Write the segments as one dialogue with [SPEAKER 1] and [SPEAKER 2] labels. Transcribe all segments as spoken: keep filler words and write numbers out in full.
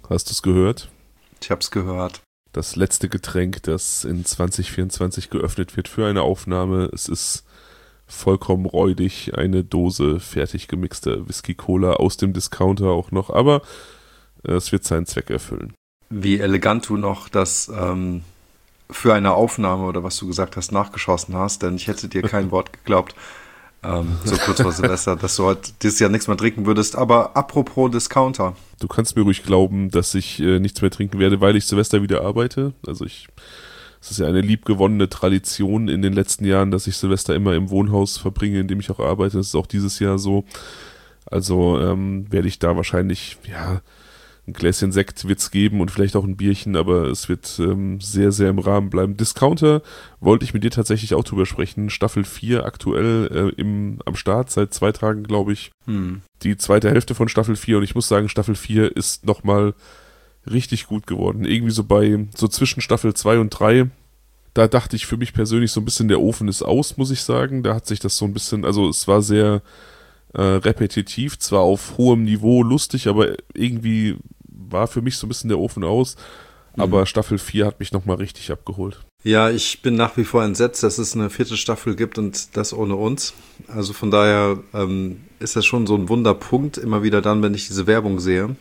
[SPEAKER 1] Hast du es gehört?
[SPEAKER 2] Ich hab's gehört.
[SPEAKER 1] Das letzte Getränk, das in zwanzig vierundzwanzig geöffnet wird für eine Aufnahme. Es ist vollkommen räudig, eine Dose fertig gemixter Whisky-Cola aus dem Discounter auch noch, aber äh, es wird seinen Zweck erfüllen.
[SPEAKER 2] Wie elegant du noch das ähm, für eine Aufnahme oder was du gesagt hast, nachgeschossen hast, denn ich hätte dir kein Wort geglaubt, ähm, so kurz vor Silvester, dass du heute dieses Jahr nichts mehr trinken würdest. Aber apropos Discounter.
[SPEAKER 1] Du kannst mir ruhig glauben, dass ich äh, nichts mehr trinken werde, weil ich Silvester wieder arbeite. Also ich, es ist ja eine liebgewonnene Tradition in den letzten Jahren, dass ich Silvester immer im Wohnhaus verbringe, in dem ich auch arbeite. Das ist auch dieses Jahr so. Also ähm, werde ich da wahrscheinlich, ja, ein Gläschen Sekt wird's geben und vielleicht auch ein Bierchen, aber es wird ähm, sehr, sehr im Rahmen bleiben. Discounter wollte ich mit dir tatsächlich auch drüber sprechen. Staffel vier aktuell äh, im, am Start, seit zwei Tagen, glaube ich.
[SPEAKER 2] Hm.
[SPEAKER 1] Die zweite Hälfte von Staffel vier und ich muss sagen, Staffel vier ist nochmal richtig gut geworden. Irgendwie so bei, so zwischen Staffel zwei und drei, da dachte ich für mich persönlich so ein bisschen, der Ofen ist aus, muss ich sagen. Da hat sich das so ein bisschen, also es war sehr äh, repetitiv, zwar auf hohem Niveau lustig, aber irgendwie war für mich so ein bisschen der Ofen aus. Aber mhm. Staffel vier hat mich nochmal richtig abgeholt.
[SPEAKER 2] Ja, ich bin nach wie vor entsetzt, dass es eine vierte Staffel gibt und das ohne uns. Also von daher ähm, ist das schon so ein Wunderpunkt, immer wieder dann, wenn ich diese Werbung sehe.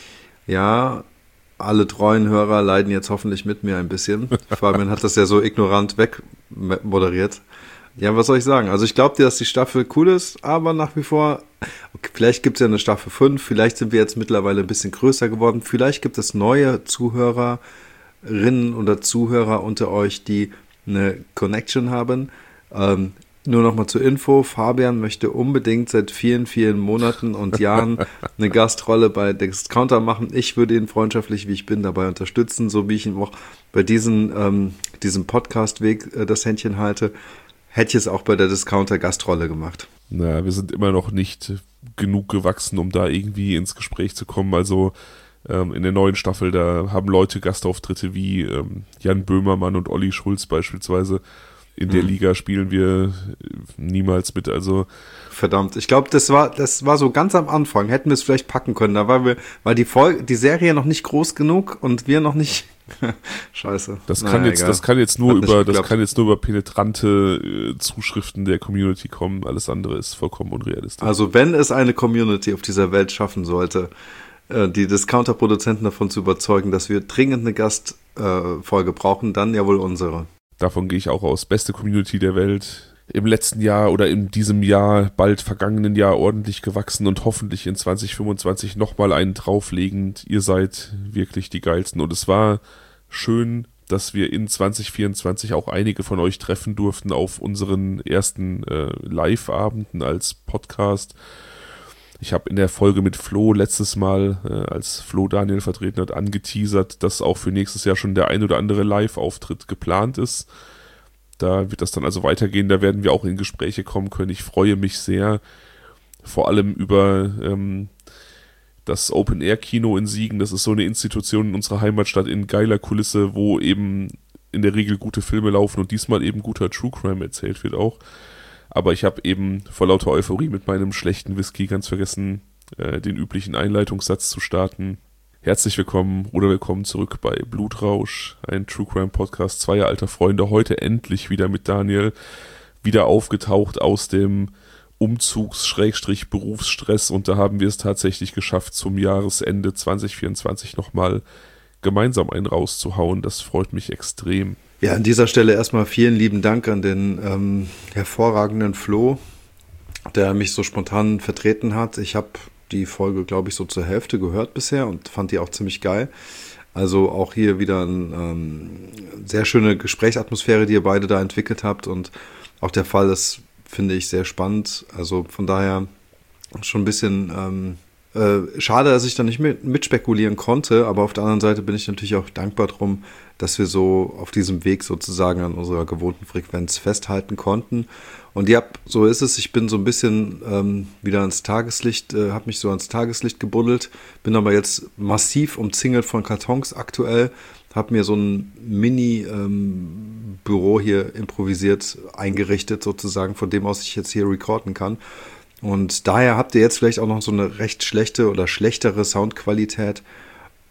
[SPEAKER 2] Ja, alle treuen Hörer leiden jetzt hoffentlich mit mir ein bisschen. Fabian hat das ja so ignorant wegmoderiert. Ja, was soll ich sagen? Also ich glaube dir, dass die Staffel cool ist, aber nach wie vor, okay, vielleicht gibt es ja eine Staffel fünf, vielleicht sind wir jetzt mittlerweile ein bisschen größer geworden, vielleicht gibt es neue Zuhörerinnen oder Zuhörer unter euch, die eine Connection haben. Ähm, nur nochmal zur Info, Fabian möchte unbedingt seit vielen, vielen Monaten und Jahren eine Gastrolle bei Discounter machen. Ich würde ihn freundschaftlich, wie ich bin, dabei unterstützen, so wie ich ihm auch bei diesem, ähm, diesem Podcast-Weg äh, das Händchen halte. Hätte ich es auch bei der Discounter-Gastrolle gemacht.
[SPEAKER 1] Na, wir sind immer noch nicht genug gewachsen, um da irgendwie ins Gespräch zu kommen. Also ähm, in der neuen Staffel, da haben Leute Gastauftritte wie ähm, Jan Böhmermann und Olli Schulz beispielsweise. In der hm. Liga spielen wir niemals mit. Also
[SPEAKER 2] verdammt, ich glaube, das war das war so ganz am Anfang. Hätten wir es vielleicht packen können. Da war wir, war die Folge, die Serie noch nicht groß genug und wir noch nicht. Scheiße.
[SPEAKER 1] Das kann naja, jetzt, egal. das kann jetzt nur Hat über, das kann jetzt nur über penetrante äh, Zuschriften der Community kommen. Alles andere ist vollkommen unrealistisch.
[SPEAKER 2] Also wenn es eine Community auf dieser Welt schaffen sollte, äh, die Discounter-Produzenten davon zu überzeugen, dass wir dringend eine Gastfolge äh, brauchen, dann ja wohl unsere.
[SPEAKER 1] Davon gehe ich auch aus. Beste Community der Welt. Im letzten Jahr oder in diesem Jahr, bald vergangenen Jahr ordentlich gewachsen und hoffentlich in zwanzig fünfundzwanzig nochmal einen drauflegend. Ihr seid wirklich die Geilsten. Und es war schön, dass wir in zwanzig vierundzwanzig auch einige von euch treffen durften auf unseren ersten äh, Live-Abenden als Podcast. Ich habe in der Folge mit Flo letztes Mal, äh, als Flo Daniel vertreten hat, angeteasert, dass auch für nächstes Jahr schon der ein oder andere Live-Auftritt geplant ist. Da wird das dann also weitergehen, da werden wir auch in Gespräche kommen können. Ich freue mich sehr, vor allem über ähm, das Open-Air-Kino in Siegen. Das ist so eine Institution in unserer Heimatstadt in geiler Kulisse, wo eben in der Regel gute Filme laufen und diesmal eben guter True Crime erzählt wird auch. Aber ich habe eben vor lauter Euphorie mit meinem schlechten Whisky ganz vergessen, äh, den üblichen Einleitungssatz zu starten. Herzlich willkommen oder willkommen zurück bei Blutrausch, ein True Crime Podcast zweier alter Freunde. Heute endlich wieder mit Daniel, wieder aufgetaucht aus dem Umzugs-Berufsstress und da haben wir es tatsächlich geschafft, zum Jahresende zwanzig vierundzwanzig nochmal gemeinsam einen rauszuhauen. Das freut mich extrem.
[SPEAKER 2] Ja, an dieser Stelle erstmal vielen lieben Dank an den ähm, hervorragenden Flo, der mich so spontan vertreten hat. Ich habe die Folge, glaube ich, so zur Hälfte gehört bisher und fand die auch ziemlich geil. Also auch hier wieder eine ähm, sehr schöne Gesprächsatmosphäre, die ihr beide da entwickelt habt und auch der Fall ist, finde ich, sehr spannend. Also von daher schon ein bisschen ähm, äh, schade, dass ich da nicht mit, mitspekulieren konnte, aber auf der anderen Seite bin ich natürlich auch dankbar drum, dass wir so auf diesem Weg sozusagen an unserer gewohnten Frequenz festhalten konnten. Und ja, so ist es. Ich bin so ein bisschen ähm, wieder ans Tageslicht, äh, habe mich so ans Tageslicht gebuddelt, bin aber jetzt massiv umzingelt von Kartons aktuell, habe mir so ein Mini-Büro ähm, hier improvisiert, eingerichtet sozusagen, von dem aus ich jetzt hier recorden kann. Und daher habt ihr jetzt vielleicht auch noch so eine recht schlechte oder schlechtere Soundqualität.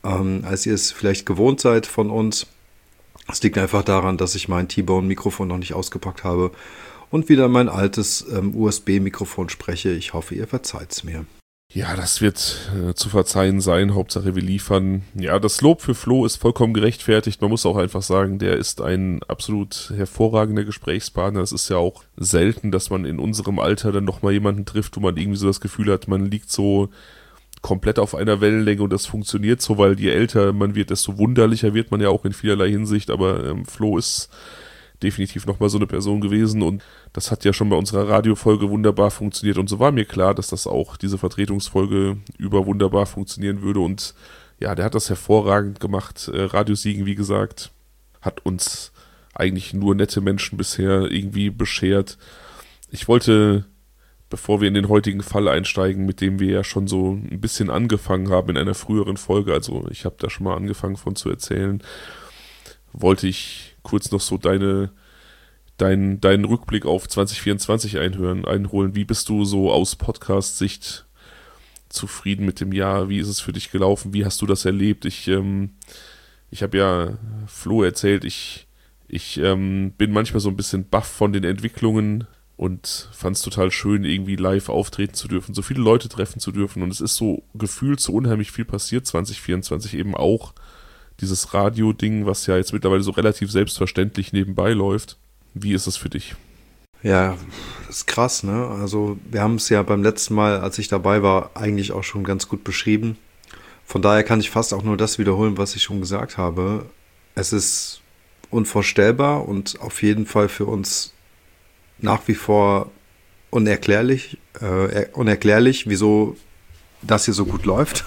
[SPEAKER 2] ähm, als ihr es vielleicht gewohnt seid von uns. Es liegt einfach daran, dass ich mein T-Bone-Mikrofon noch nicht ausgepackt habe und wieder mein altes ähm, U S B-Mikrofon spreche. Ich hoffe, ihr verzeiht's mir.
[SPEAKER 1] Ja, das wird äh, zu verzeihen sein. Hauptsache wir liefern. Ja, das Lob für Flo ist vollkommen gerechtfertigt. Man muss auch einfach sagen, der ist ein absolut hervorragender Gesprächspartner. Es ist ja auch selten, dass man in unserem Alter dann noch mal jemanden trifft, wo man irgendwie so das Gefühl hat, man liegt so komplett auf einer Wellenlänge und das funktioniert so, weil je älter man wird, desto wunderlicher wird man ja auch in vielerlei Hinsicht. Aber ähm, Flo ist definitiv nochmal so eine Person gewesen und das hat ja schon bei unserer Radiofolge wunderbar funktioniert und so war mir klar, dass das auch diese Vertretungsfolge über wunderbar funktionieren würde und ja, der hat das hervorragend gemacht. Äh, Radiosiegen, wie gesagt, hat uns eigentlich nur nette Menschen bisher irgendwie beschert. Ich wollte, bevor wir in den heutigen Fall einsteigen, mit dem wir ja schon so ein bisschen angefangen haben in einer früheren Folge, also ich habe da schon mal angefangen von zu erzählen, wollte ich kurz noch so deine, dein, deinen Rückblick auf zwanzig vierundzwanzig einhören, einholen. Wie bist du so aus Podcast-Sicht zufrieden mit dem Jahr? Wie ist es für dich gelaufen? Wie hast du das erlebt? Ich, ähm, ich habe ja Flo erzählt, ich, ich ähm, bin manchmal so ein bisschen baff von den Entwicklungen und fand es total schön, irgendwie live auftreten zu dürfen, so viele Leute treffen zu dürfen und es ist so gefühlt so unheimlich viel passiert, zwanzig vierundzwanzig eben auch. Dieses Radio-Ding, was ja jetzt mittlerweile so relativ selbstverständlich nebenbei läuft. Wie ist es für dich?
[SPEAKER 2] Ja, das ist krass, ne? Also wir haben es ja beim letzten Mal, als ich dabei war, eigentlich auch schon ganz gut beschrieben. Von daher kann ich fast auch nur das wiederholen, was ich schon gesagt habe. Es ist unvorstellbar und auf jeden Fall für uns nach wie vor unerklärlich, äh, unerklärlich, wieso das hier so gut läuft.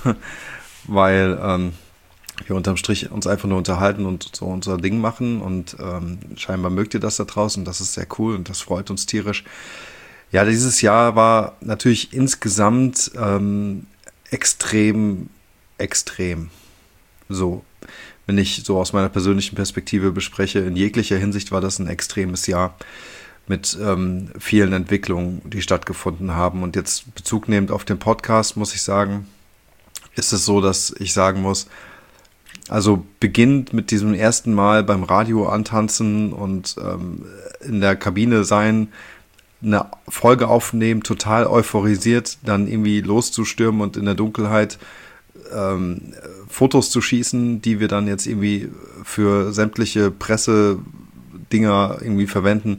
[SPEAKER 2] Weil ähm, wir unterm Strich uns einfach nur unterhalten und so unser Ding machen und ähm, scheinbar mögt ihr das da draußen, das ist sehr cool und das freut uns tierisch. Ja, dieses Jahr war natürlich insgesamt ähm, extrem, extrem. So, wenn ich so aus meiner persönlichen Perspektive bespreche, in jeglicher Hinsicht war das ein extremes Jahr mit ähm, vielen Entwicklungen, die stattgefunden haben. Und jetzt Bezug nehmend auf den Podcast, muss ich sagen, ist es so, dass ich sagen muss, also beginnt mit diesem ersten Mal beim Radio antanzen und ähm, in der Kabine sein, eine Folge aufnehmen, total euphorisiert, dann irgendwie loszustürmen und in der Dunkelheit ähm, Fotos zu schießen, die wir dann jetzt irgendwie für sämtliche Pressedinger irgendwie verwenden.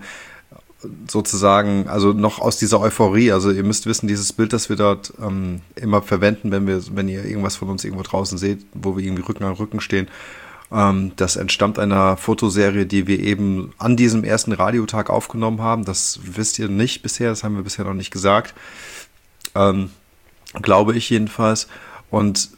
[SPEAKER 2] Sozusagen, also noch aus dieser Euphorie, also ihr müsst wissen, dieses Bild, das wir dort ähm, immer verwenden, wenn wir, wenn ihr irgendwas von uns irgendwo draußen seht, wo wir irgendwie Rücken an Rücken stehen, ähm, das entstammt einer Fotoserie, die wir eben an diesem ersten Radiotag aufgenommen haben. Das wisst ihr nicht bisher, das haben wir bisher noch nicht gesagt, ähm, glaube ich jedenfalls. Und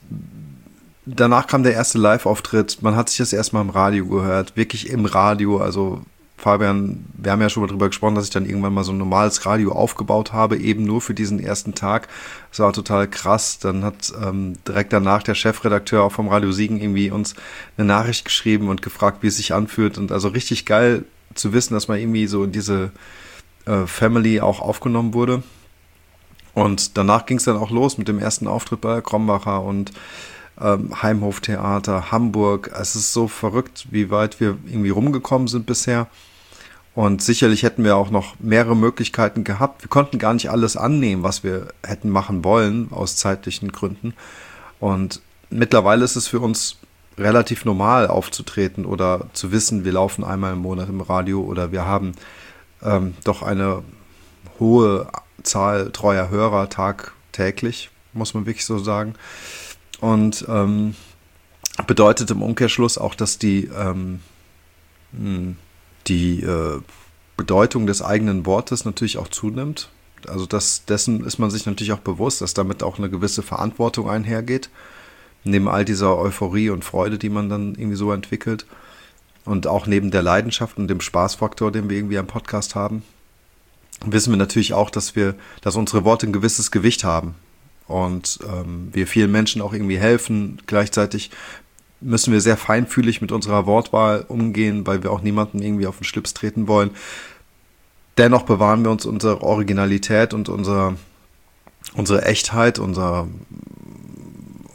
[SPEAKER 2] danach kam der erste Live-Auftritt, man hat sich das erstmal im Radio gehört, wirklich im Radio, also Fabian, wir haben ja schon mal drüber gesprochen, dass ich dann irgendwann mal so ein normales Radio aufgebaut habe, eben nur für diesen ersten Tag. Das war total krass. Dann hat ähm, direkt danach der Chefredakteur auch vom Radio Siegen irgendwie uns eine Nachricht geschrieben und gefragt, wie es sich anfühlt. Und also richtig geil zu wissen, dass man irgendwie so in diese äh, Family auch aufgenommen wurde. Und danach ging es dann auch los mit dem ersten Auftritt bei Krombacher und ähm, Heimhoftheater, Hamburg. Es ist so verrückt, wie weit wir irgendwie rumgekommen sind bisher. Und sicherlich hätten wir auch noch mehrere Möglichkeiten gehabt. Wir konnten gar nicht alles annehmen, was wir hätten machen wollen, aus zeitlichen Gründen. Und mittlerweile ist es für uns relativ normal aufzutreten oder zu wissen, wir laufen einmal im Monat im Radio oder wir haben ähm, doch eine hohe Zahl treuer Hörer tagtäglich, muss man wirklich so sagen. Und ähm, bedeutet im Umkehrschluss auch, dass die ähm, die äh, Bedeutung des eigenen Wortes natürlich auch zunimmt. Also das, dessen ist man sich natürlich auch bewusst, dass damit auch eine gewisse Verantwortung einhergeht, neben all dieser Euphorie und Freude, die man dann irgendwie so entwickelt und auch neben der Leidenschaft und dem Spaßfaktor, den wir irgendwie am Podcast haben, wissen wir natürlich auch, dass wir, dass unsere Worte ein gewisses Gewicht haben und ähm, wir vielen Menschen auch irgendwie helfen. Gleichzeitig müssen wir sehr feinfühlig mit unserer Wortwahl umgehen, weil wir auch niemandem irgendwie auf den Schlips treten wollen. Dennoch bewahren wir uns unsere Originalität und unsere, unsere Echtheit, unser,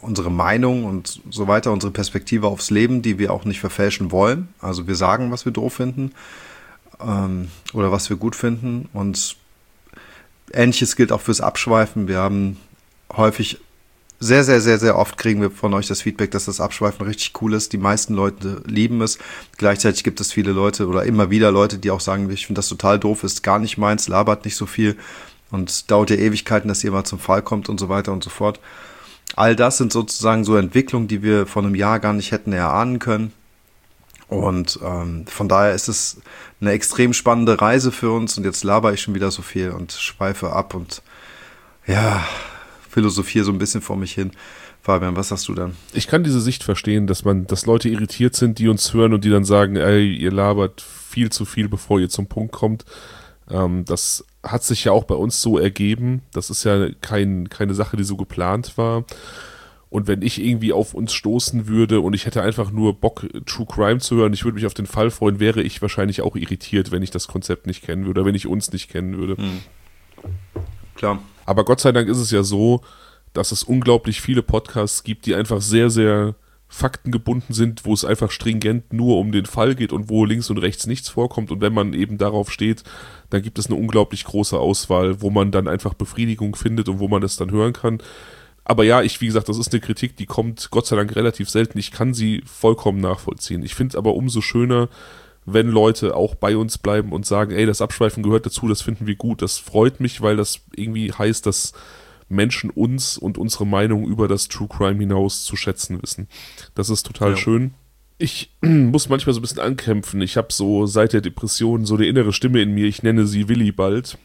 [SPEAKER 2] unsere Meinung und so weiter, unsere Perspektive aufs Leben, die wir auch nicht verfälschen wollen. Also wir sagen, was wir doof finden ähm, oder was wir gut finden. Und Ähnliches gilt auch fürs Abschweifen. Wir haben häufig, sehr, sehr, sehr, sehr oft kriegen wir von euch das Feedback, dass das Abschweifen richtig cool ist. Die meisten Leute lieben es. Gleichzeitig gibt es viele Leute oder immer wieder Leute, die auch sagen, ich finde das total doof, ist gar nicht meins, labert nicht so viel und dauert ja Ewigkeiten, dass ihr mal zum Fall kommt und so weiter und so fort. All das sind sozusagen so Entwicklungen, die wir vor einem Jahr gar nicht hätten erahnen können. Und ähm, von daher ist es eine extrem spannende Reise für uns. Und jetzt laber ich schon wieder so viel und schweife ab und ja, philosophiere so ein bisschen vor mich hin. Fabian, was sagst du dann?
[SPEAKER 1] Ich kann diese Sicht verstehen, dass man, dass Leute irritiert sind, die uns hören und die dann sagen, ey, ihr labert viel zu viel, bevor ihr zum Punkt kommt. Ähm, das hat sich ja auch bei uns so ergeben. Das ist ja kein, keine Sache, die so geplant war. Und wenn ich irgendwie auf uns stoßen würde und ich hätte einfach nur Bock, True Crime zu hören, ich würde mich auf den Fall freuen, wäre ich wahrscheinlich auch irritiert, wenn ich das Konzept nicht kennen würde oder wenn ich uns nicht kennen würde.
[SPEAKER 2] Hm. Klar.
[SPEAKER 1] Aber Gott sei Dank ist es ja so, dass es unglaublich viele Podcasts gibt, die einfach sehr, sehr faktengebunden sind, wo es einfach stringent nur um den Fall geht und wo links und rechts nichts vorkommt. Und wenn man eben darauf steht, dann gibt es eine unglaublich große Auswahl, wo man dann einfach Befriedigung findet und wo man das dann hören kann. Aber ja, ich, wie gesagt, das ist eine Kritik, die kommt Gott sei Dank relativ selten. Ich kann sie vollkommen nachvollziehen. Ich finde es aber umso schöner, wenn Leute auch bei uns bleiben und sagen, ey, das Abschweifen gehört dazu, das finden wir gut. Das freut mich, weil das irgendwie heißt, dass Menschen uns und unsere Meinung über das True Crime hinaus zu schätzen wissen. Das ist total ja. schön. Ich muss manchmal so ein bisschen ankämpfen. Ich habe so seit der Depression so eine innere Stimme in mir. Ich nenne sie Willibald.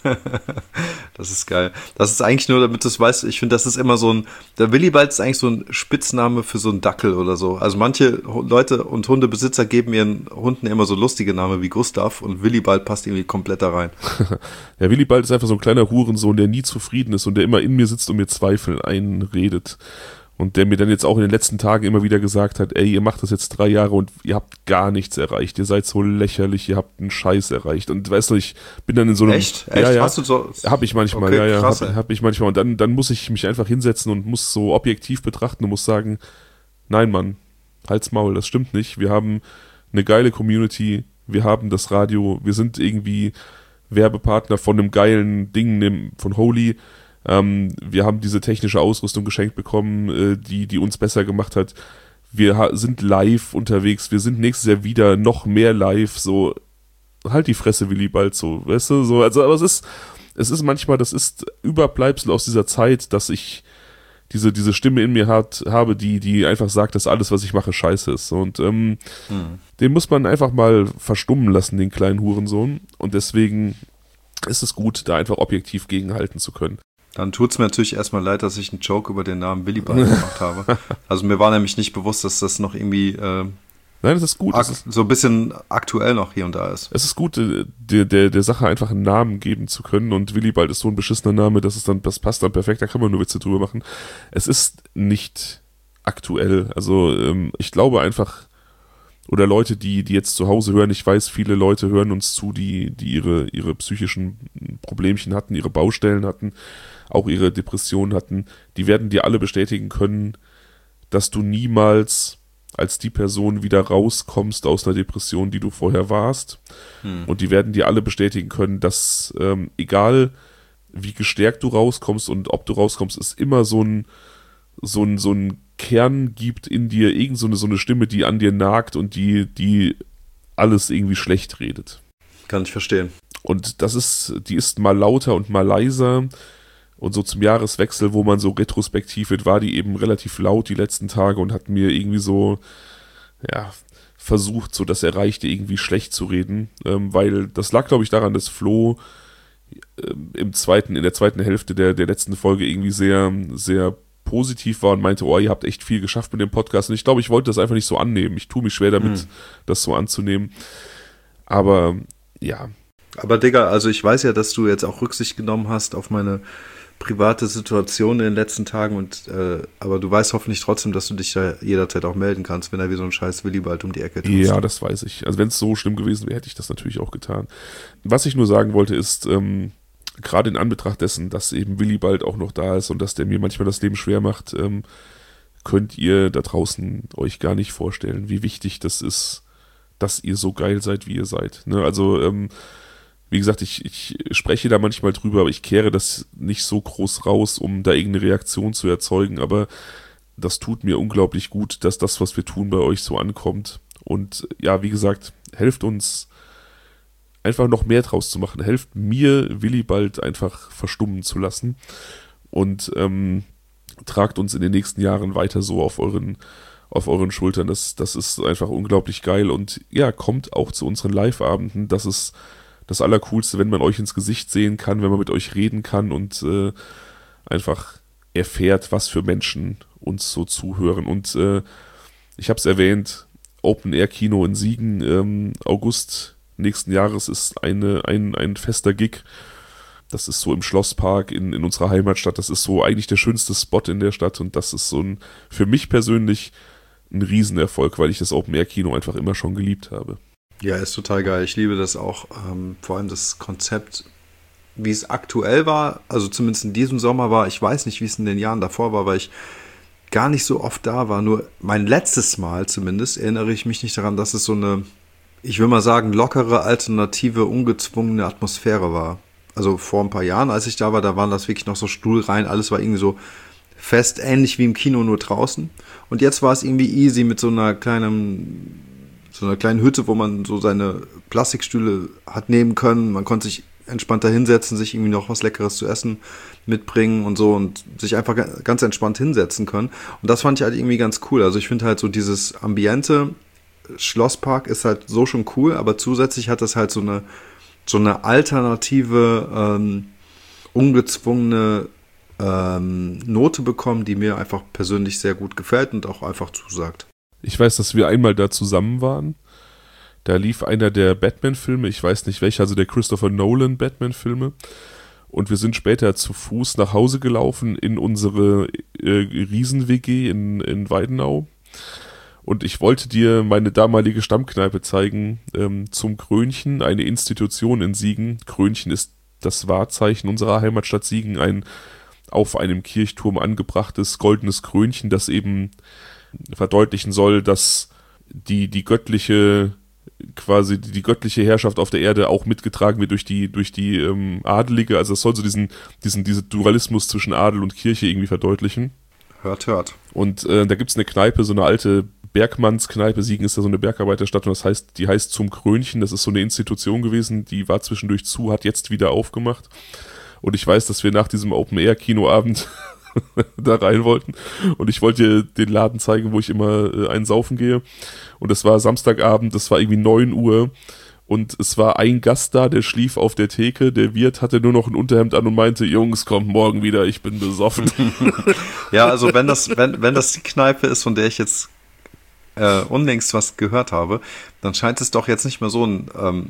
[SPEAKER 2] Das ist geil. Das ist eigentlich nur, damit du es weißt, ich finde, das ist immer so ein, der Willibald ist eigentlich so ein Spitzname für so einen Dackel oder so. Also manche Leute und Hundebesitzer geben ihren Hunden immer so lustige Namen wie Gustav und Willibald passt irgendwie komplett da rein.
[SPEAKER 1] Ja, Willibald ist einfach so ein kleiner Hurensohn, der nie zufrieden ist und der immer in mir sitzt und mir Zweifel einredet. Und der mir dann jetzt auch in den letzten Tagen immer wieder gesagt hat, ey, ihr macht das jetzt drei Jahre und ihr habt gar nichts erreicht. Ihr seid so lächerlich, ihr habt einen Scheiß erreicht. Und weißt du, ich bin dann in so einem...
[SPEAKER 2] Echt? Echt?
[SPEAKER 1] Ja, ja,
[SPEAKER 2] Hast du so...
[SPEAKER 1] Hab ich manchmal,
[SPEAKER 2] okay,
[SPEAKER 1] ja, ja,
[SPEAKER 2] krass,
[SPEAKER 1] hab, hab ich manchmal. Und dann, dann muss ich mich einfach hinsetzen und muss so objektiv betrachten und muss sagen, nein, Mann, halt's Maul, das stimmt nicht. Wir haben eine geile Community, wir haben das Radio, wir sind irgendwie Werbepartner von einem geilen Ding, von Holy. Ähm, wir haben diese technische Ausrüstung geschenkt bekommen, äh, die, die uns besser gemacht hat. Wir ha- sind live unterwegs, wir sind nächstes Jahr wieder noch mehr live, so, halt die Fresse, Willi, bald so, weißt du, so, also, aber es ist, es ist manchmal, das ist Überbleibsel aus dieser Zeit, dass ich diese, diese Stimme in mir hat, habe, die, die einfach sagt, dass alles, was ich mache, scheiße ist. Und, ähm, hm. den muss man einfach mal verstummen lassen, den kleinen Hurensohn. Und deswegen ist es gut, da einfach objektiv gegenhalten zu können.
[SPEAKER 2] Dann tut's mir natürlich erstmal leid, dass ich einen Joke über den Namen Willibald gemacht habe. Also mir war nämlich nicht bewusst, dass das noch irgendwie äh,
[SPEAKER 1] Nein, das ist gut.
[SPEAKER 2] ak-
[SPEAKER 1] das ist,
[SPEAKER 2] so ein bisschen aktuell noch hier und da ist.
[SPEAKER 1] Es ist gut, der, der, der Sache einfach einen Namen geben zu können. Und Willibald ist so ein beschissener Name, dass es dann, das passt dann perfekt, da kann man nur Witze drüber machen. Es ist nicht aktuell. Also ähm, ich glaube einfach, oder Leute, die, die jetzt zu Hause hören, ich weiß, viele Leute hören uns zu, die, die ihre, ihre psychischen Problemchen hatten, ihre Baustellen hatten, auch ihre Depressionen hatten, die werden dir alle bestätigen können, dass du niemals als die Person wieder rauskommst aus einer Depression, die du vorher warst. Hm. Und die werden dir alle bestätigen können, dass ähm, egal wie gestärkt du rauskommst und ob du rauskommst, es immer so ein, so ein, so ein Kern gibt in dir, irgend so eine, so eine Stimme, die an dir nagt und die, die alles irgendwie schlecht redet.
[SPEAKER 2] Kann ich verstehen.
[SPEAKER 1] Und das ist, die ist mal lauter und mal leiser. Und so zum Jahreswechsel, wo man so retrospektiv wird, war die eben relativ laut die letzten Tage und hat mir irgendwie so, ja, versucht, so das Erreichte irgendwie schlecht zu reden. Ähm, weil das lag, glaube ich, daran, dass Flo ähm, im zweiten, in der zweiten Hälfte der, der letzten Folge irgendwie sehr, sehr positiv war und meinte, oh, ihr habt echt viel geschafft mit dem Podcast. Und ich glaube, ich wollte das einfach nicht so annehmen. Ich tue mich schwer damit, hm. das so anzunehmen. Aber, ja.
[SPEAKER 2] Aber Digga, also ich weiß ja, dass du jetzt auch Rücksicht genommen hast auf meine private Situation in den letzten Tagen und äh, aber du weißt hoffentlich trotzdem, dass du dich da jederzeit auch melden kannst, wenn er wie so ein scheiß Willibald um die Ecke tust.
[SPEAKER 1] Ja, das weiß ich. Also wenn es so schlimm gewesen wäre, hätte ich das natürlich auch getan. Was ich nur sagen wollte ist, ähm, gerade in Anbetracht dessen, dass eben Willibald auch noch da ist und dass der mir manchmal das Leben schwer macht, ähm, könnt ihr da draußen euch gar nicht vorstellen, wie wichtig das ist, dass ihr so geil seid, wie ihr seid. Ne? Also, ähm, wie gesagt, ich, ich spreche da manchmal drüber, aber ich kehre das nicht so groß raus, um da irgendeine Reaktion zu erzeugen, aber das tut mir unglaublich gut, dass das, was wir tun, bei euch so ankommt. Und ja, wie gesagt, helft uns einfach noch mehr draus zu machen. Helft mir, Willibald einfach verstummen zu lassen und ähm, tragt uns in den nächsten Jahren weiter so auf euren auf euren Schultern. Das, das ist einfach unglaublich geil und ja, kommt auch zu unseren Live-Abenden. Das ist das Allercoolste, wenn man euch ins Gesicht sehen kann, wenn man mit euch reden kann und äh, einfach erfährt, was für Menschen uns so zuhören. Und äh, ich habe es erwähnt, Open-Air-Kino in Siegen, ähm, August nächsten Jahres ist eine, ein, ein fester Gig. Das ist so im Schlosspark in, in unserer Heimatstadt. Das ist so eigentlich der schönste Spot in der Stadt und das ist so ein, für mich persönlich ein Riesenerfolg, weil ich das Open-Air-Kino einfach immer schon geliebt habe.
[SPEAKER 2] Ja, ist total geil. Ich liebe das auch. Ähm, vor allem das Konzept, wie es aktuell war, also zumindest in diesem Sommer war. Ich weiß nicht, wie es in den Jahren davor war, weil ich gar nicht so oft da war. Nur mein letztes Mal zumindest erinnere ich mich nicht daran, dass es so eine, ich will mal sagen, lockere, alternative, ungezwungene Atmosphäre war. Also vor ein paar Jahren, als ich da war, da waren das wirklich noch so Stuhlreihen. Alles war irgendwie so fest, ähnlich wie im Kino, nur draußen. Und jetzt war es irgendwie easy mit so einer kleinen... so einer kleinen Hütte, wo man so seine Plastikstühle hat nehmen können. Man konnte sich entspannter hinsetzen, sich irgendwie noch was Leckeres zu essen mitbringen und so und sich einfach ganz entspannt hinsetzen können. Und das fand ich halt irgendwie ganz cool. Also ich finde halt so dieses Ambiente, Schlosspark ist halt so schon cool, aber zusätzlich hat das halt so eine, so eine alternative, ähm, ungezwungene ähm, Note bekommen, die mir einfach persönlich sehr gut gefällt und auch einfach zusagt.
[SPEAKER 1] Ich weiß, dass wir einmal da zusammen waren. Da lief einer der Batman-Filme, ich weiß nicht welcher, also der Christopher Nolan Batman-Filme. Und wir sind später zu Fuß nach Hause gelaufen in unsere äh, Riesen-W G in, in Weidenau. Und ich wollte dir meine damalige Stammkneipe zeigen, ähm, zum Krönchen, eine Institution in Siegen. Krönchen ist das Wahrzeichen unserer Heimatstadt Siegen, ein auf einem Kirchturm angebrachtes goldenes Krönchen, das eben verdeutlichen soll, dass die, die göttliche, quasi die, die göttliche Herrschaft auf der Erde auch mitgetragen wird durch die, durch die ähm, Adelige. Also es soll so diesen, diesen, diesen Dualismus zwischen Adel und Kirche irgendwie verdeutlichen.
[SPEAKER 2] Hört, hört.
[SPEAKER 1] Und äh, da gibt es eine Kneipe, so eine alte Bergmannskneipe. Siegen ist ja so eine Bergarbeiterstadt und das heißt, die heißt Zum Krönchen. Das ist so eine Institution gewesen, die war zwischendurch zu, hat jetzt wieder aufgemacht. Und ich weiß, dass wir nach diesem Open-Air-Kinoabend da rein wollten und ich wollte dir den Laden zeigen, wo ich immer äh, einen saufen gehe und es war Samstagabend, das war irgendwie neun Uhr und es war ein Gast da, der schlief auf der Theke, der Wirt hatte nur noch ein Unterhemd an und meinte, Jungs, kommt morgen wieder, ich bin besoffen.
[SPEAKER 2] Ja, also wenn das, wenn, wenn das die Kneipe ist, von der ich jetzt äh, unlängst was gehört habe, dann scheint es doch jetzt nicht mehr so ein ähm,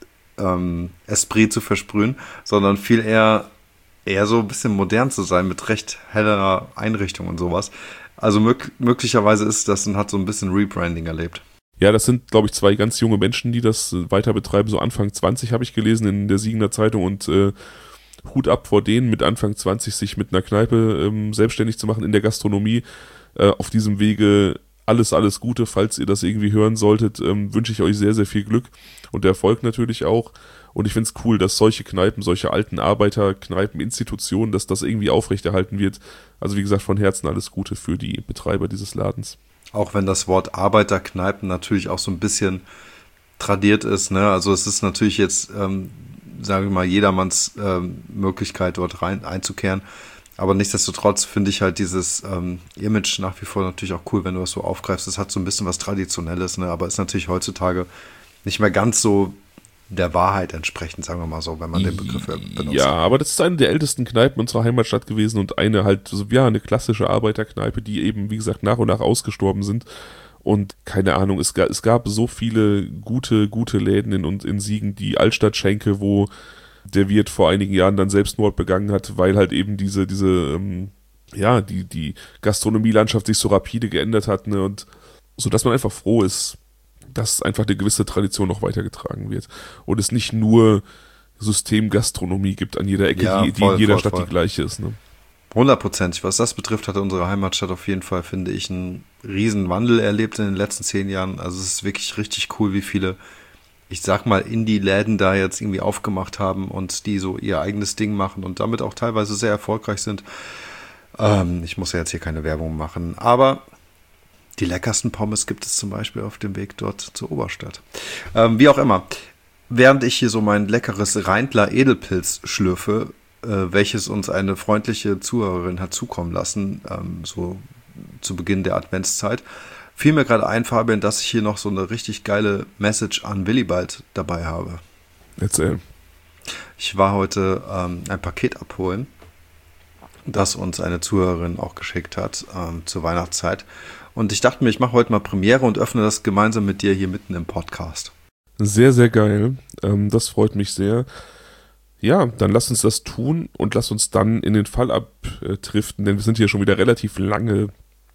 [SPEAKER 2] ähm, Esprit zu versprühen, sondern viel eher eher so ein bisschen modern zu sein, mit recht heller Einrichtung und sowas. Also mög- möglicherweise ist das und hat so ein bisschen Rebranding erlebt.
[SPEAKER 1] Ja, das sind, glaube ich, zwei ganz junge Menschen, die das weiter betreiben. So Anfang zwanzig habe ich gelesen in der Siegener Zeitung und äh, Hut ab vor denen, mit Anfang zwanzig sich mit einer Kneipe ähm, selbstständig zu machen in der Gastronomie. Äh, auf diesem Wege alles, alles Gute, falls ihr das irgendwie hören solltet, ähm, wünsche ich euch sehr, sehr viel Glück und Erfolg natürlich auch. Und ich finde es cool, dass solche Kneipen, solche alten Arbeiterkneipen, Institutionen, dass das irgendwie aufrechterhalten wird. Also wie gesagt, von Herzen alles Gute für die Betreiber dieses Ladens.
[SPEAKER 2] Auch wenn das Wort Arbeiterkneipen natürlich auch so ein bisschen tradiert ist, ne? Also es ist natürlich jetzt, ähm, sagen wir mal, jedermanns ähm, Möglichkeit, dort rein einzukehren. Aber nichtsdestotrotz finde ich halt dieses ähm, Image nach wie vor natürlich auch cool, wenn du das so aufgreifst. Es hat so ein bisschen was Traditionelles, ne? Aber ist natürlich heutzutage nicht mehr ganz so der Wahrheit entsprechend, sagen wir mal so, wenn man den Begriff benutzt.
[SPEAKER 1] Ja, aber das ist eine der ältesten Kneipen unserer Heimatstadt gewesen und eine halt, so, ja, eine klassische Arbeiterkneipe, die eben, wie gesagt, nach und nach ausgestorben sind. Und keine Ahnung, es gab, es gab so viele gute, gute Läden in, in Siegen, die Altstadtschenke, wo der Wirt vor einigen Jahren dann Selbstmord begangen hat, weil halt eben diese, diese, ähm, ja, die, die Gastronomielandschaft sich so rapide geändert hat, ne, und so, dass man einfach froh ist, dass einfach eine gewisse Tradition noch weitergetragen wird und es nicht nur Systemgastronomie gibt an jeder Ecke,
[SPEAKER 2] ja,
[SPEAKER 1] die, die
[SPEAKER 2] voll,
[SPEAKER 1] in jeder
[SPEAKER 2] voll,
[SPEAKER 1] Stadt
[SPEAKER 2] voll.
[SPEAKER 1] die gleiche ist. Ne?
[SPEAKER 2] Hundertprozentig. Was das betrifft, hatte unsere Heimatstadt auf jeden Fall, finde ich, einen riesen Wandel erlebt in den letzten zehn Jahren. Also es ist wirklich richtig cool, wie viele, ich sag mal, Indie-Läden da jetzt irgendwie aufgemacht haben und die so ihr eigenes Ding machen und damit auch teilweise sehr erfolgreich sind. Ähm, ich muss ja jetzt hier keine Werbung machen, aber die leckersten Pommes gibt es zum Beispiel auf dem Weg dort zur Oberstadt. Ähm, wie auch immer. Während ich hier so mein leckeres Reindler Edelpilz schlürfe, äh, welches uns eine freundliche Zuhörerin hat zukommen lassen, ähm, so zu Beginn der Adventszeit, fiel mir gerade ein, Fabian, dass ich hier noch so eine richtig geile Message an Willibald dabei habe.
[SPEAKER 1] Erzähl.
[SPEAKER 2] Ich war heute ähm, ein Paket abholen, das uns eine Zuhörerin auch geschickt hat ähm, zur Weihnachtszeit. Und ich dachte mir, ich mache heute mal Premiere und öffne das gemeinsam mit dir hier mitten im Podcast.
[SPEAKER 1] Sehr, sehr geil. Ähm, das freut mich sehr. Ja, dann lass uns das tun und lass uns dann in den Fall abdriften, denn wir sind hier schon wieder relativ lange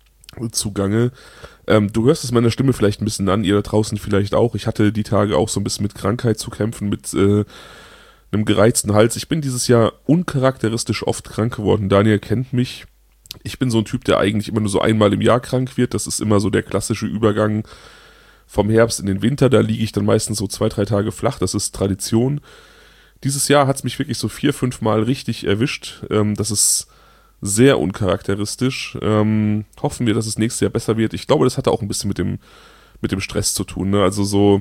[SPEAKER 1] zugange. Ähm, du hörst es meiner Stimme vielleicht ein bisschen an, ihr da draußen vielleicht auch. Ich hatte die Tage auch so ein bisschen mit Krankheit zu kämpfen, mit äh, einem gereizten Hals. Ich bin dieses Jahr uncharakteristisch oft krank geworden. Daniel kennt mich. Ich bin so ein Typ, der eigentlich immer nur so einmal im Jahr krank wird. Das ist immer so der klassische Übergang vom Herbst in den Winter. Da liege ich dann meistens so zwei, drei Tage flach. Das ist Tradition. Dieses Jahr hat es mich wirklich so vier, fünf Mal richtig erwischt. Ähm, das ist sehr uncharakteristisch. Ähm, hoffen wir, dass es nächstes Jahr besser wird. Ich glaube, das hatte auch ein bisschen mit dem, mit dem Stress zu tun. Ne? Also so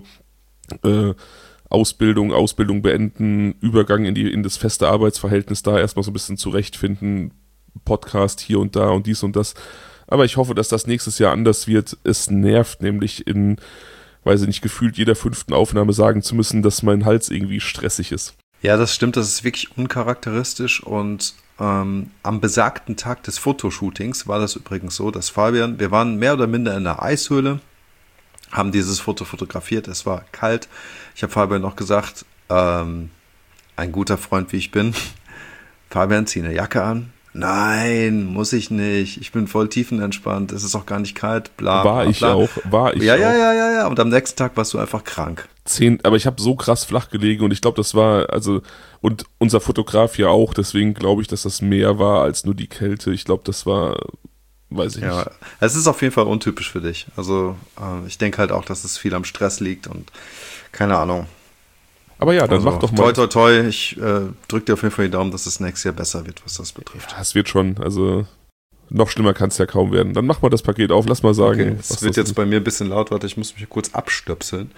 [SPEAKER 1] äh, Ausbildung, Ausbildung beenden, Übergang in, die, in das feste Arbeitsverhältnis, da erstmal so ein bisschen zurechtfinden, Podcast hier und da und dies und das. Aber ich hoffe, dass das nächstes Jahr anders wird. Es nervt nämlich in, weiß ich nicht, gefühlt jeder fünften Aufnahme sagen zu müssen, dass mein Hals irgendwie stressig ist.
[SPEAKER 2] Ja, das stimmt, das ist wirklich uncharakteristisch und ähm, am besagten Tag des Fotoshootings war das übrigens so, dass Fabian, wir waren mehr oder minder in der Eishöhle, haben dieses Foto fotografiert, es war kalt. Ich habe Fabian noch gesagt, ähm, ein guter Freund wie ich bin, Fabian, zieh eine Jacke an. Nein, muss ich nicht. Ich bin voll tiefenentspannt. Es ist auch gar nicht kalt. Bla,
[SPEAKER 1] war
[SPEAKER 2] bla,
[SPEAKER 1] ich
[SPEAKER 2] bla.
[SPEAKER 1] auch, war ich
[SPEAKER 2] ja,
[SPEAKER 1] auch.
[SPEAKER 2] Ja, ja, ja, ja. Und am nächsten Tag warst du einfach krank.
[SPEAKER 1] Zehn, aber ich habe so krass flach gelegen und ich glaube, das war, also, und unser Fotograf ja auch, deswegen glaube ich, dass das mehr war als nur die Kälte. Ich glaube, das war, weiß ich
[SPEAKER 2] ja,
[SPEAKER 1] nicht.
[SPEAKER 2] Es ist auf jeden Fall untypisch für dich. Also, äh, ich denke halt auch, dass es viel am Stress liegt und keine Ahnung.
[SPEAKER 1] Aber ja, dann
[SPEAKER 2] also,
[SPEAKER 1] mach doch mal.
[SPEAKER 2] Toi, toi, toi. Ich äh, drücke dir auf jeden Fall die Daumen, dass es nächstes Jahr besser wird, was das betrifft.
[SPEAKER 1] Ja, es wird schon, also noch schlimmer kann es ja kaum werden. Dann mach mal das Paket auf, lass mal sagen.
[SPEAKER 2] Okay, es wird jetzt ist. Bei mir ein bisschen laut, warte, ich muss mich kurz abstöpseln.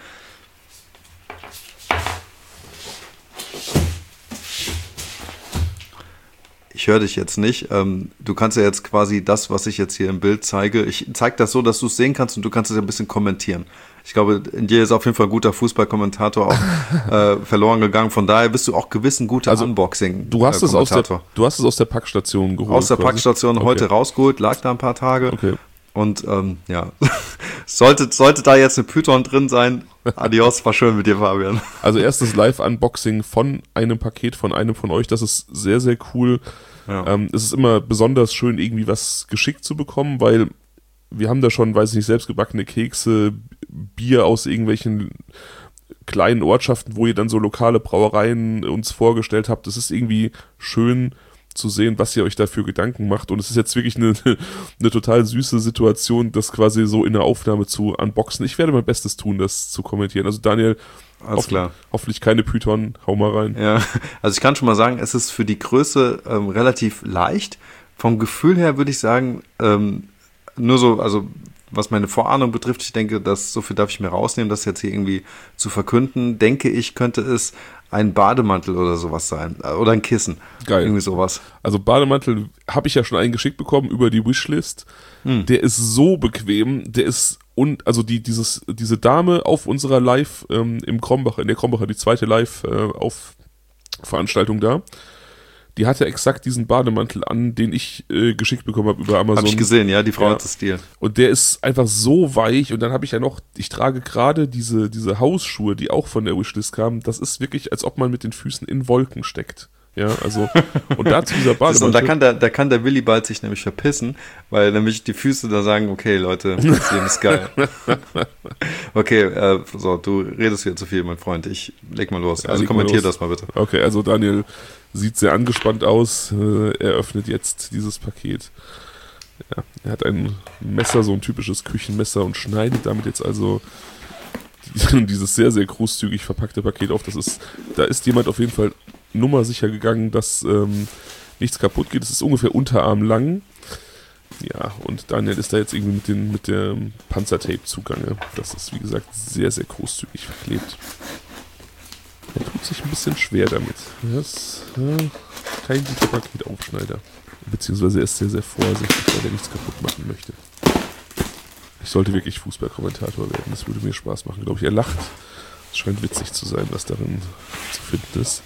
[SPEAKER 2] Ich höre dich jetzt nicht. Ähm, du kannst ja jetzt quasi das, was ich jetzt hier im Bild zeige, ich zeige das so, dass du es sehen kannst und du kannst es ja ein bisschen kommentieren. Ich glaube, in dir ist auf jeden Fall ein guter Fußballkommentator auch äh, verloren gegangen. Von daher bist du auch gewiss ein guter
[SPEAKER 1] also,
[SPEAKER 2] Unboxing.
[SPEAKER 1] Du hast, äh, es aus der, du hast es aus der Packstation geholt.
[SPEAKER 2] Aus der quasi. Packstation okay. Heute rausgeholt, lag da ein paar Tage.
[SPEAKER 1] Okay.
[SPEAKER 2] Und ähm, ja, sollte, sollte da jetzt eine Python drin sein, adios, war schön mit dir, Fabian.
[SPEAKER 1] Also erstes Live-Unboxing von einem Paket von einem von euch, das ist sehr, sehr cool. Ja. Ähm, es ist immer besonders schön, irgendwie was geschickt zu bekommen, weil wir haben da schon, weiß ich nicht, selbstgebackene Kekse, Bier aus irgendwelchen kleinen Ortschaften, wo ihr dann so lokale Brauereien uns vorgestellt habt. Es ist irgendwie schön zu sehen, was ihr euch dafür Gedanken macht. Und es ist jetzt wirklich eine, eine total süße Situation, das quasi so in der Aufnahme zu unboxen. Ich werde mein Bestes tun, das zu kommentieren. Also Daniel,
[SPEAKER 2] Alles
[SPEAKER 1] hoff-
[SPEAKER 2] klar.
[SPEAKER 1] hoffentlich keine Python, hau mal rein.
[SPEAKER 2] Ja, also ich kann schon mal sagen, es ist für die Größe ähm, relativ leicht. Vom Gefühl her würde ich sagen, ähm, nur so, also was meine Vorahnung betrifft, ich denke, dass so viel darf ich mir rausnehmen, das jetzt hier irgendwie zu verkünden, denke ich, könnte es ein Bademantel oder sowas sein. Oder ein Kissen.
[SPEAKER 1] Geil.
[SPEAKER 2] Irgendwie sowas.
[SPEAKER 1] Also Bademantel habe ich ja schon einen geschickt bekommen über die Wishlist. Hm. Der ist so bequem, der ist und also die dieses diese Dame auf unserer Live ähm, im Krombacher, in der Krombacher, die zweite Live äh, auf Veranstaltung da. Die hatte exakt diesen Bademantel an, den ich äh, geschickt bekommen habe über Amazon.
[SPEAKER 2] Habe ich gesehen, ja, die Frau
[SPEAKER 1] ja.
[SPEAKER 2] hat das Stil.
[SPEAKER 1] Und der ist einfach so weich. Und dann habe ich ja noch, ich trage gerade diese diese Hausschuhe, die auch von der Wishlist kamen. Das ist wirklich, als ob man mit den Füßen in Wolken steckt. Ja, also, und dazu dieser
[SPEAKER 2] Bademantel. Und da kann der, da kann der Willi bald sich nämlich verpissen, weil nämlich die Füße da sagen, okay, Leute, das Leben ist geil. Okay, äh, so, du redest hier zu viel, mein Freund. Ich leg mal los.
[SPEAKER 1] Ja,
[SPEAKER 2] also kommentier das mal bitte.
[SPEAKER 1] Okay, also Daniel sieht sehr angespannt aus. Äh, er öffnet jetzt dieses Paket. Ja, er hat ein Messer, so ein typisches Küchenmesser und schneidet damit jetzt also dieses sehr, sehr großzügig verpackte Paket auf. Das ist, da ist jemand auf jeden Fall nummersicher gegangen, dass ähm, nichts kaputt geht. Es ist ungefähr unterarmlang. Ja, und Daniel ist da jetzt irgendwie mit, den, mit dem Panzertape zugange. Das ist, wie gesagt, sehr, sehr großzügig verklebt. Er tut sich ein bisschen schwer damit. Das ist ja, kein guter Paketaufschneider. Beziehungsweise er ist sehr, sehr vorsichtig, weil er nichts kaputt machen möchte. Ich sollte wirklich Fußballkommentator werden. Das würde mir Spaß machen, glaube ich. Er lacht. Es scheint witzig zu sein, was darin zu finden ist.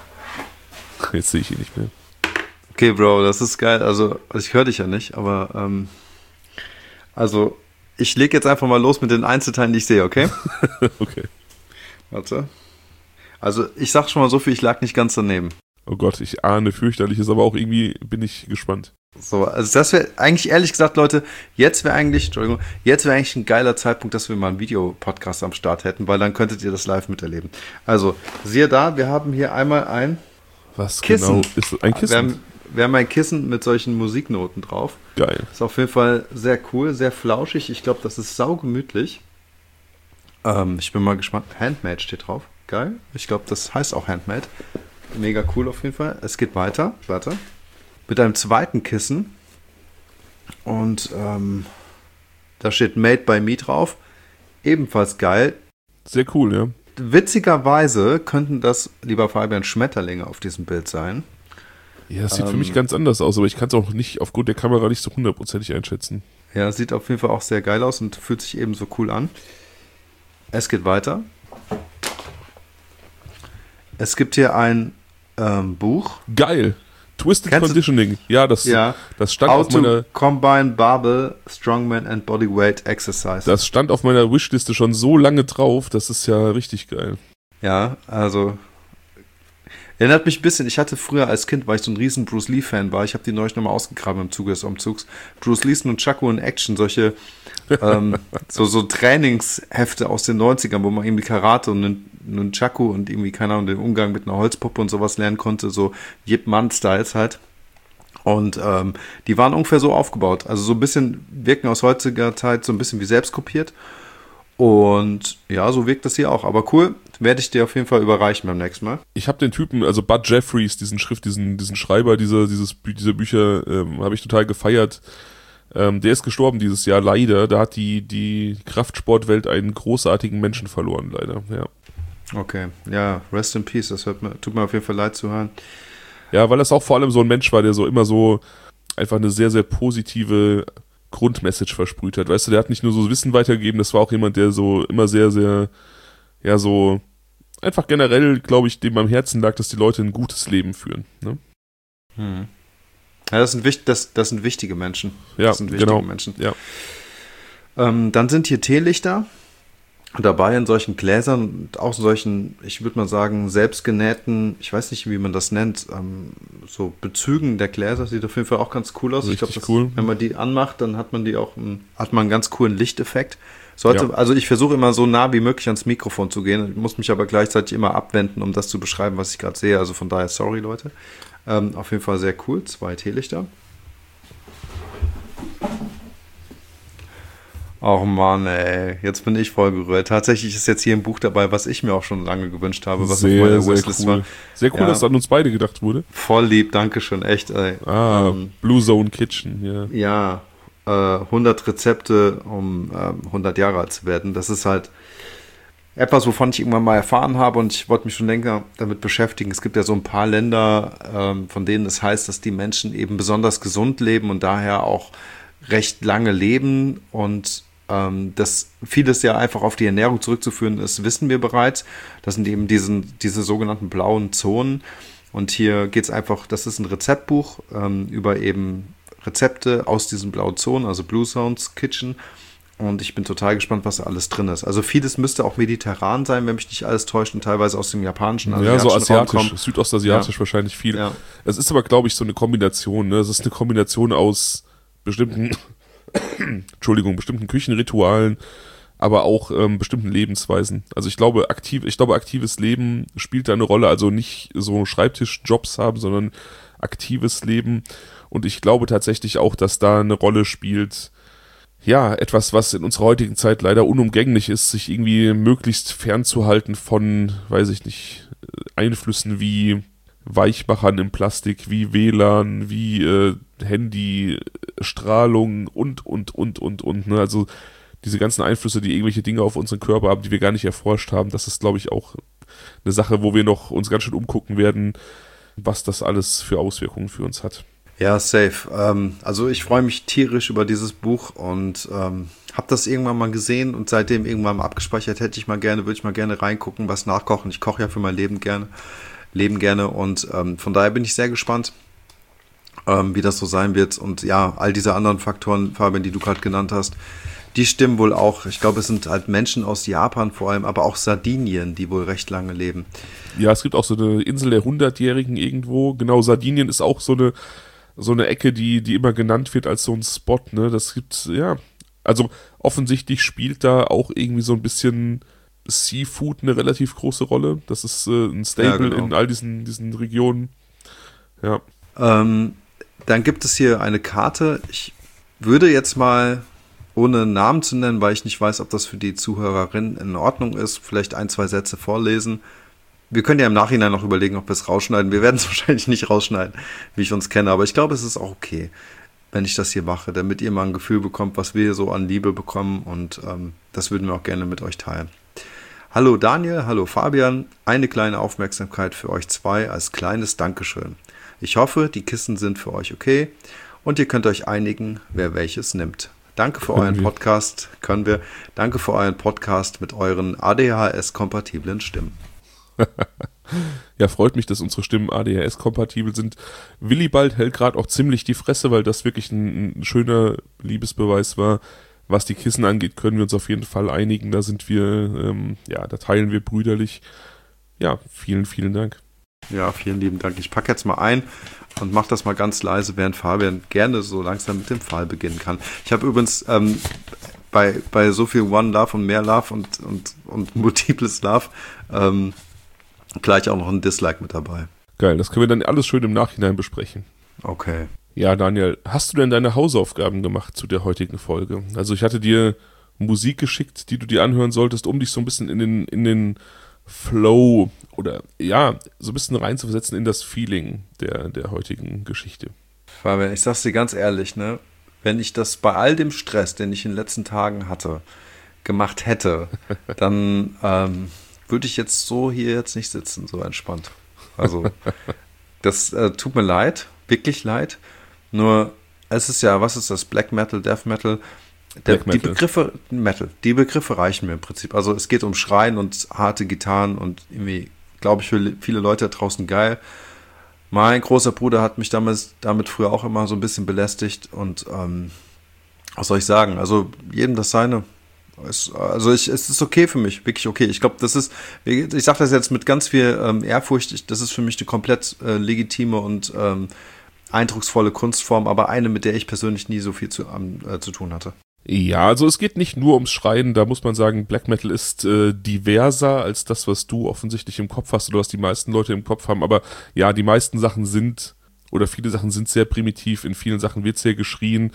[SPEAKER 1] Jetzt sehe ich ihn nicht mehr.
[SPEAKER 2] Okay, Bro, das ist geil. Also, ich höre dich ja nicht, aber ähm, also, ich lege jetzt einfach mal los mit den Einzelteilen, die ich sehe, okay?
[SPEAKER 1] Okay.
[SPEAKER 2] Warte. Also, ich sag schon mal so viel, ich lag nicht ganz daneben.
[SPEAKER 1] Oh Gott, ich ahne fürchterliches, aber auch irgendwie bin ich gespannt.
[SPEAKER 2] So, also das wäre eigentlich, ehrlich gesagt, Leute, jetzt wäre eigentlich, Entschuldigung, jetzt wäre eigentlich ein geiler Zeitpunkt, dass wir mal einen Videopodcast am Start hätten, weil dann könntet ihr das live miterleben. Also, siehe da, wir haben hier einmal ein
[SPEAKER 1] Was
[SPEAKER 2] Kissen.
[SPEAKER 1] genau ist ein Kissen?
[SPEAKER 2] Wir haben, wir haben ein Kissen mit solchen Musiknoten drauf.
[SPEAKER 1] Geil.
[SPEAKER 2] Ist auf jeden Fall sehr cool, sehr flauschig. Ich glaube, das ist saugemütlich. Ähm, ich bin mal gespannt. Handmade steht drauf. Geil. Ich glaube, das heißt auch Handmade. Mega cool auf jeden Fall. Es geht weiter. Warte. Mit einem zweiten Kissen. Und ähm, da steht Made by Me drauf. Ebenfalls geil.
[SPEAKER 1] Sehr cool, ja.
[SPEAKER 2] Witzigerweise könnten das, lieber Fabian, Schmetterlinge auf diesem Bild sein.
[SPEAKER 1] Ja, das sieht
[SPEAKER 2] ähm,
[SPEAKER 1] für mich ganz anders aus, aber ich kann es auch nicht aufgrund der Kamera nicht so hundertprozentig einschätzen.
[SPEAKER 2] Ja, sieht auf jeden Fall auch sehr geil aus und fühlt sich ebenso cool an. Es geht weiter. Es gibt hier ein ähm, Buch.
[SPEAKER 1] Geil. Twisted
[SPEAKER 2] Kennst
[SPEAKER 1] Conditioning. Du? Ja, das,
[SPEAKER 2] ja.
[SPEAKER 1] das stand
[SPEAKER 2] How
[SPEAKER 1] auf meiner...
[SPEAKER 2] to combine Barbell, Strongman and Bodyweight Exercise.
[SPEAKER 1] Das stand auf meiner Wishliste schon so lange drauf, das ist ja richtig geil.
[SPEAKER 2] Ja, also... Erinnert mich ein bisschen, ich hatte früher als Kind, weil ich so ein riesen Bruce Lee-Fan war, ich habe die neulich nochmal ausgegraben im Zuge des Umzugs, Bruce Lee und Chaco in Action, solche ähm, so, so Trainingshefte aus den neunzigern, wo man irgendwie Karate und einen Chaco und irgendwie, keine Ahnung, den Umgang mit einer Holzpuppe und sowas lernen konnte, so Yip Man-Styles halt. Und ähm, die waren ungefähr so aufgebaut, also so ein bisschen, wirken aus heutiger Zeit so ein bisschen wie selbst kopiert. Und ja, so wirkt das hier auch. Aber cool, werde ich dir auf jeden Fall überreichen beim nächsten Mal.
[SPEAKER 1] Ich habe den Typen, also Bud Jeffries, diesen Schrift, diesen, diesen Schreiber dieser, dieses, dieser Bücher, ähm, habe ich total gefeiert. Ähm, der ist gestorben dieses Jahr, leider. Da hat die, die Kraftsportwelt einen großartigen Menschen verloren, leider. Ja.
[SPEAKER 2] Okay, ja, rest in peace. Das hört mir, tut mir auf jeden Fall leid zu hören.
[SPEAKER 1] Ja, weil das auch vor allem so ein Mensch war, der so immer so einfach eine sehr, sehr positive Grundmessage versprüht hat. Weißt du, der hat nicht nur so Wissen weitergegeben, das war auch jemand, der so immer sehr, sehr, ja, so einfach generell, glaube ich, dem am Herzen lag, dass die Leute ein gutes Leben führen. Ne?
[SPEAKER 2] Hm. Ja, das sind, das, das sind wichtige Menschen.
[SPEAKER 1] Ja,
[SPEAKER 2] das sind wichtige
[SPEAKER 1] genau.
[SPEAKER 2] Menschen.
[SPEAKER 1] Ja.
[SPEAKER 2] Ähm, dann sind hier Teelichter dabei in solchen Gläsern und auch in solchen, ich würde mal sagen, selbstgenähten, ich weiß nicht, wie man das nennt, ähm, so Bezügen der Gläser. Sieht auf jeden Fall auch ganz cool aus.
[SPEAKER 1] Richtig
[SPEAKER 2] ich glaube,
[SPEAKER 1] cool.
[SPEAKER 2] Wenn man die anmacht, dann hat man die auch, hat man einen ganz coolen Lichteffekt. Sollte,
[SPEAKER 1] Ja.
[SPEAKER 2] Also ich versuche immer so nah wie möglich ans Mikrofon zu gehen. Ich muss mich aber gleichzeitig immer abwenden, um das zu beschreiben, was ich gerade sehe. Also von daher, sorry Leute. Ähm, auf jeden Fall sehr cool. Zwei Teelichter. Och Mann, ey, jetzt bin ich voll gerührt. Tatsächlich ist jetzt hier ein Buch dabei, was ich mir auch schon lange gewünscht habe, was
[SPEAKER 1] sehr,
[SPEAKER 2] auf meiner
[SPEAKER 1] sehr
[SPEAKER 2] Wishlist
[SPEAKER 1] cool.
[SPEAKER 2] war.
[SPEAKER 1] Sehr cool,
[SPEAKER 2] Ja.
[SPEAKER 1] dass an uns beide gedacht wurde.
[SPEAKER 2] Voll lieb, danke schön, echt, ey.
[SPEAKER 1] Ah,
[SPEAKER 2] Ähm,
[SPEAKER 1] Blue Zone Kitchen, ja.
[SPEAKER 2] Ja, äh, hundert Rezepte, um ähm, hundert Jahre alt zu werden. Das ist halt etwas, wovon ich irgendwann mal erfahren habe und ich wollte mich schon länger damit beschäftigen. Es gibt ja so ein paar Länder, ähm, von denen es heißt, dass die Menschen eben besonders gesund leben und daher auch recht lange leben und ähm, dass vieles ja einfach auf die Ernährung zurückzuführen ist, wissen wir bereits. Das sind eben diesen, diese sogenannten blauen Zonen und hier geht es einfach, das ist ein Rezeptbuch ähm, über eben Rezepte aus diesen blauen Zonen, also Blue Zones Kitchen. Und ich bin total gespannt, was da alles drin ist. Also vieles müsste auch mediterran sein, wenn mich nicht alles täuscht, und teilweise aus dem japanischen,
[SPEAKER 1] ja, so asiatisch,
[SPEAKER 2] Raum
[SPEAKER 1] südostasiatisch ja. wahrscheinlich viel.
[SPEAKER 2] Ja.
[SPEAKER 1] Es ist aber, glaube ich, so eine Kombination. Ne? Es ist eine Kombination aus bestimmten, Entschuldigung, bestimmten Küchenritualen, aber auch ähm, bestimmten Lebensweisen. Also ich glaube, aktiv, ich glaube, aktives Leben spielt da eine Rolle. Also nicht so Schreibtischjobs haben, sondern aktives Leben. Und ich glaube tatsächlich auch, dass da eine Rolle spielt, ja, etwas, was in unserer heutigen Zeit leider unumgänglich ist, sich irgendwie möglichst fernzuhalten von, weiß ich nicht, Einflüssen wie Weichmachern im Plastik, wie W L A N, wie äh, Handy, Strahlung und, und, und, und, und, ne, also diese ganzen Einflüsse, die irgendwelche Dinge auf unseren Körper haben, die wir gar nicht erforscht haben, das ist, glaube ich, auch eine Sache, wo wir noch uns ganz schön umgucken werden, was das alles für Auswirkungen für uns hat.
[SPEAKER 2] Ja, safe. Ähm, also ich freue mich tierisch über dieses Buch und ähm, habe das irgendwann mal gesehen und seitdem irgendwann mal abgespeichert. Hätte ich mal gerne, würde ich mal gerne reingucken, was nachkochen. Ich koche ja für mein Leben gerne, Leben gerne und ähm, von daher bin ich sehr gespannt, ähm, wie das so sein wird. Und ja, all diese anderen Faktoren, Fabian, die du gerade genannt hast, die stimmen wohl auch. Ich glaube, es sind halt Menschen aus Japan vor allem, aber auch Sardinien, die wohl recht lange leben.
[SPEAKER 1] Ja, es gibt auch so eine Insel der Hundertjährigen irgendwo. Genau, Sardinien ist auch so eine so eine Ecke, die die immer genannt wird als so ein Spot, ne? Das gibt, ja, also offensichtlich spielt da auch irgendwie so ein bisschen Seafood eine relativ große Rolle. Das ist äh, ein Staple ja, genau. in all diesen, diesen Regionen. Ja.
[SPEAKER 2] Ähm, dann gibt es hier eine Karte. Ich würde jetzt mal, ohne Namen zu nennen, weil ich nicht weiß, ob das für die Zuhörerin in Ordnung ist, vielleicht ein, zwei Sätze vorlesen. Wir können ja im Nachhinein noch überlegen, ob wir es rausschneiden. Wir werden es wahrscheinlich nicht rausschneiden, wie ich uns kenne. Aber ich glaube, es ist auch okay, wenn ich das hier mache, damit ihr mal ein Gefühl bekommt, was wir hier so an Liebe bekommen. Und ähm, das würden wir auch gerne mit euch teilen. Hallo Daniel, hallo Fabian. Eine kleine Aufmerksamkeit für euch zwei als kleines Dankeschön. Ich hoffe, die Kissen sind für euch okay und ihr könnt euch einigen, wer welches nimmt. Danke für euren Podcast, können wir. Danke für euren Podcast mit euren A D H S-kompatiblen Stimmen.
[SPEAKER 1] Ja, freut mich, dass unsere Stimmen A D H S-kompatibel sind. Willibald hält gerade auch ziemlich die Fresse, weil das wirklich ein, ein schöner Liebesbeweis war. Was die Kissen angeht, können wir uns auf jeden Fall einigen. Da sind wir, ähm, ja, da teilen wir brüderlich. Ja, vielen, vielen Dank.
[SPEAKER 2] Ja, vielen lieben Dank. Ich packe jetzt mal ein und mache das mal ganz leise, während Fabian gerne so langsam mit dem Fall beginnen kann. Ich habe übrigens ähm, bei, bei so viel One Love und mehr Love und, und, und Multiples Love ähm, gleich auch noch ein Dislike mit dabei.
[SPEAKER 1] Geil, das können wir dann alles schön im Nachhinein besprechen.
[SPEAKER 2] Okay.
[SPEAKER 1] Ja, Daniel, hast du denn deine Hausaufgaben gemacht zu der heutigen Folge? Also ich hatte dir Musik geschickt, die du dir anhören solltest, um dich so ein bisschen in den, in den Flow oder ja, so ein bisschen reinzuversetzen in das Feeling der, der heutigen Geschichte.
[SPEAKER 2] Fabian, ich sag's dir ganz ehrlich, ne, wenn ich das bei all dem Stress, den ich in den letzten Tagen hatte, gemacht hätte, dann ähm, würde ich jetzt so hier jetzt nicht sitzen, so entspannt. Also, das äh, tut mir leid, wirklich leid. Nur, es ist ja, was ist das? Black Metal, Death Metal? Der, die Begriffe, Metal, die Begriffe reichen mir im Prinzip. Also, es geht um Schreien und harte Gitarren und irgendwie, glaube ich, für viele Leute da draußen geil. Mein großer Bruder hat mich damals damit früher auch immer so ein bisschen belästigt und, ähm, was soll ich sagen? Also, jedem das seine. Es, also ich, es ist okay für mich, wirklich okay. Ich glaube, das ist, ich sage das jetzt mit ganz viel ähm, Ehrfurcht, ich, das ist für mich eine komplett äh, legitime und ähm, eindrucksvolle Kunstform, aber eine, mit der ich persönlich nie so viel zu, ähm, äh, zu tun hatte.
[SPEAKER 1] Ja, also es geht nicht nur ums Schreien, da muss man sagen, Black Metal ist äh, diverser als das, was du offensichtlich im Kopf hast oder was die meisten Leute im Kopf haben, aber ja, die meisten Sachen sind, oder viele Sachen sind sehr primitiv, in vielen Sachen wird sehr geschrien.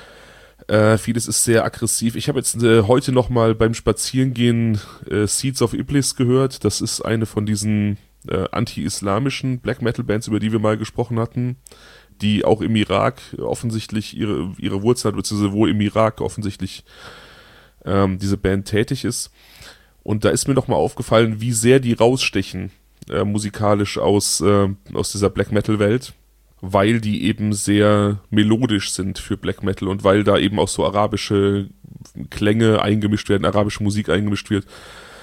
[SPEAKER 1] Äh, vieles ist sehr aggressiv. Ich habe jetzt äh, heute nochmal beim Spazierengehen äh, Seeds of Iblis gehört. Das ist eine von diesen äh, anti-islamischen Black Metal Bands, über die wir mal gesprochen hatten, die auch im Irak offensichtlich ihre, ihre Wurzeln hat, beziehungsweise wo im Irak offensichtlich ähm, diese Band tätig ist. Und da ist mir nochmal aufgefallen, wie sehr die rausstechen äh, musikalisch aus, äh, aus dieser Black Metal Welt, weil die eben sehr melodisch sind für Black Metal und weil da eben auch so arabische Klänge eingemischt werden, arabische Musik eingemischt wird.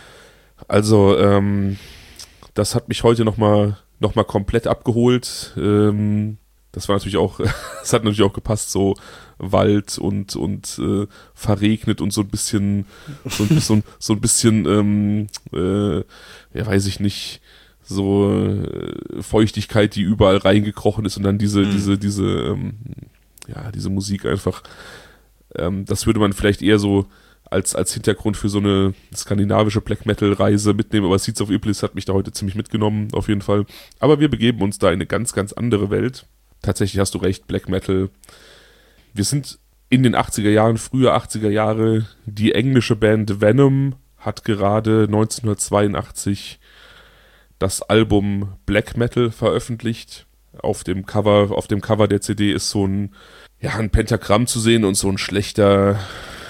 [SPEAKER 1] Also, ähm, das hat mich heute nochmal noch mal komplett abgeholt. Ähm, das war natürlich auch, es hat natürlich auch gepasst, so Wald und und äh, verregnet und so ein bisschen, so ein, so ein, so ein bisschen, ähm, äh, ja weiß ich nicht, so äh, Feuchtigkeit, die überall reingekrochen ist und dann diese, mhm. diese, diese, ähm, ja, diese Musik einfach, ähm, das würde man vielleicht eher so als, als Hintergrund für so eine skandinavische Black-Metal-Reise mitnehmen, aber Seeds of Iblis hat mich da heute ziemlich mitgenommen, auf jeden Fall. Aber wir begeben uns da in eine ganz, ganz andere Welt. Tatsächlich hast du recht, Black Metal. Wir sind in den achtziger Jahren, frühe achtziger Jahre. Die englische Band Venom hat gerade neunzehnhundertzweiundachtzig das Album Black Metal veröffentlicht. Auf dem Cover, auf dem Cover der C D ist so ein, ja, ein Pentagramm zu sehen und so ein schlechter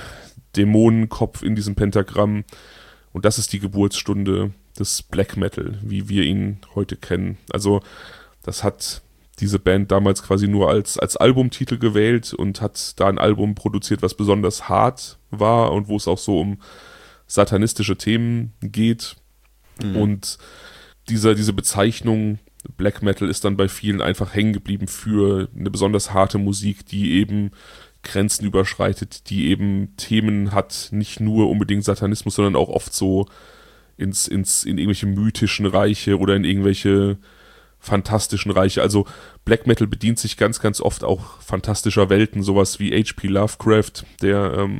[SPEAKER 1] Dämonenkopf in diesem Pentagramm. Und das ist die Geburtsstunde des Black Metal, wie wir ihn heute kennen. Also das hat diese Band damals quasi nur als, als Albumtitel gewählt und hat da ein Album produziert, was besonders hart war und wo es auch so um satanistische Themen geht. Mhm. Und dieser, diese Bezeichnung Black Metal ist dann bei vielen einfach hängen geblieben für eine besonders harte Musik, die eben Grenzen überschreitet, die eben Themen hat, nicht nur unbedingt Satanismus, sondern auch oft so ins, ins, in irgendwelche mythischen Reiche oder in irgendwelche fantastischen Reiche. Also Black Metal bedient sich ganz, ganz oft auch fantastischer Welten, sowas wie H P Lovecraft, der ähm,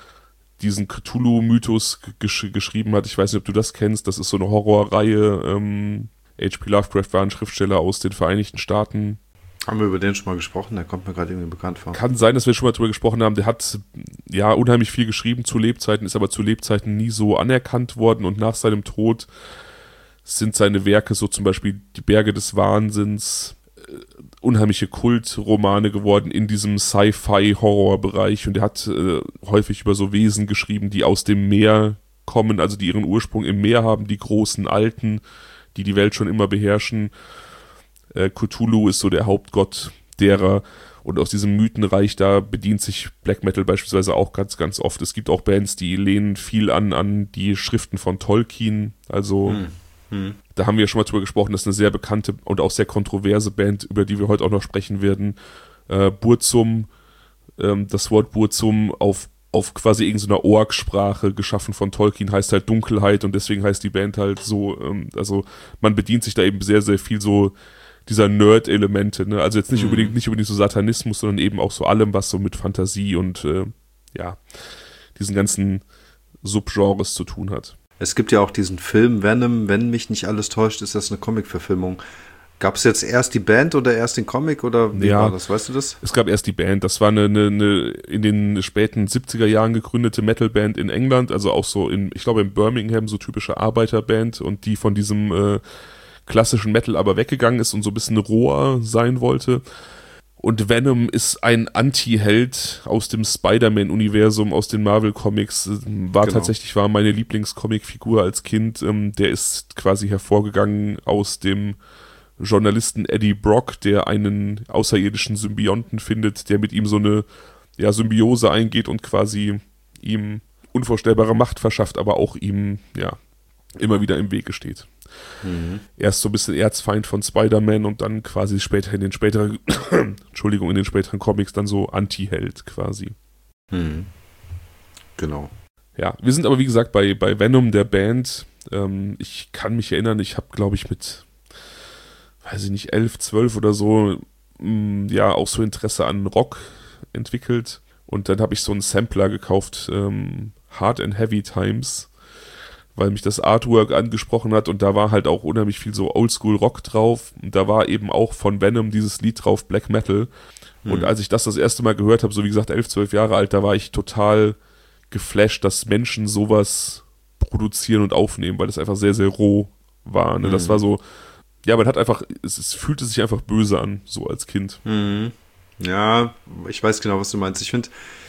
[SPEAKER 1] diesen Cthulhu-Mythos gesch- geschrieben hat. Ich weiß nicht, ob du das kennst, das ist so eine Horrorreihe. Ähm, H P Lovecraft war ein Schriftsteller aus den Vereinigten Staaten.
[SPEAKER 2] Haben wir über den schon mal gesprochen? Der kommt mir gerade irgendwie bekannt vor.
[SPEAKER 1] Kann sein, dass wir schon mal drüber gesprochen haben. Der hat ja unheimlich viel geschrieben zu Lebzeiten, ist aber zu Lebzeiten nie so anerkannt worden und nach seinem Tod sind seine Werke, so zum Beispiel Die Berge des Wahnsinns, äh, unheimliche Kultromane geworden in diesem Sci-Fi-Horror-Bereich und er hat äh, häufig über so Wesen geschrieben, die aus dem Meer kommen, also die ihren Ursprung im Meer haben, die großen Alten, die die Welt schon immer beherrschen. Äh, Cthulhu ist so der Hauptgott derer und aus diesem Mythenreich, da bedient sich Black Metal beispielsweise auch ganz, ganz oft. Es gibt auch Bands, die lehnen viel an, an die Schriften von Tolkien, also hm. Hm. Da haben wir schon mal drüber gesprochen, das ist eine sehr bekannte und auch sehr kontroverse Band, über die wir heute auch noch sprechen werden. Äh, Burzum, ähm, das Wort Burzum auf, auf quasi irgendeiner Ork-Sprache geschaffen von Tolkien heißt halt Dunkelheit und deswegen heißt die Band halt so, ähm, also man bedient sich da eben sehr, sehr viel so dieser Nerd-Elemente, ne? Also jetzt nicht mhm. unbedingt, nicht unbedingt so Satanismus, sondern eben auch so allem, was so mit Fantasie und äh, ja, diesen ganzen Subgenres zu tun hat.
[SPEAKER 2] Es gibt ja auch diesen Film Venom, wenn mich nicht alles täuscht, ist das eine Comic-Verfilmung. Gab es jetzt erst die Band oder erst den Comic oder wie
[SPEAKER 1] ja,
[SPEAKER 2] war das, weißt du das?
[SPEAKER 1] Es gab erst die Band, das war eine, eine, eine in den späten siebziger Jahren gegründete Metal-Band in England, also auch so in, ich glaube in Birmingham, so typische Arbeiterband und die von diesem äh, klassischen Metal aber weggegangen ist und so ein bisschen roher sein wollte. Und Venom ist ein Anti-Held aus dem Spider-Man-Universum, aus den Marvel-Comics. War genau. tatsächlich war meine Lieblings-Comic-Figur als Kind. Ähm, der ist quasi hervorgegangen aus dem Journalisten Eddie Brock, der einen außerirdischen Symbionten findet, der mit ihm so eine ja, Symbiose eingeht und quasi ihm unvorstellbare Macht verschafft, aber auch ihm ja immer wieder im Wege steht. Mhm. Erst so ein bisschen Erzfeind von Spider-Man und dann quasi später in den späteren Entschuldigung, in den späteren Comics dann so Anti-Held quasi.
[SPEAKER 2] Mhm. Genau.
[SPEAKER 1] Ja, wir sind aber wie gesagt bei, bei Venom, der Band. Ähm, ich kann mich erinnern, ich habe glaube ich mit weiß ich nicht, elf, zwölf oder so mh, ja auch so Interesse an Rock entwickelt und dann habe ich so einen Sampler gekauft, ähm, Hard and Heavy Times, weil mich das Artwork angesprochen hat und da war halt auch unheimlich viel so Oldschool-Rock drauf und da war eben auch von Venom dieses Lied drauf, Black Metal. Mhm. Und als ich das das erste Mal gehört habe, so wie gesagt elf, zwölf Jahre alt, da war ich total geflasht, dass Menschen sowas produzieren und aufnehmen, weil das einfach sehr, sehr roh war. Ne? Mhm. Das war so, ja, man hat einfach, es, es fühlte sich einfach böse an, so als Kind.
[SPEAKER 2] Mhm. Ja, ich weiß genau, was du meinst. Ich finde,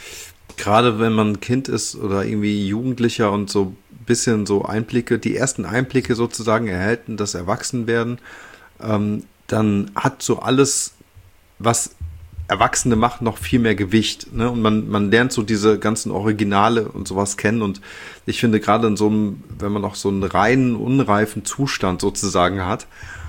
[SPEAKER 2] gerade wenn man Kind ist oder irgendwie Jugendlicher und so ein bisschen so Einblicke, die ersten Einblicke sozusagen erhält in das Erwachsenwerden, ähm, dann hat so alles, was Erwachsene machen, noch viel mehr Gewicht. Ne? Und man, man lernt so diese ganzen Originale und sowas kennen. Und ich finde gerade in so einem, wenn man auch so einen reinen, unreifen Zustand sozusagen hat,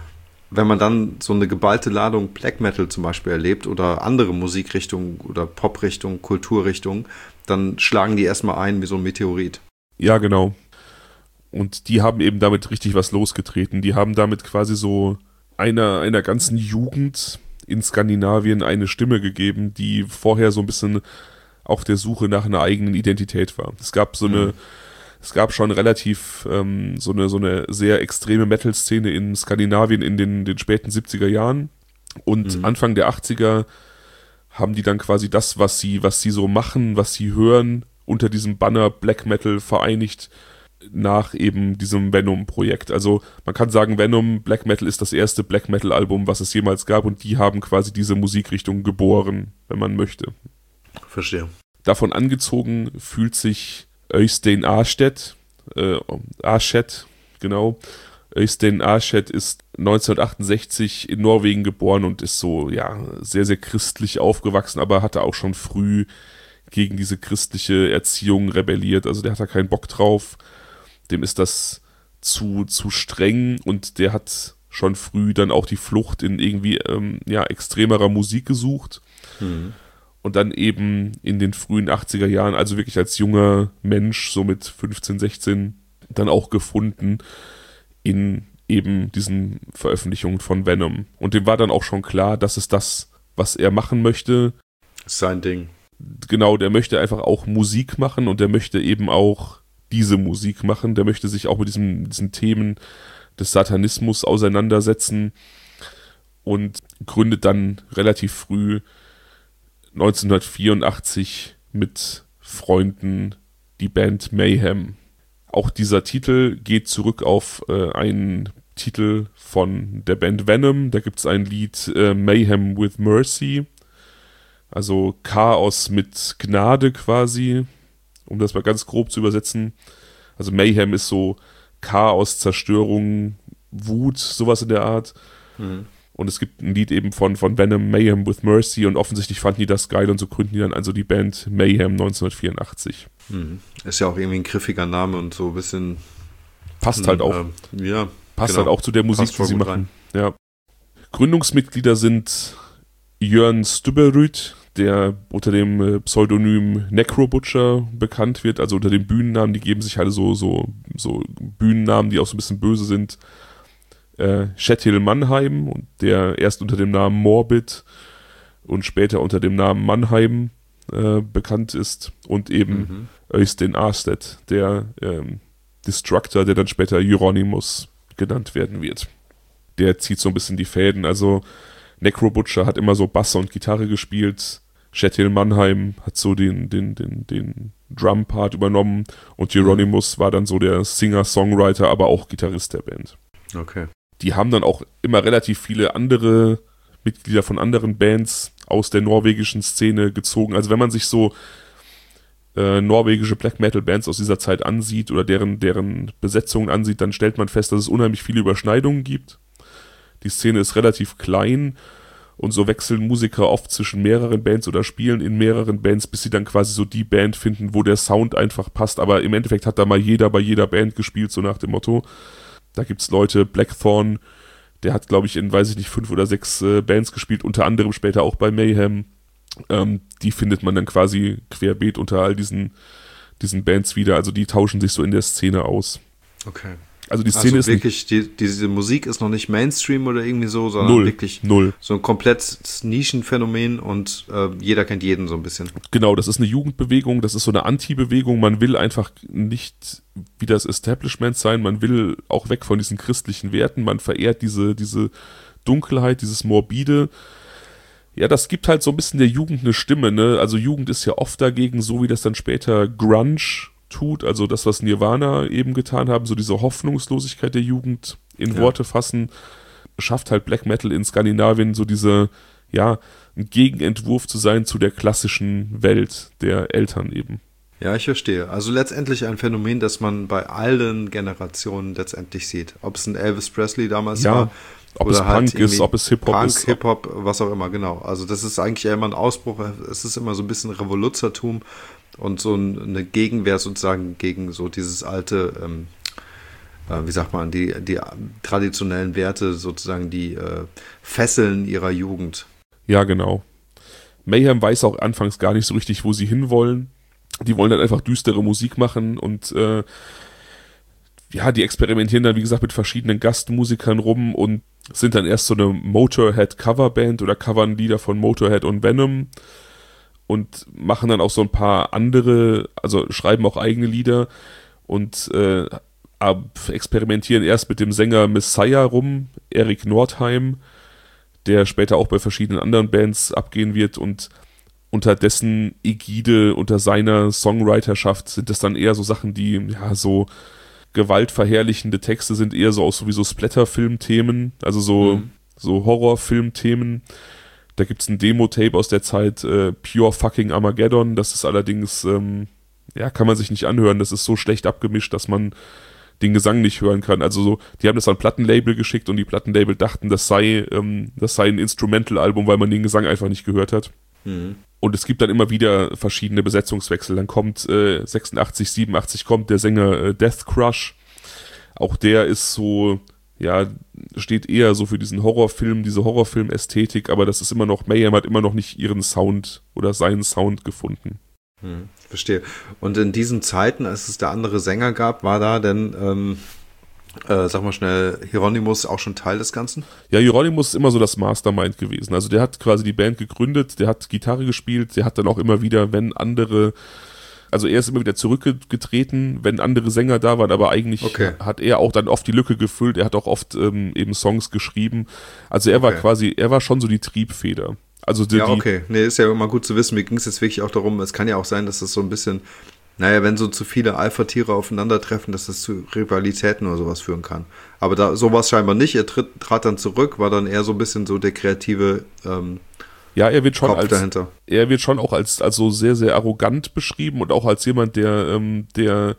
[SPEAKER 2] wenn man dann so eine geballte Ladung Black Metal zum Beispiel erlebt oder andere Musikrichtungen oder Poprichtungen, Kulturrichtungen, dann schlagen die erstmal ein wie so ein Meteorit.
[SPEAKER 1] Ja, genau. Und die haben eben damit richtig was losgetreten. Die haben damit quasi so einer, einer ganzen Jugend in Skandinavien eine Stimme gegeben, die vorher so ein bisschen auf der Suche nach einer eigenen Identität war. Es gab so eine, mhm. es gab schon relativ ähm, so eine so eine sehr extreme Metal-Szene in Skandinavien in den, den späten siebziger Jahren und mhm. Anfang der achtziger haben die dann quasi das, was sie, was sie so machen, was sie hören, unter diesem Banner Black Metal vereinigt nach eben diesem Venom-Projekt. Also man kann sagen, Venom Black Metal ist das erste Black Metal-Album, was es jemals gab und die haben quasi diese Musikrichtung geboren, wenn man möchte.
[SPEAKER 2] Verstehe.
[SPEAKER 1] Davon angezogen fühlt sich Øystein Aarseth, äh, Aarseth, genau. Øystein Aarseth ist neunzehnhundertachtundsechzig in Norwegen geboren und ist so, ja, sehr, sehr christlich aufgewachsen, aber hatte auch schon früh gegen diese christliche Erziehung rebelliert. Also der hat da keinen Bock drauf. Dem ist das zu, zu streng und der hat schon früh dann auch die Flucht in irgendwie, ähm, ja, extremerer Musik gesucht. Mhm. Und dann eben in den frühen achtziger Jahren, also wirklich als junger Mensch, so mit fünfzehn, sechzehn, dann auch gefunden in eben diesen Veröffentlichungen von Venom. Und dem war dann auch schon klar, das ist das, was er machen möchte.
[SPEAKER 2] Sein Ding.
[SPEAKER 1] Genau, der möchte einfach auch Musik machen und der möchte eben auch diese Musik machen. Der möchte sich auch mit diesen, diesen Themen des Satanismus auseinandersetzen und gründet dann relativ früh neunzehnhundertvierundachtzig mit Freunden die Band Mayhem. Auch dieser Titel geht zurück auf äh, einen Titel von der Band Venom. Da gibt es ein Lied äh, Mayhem with Mercy, also Chaos mit Gnade quasi, um das mal ganz grob zu übersetzen. Also Mayhem ist so Chaos, Zerstörung, Wut, sowas in der Art. Mhm. Und es gibt ein Lied eben von, von Venom, Mayhem with Mercy, und offensichtlich fanden die das geil und so gründen die dann also die Band Mayhem neunzehnhundertvierundachtzig.
[SPEAKER 2] Mhm. Ist ja auch irgendwie ein griffiger Name und so ein bisschen...
[SPEAKER 1] Passt halt auch.
[SPEAKER 2] Äh, ja,
[SPEAKER 1] passt
[SPEAKER 2] genau.
[SPEAKER 1] halt auch zu der Musik, die sie machen. Ja. Gründungsmitglieder sind Jörn Stubberud, der unter dem Pseudonym Necrobutcher bekannt wird, also unter dem Bühnennamen, die geben sich alle so, so, so Bühnennamen, die auch so ein bisschen böse sind. Äh, Kjetil Mannheim, und der erst unter dem Namen Morbid und später unter dem Namen Mannheim äh, bekannt ist, und eben mhm. Øystein Aarseth, der ähm, Destructor, der dann später Euronymous genannt werden wird. Der zieht so ein bisschen die Fäden, also Necrobutcher hat immer so Bass und Gitarre gespielt, Kjetil Mannheim hat so den, den, den, den Drum-Part übernommen und Euronymous war dann so der Singer-Songwriter, aber auch Gitarrist der Band.
[SPEAKER 2] Okay.
[SPEAKER 1] Die haben dann auch immer relativ viele andere Mitglieder von anderen Bands aus der norwegischen Szene gezogen. Also wenn man sich so äh, norwegische Black-Metal-Bands aus dieser Zeit ansieht oder deren, deren Besetzungen ansieht, dann stellt man fest, dass es unheimlich viele Überschneidungen gibt. Die Szene ist relativ klein und so wechseln Musiker oft zwischen mehreren Bands oder spielen in mehreren Bands, bis sie dann quasi so die Band finden, wo der Sound einfach passt. Aber im Endeffekt hat da mal jeder bei jeder Band gespielt, so nach dem Motto. Da gibt's Leute, Blackthorn, der hat, glaube ich, in, weiß ich nicht, fünf oder sechs äh, Bands gespielt, unter anderem später auch bei Mayhem. Ähm, die findet man dann quasi querbeet unter all diesen, diesen Bands wieder. Also die tauschen sich so in der Szene aus.
[SPEAKER 2] Okay.
[SPEAKER 1] Also die Szene
[SPEAKER 2] also
[SPEAKER 1] ist
[SPEAKER 2] wirklich, die, diese Musik ist noch nicht Mainstream oder irgendwie so, sondern
[SPEAKER 1] null,
[SPEAKER 2] wirklich
[SPEAKER 1] null.
[SPEAKER 2] So ein komplettes Nischenphänomen und äh, jeder kennt jeden so ein bisschen.
[SPEAKER 1] Genau, das ist eine Jugendbewegung, das ist so eine Anti-Bewegung. Man will einfach nicht wie das Establishment sein, man will auch weg von diesen christlichen Werten, man verehrt diese, diese Dunkelheit, dieses Morbide. Ja, das gibt halt so ein bisschen der Jugend eine Stimme, ne? Also Jugend ist ja oft dagegen, so wie das dann später Grunge tut, also das, was Nirvana eben getan haben, so diese Hoffnungslosigkeit der Jugend in ja. Worte fassen, schafft halt Black Metal in Skandinavien so diese, ja, ein Gegenentwurf zu sein zu der klassischen Welt der Eltern eben.
[SPEAKER 2] Ja, ich verstehe. Also letztendlich ein Phänomen, das man bei allen Generationen letztendlich sieht. Ob es ein Elvis Presley damals
[SPEAKER 1] ja,
[SPEAKER 2] war,
[SPEAKER 1] ob
[SPEAKER 2] oder
[SPEAKER 1] es
[SPEAKER 2] halt
[SPEAKER 1] Punk ist, ob es Hip-Hop
[SPEAKER 2] Punk,
[SPEAKER 1] ist.
[SPEAKER 2] Hip-Hop, was auch immer, genau. Also das ist eigentlich ja immer ein Ausbruch, es ist immer so ein bisschen Revoluzertum und so eine Gegenwehr sozusagen gegen so dieses alte, ähm, äh, wie sagt man, die, die traditionellen Werte, sozusagen die äh, Fesseln ihrer Jugend.
[SPEAKER 1] Ja, genau. Mayhem weiß auch anfangs gar nicht so richtig, wo sie hinwollen. Die wollen dann einfach düstere Musik machen und äh, ja, die experimentieren dann, wie gesagt, mit verschiedenen Gastmusikern rum und sind dann erst so eine Motorhead-Coverband oder covern Lieder von Motorhead und Venom und machen dann auch so ein paar andere, also schreiben auch eigene Lieder und äh, experimentieren erst mit dem Sänger Messiah rum, Erik Nordheim, der später auch bei verschiedenen anderen Bands abgehen wird und unter dessen Ägide, unter seiner Songwriterschaft sind das dann eher so Sachen, die ja so gewaltverherrlichende Texte sind, eher so aus sowieso Splatter-Film-Themen, also so, mhm. so Horror-Film-Themen. Da gibt's ein Demo-Tape aus der Zeit, äh, Pure Fucking Armageddon, das ist allerdings, ähm, ja, kann man sich nicht anhören, das ist so schlecht abgemischt, dass man den Gesang nicht hören kann. Also so, die haben das an ein Plattenlabel geschickt und die Plattenlabel dachten, das sei, ähm, das sei ein Instrumental-Album, weil man den Gesang einfach nicht gehört hat. Mhm. Und es gibt dann immer wieder verschiedene Besetzungswechsel. Dann kommt äh, sechsundachtzig, siebenundachtzig kommt der Sänger äh, Death Crush. Auch der ist so, ja, steht eher so für diesen Horrorfilm, diese Horrorfilm-Ästhetik, aber das ist immer noch, Mayhem hat immer noch nicht ihren Sound oder seinen Sound gefunden.
[SPEAKER 2] Hm, verstehe. Und in diesen Zeiten, als es da andere Sänger gab, war da denn, ähm, äh, sag mal schnell, Hieronymus auch schon Teil des Ganzen?
[SPEAKER 1] Ja, Hieronymus ist immer so das Mastermind gewesen. Also der hat quasi die Band gegründet, der hat Gitarre gespielt, der hat dann auch immer wieder, wenn andere, also er ist immer wieder zurückgetreten, wenn andere Sänger da waren, aber eigentlich okay. hat er auch dann oft die Lücke gefüllt, er hat auch oft ähm, eben Songs geschrieben. Also er war okay. quasi, er war schon so die Triebfeder. Also die,
[SPEAKER 2] ja, okay. Nee, ist ja immer gut zu wissen. Mir ging es jetzt wirklich auch darum, es kann ja auch sein, dass das so ein bisschen, naja, wenn so zu viele Alpha-Tiere aufeinandertreffen, dass das zu Rivalitäten oder sowas führen kann. Aber da sowas scheinbar nicht. Er tritt, trat dann zurück, war dann eher so ein bisschen so der kreative ähm,
[SPEAKER 1] ja, er wird schon
[SPEAKER 2] Kopf
[SPEAKER 1] als,
[SPEAKER 2] dahinter.
[SPEAKER 1] Er wird schon auch als, als so sehr, sehr arrogant beschrieben und auch als jemand, der, ähm, der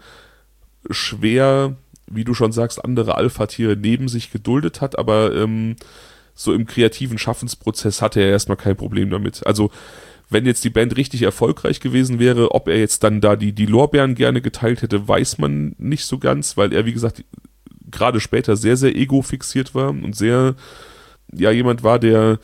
[SPEAKER 1] schwer, wie du schon sagst, andere Alpha-Tiere neben sich geduldet hat, aber ähm, so im kreativen Schaffensprozess hatte er erstmal kein Problem damit. Also wenn jetzt die Band richtig erfolgreich gewesen wäre, ob er jetzt dann da die, die Lorbeeren gerne geteilt hätte, weiß man nicht so ganz, weil er, wie gesagt, gerade später sehr, sehr ego-fixiert war und sehr, ja, jemand war, der,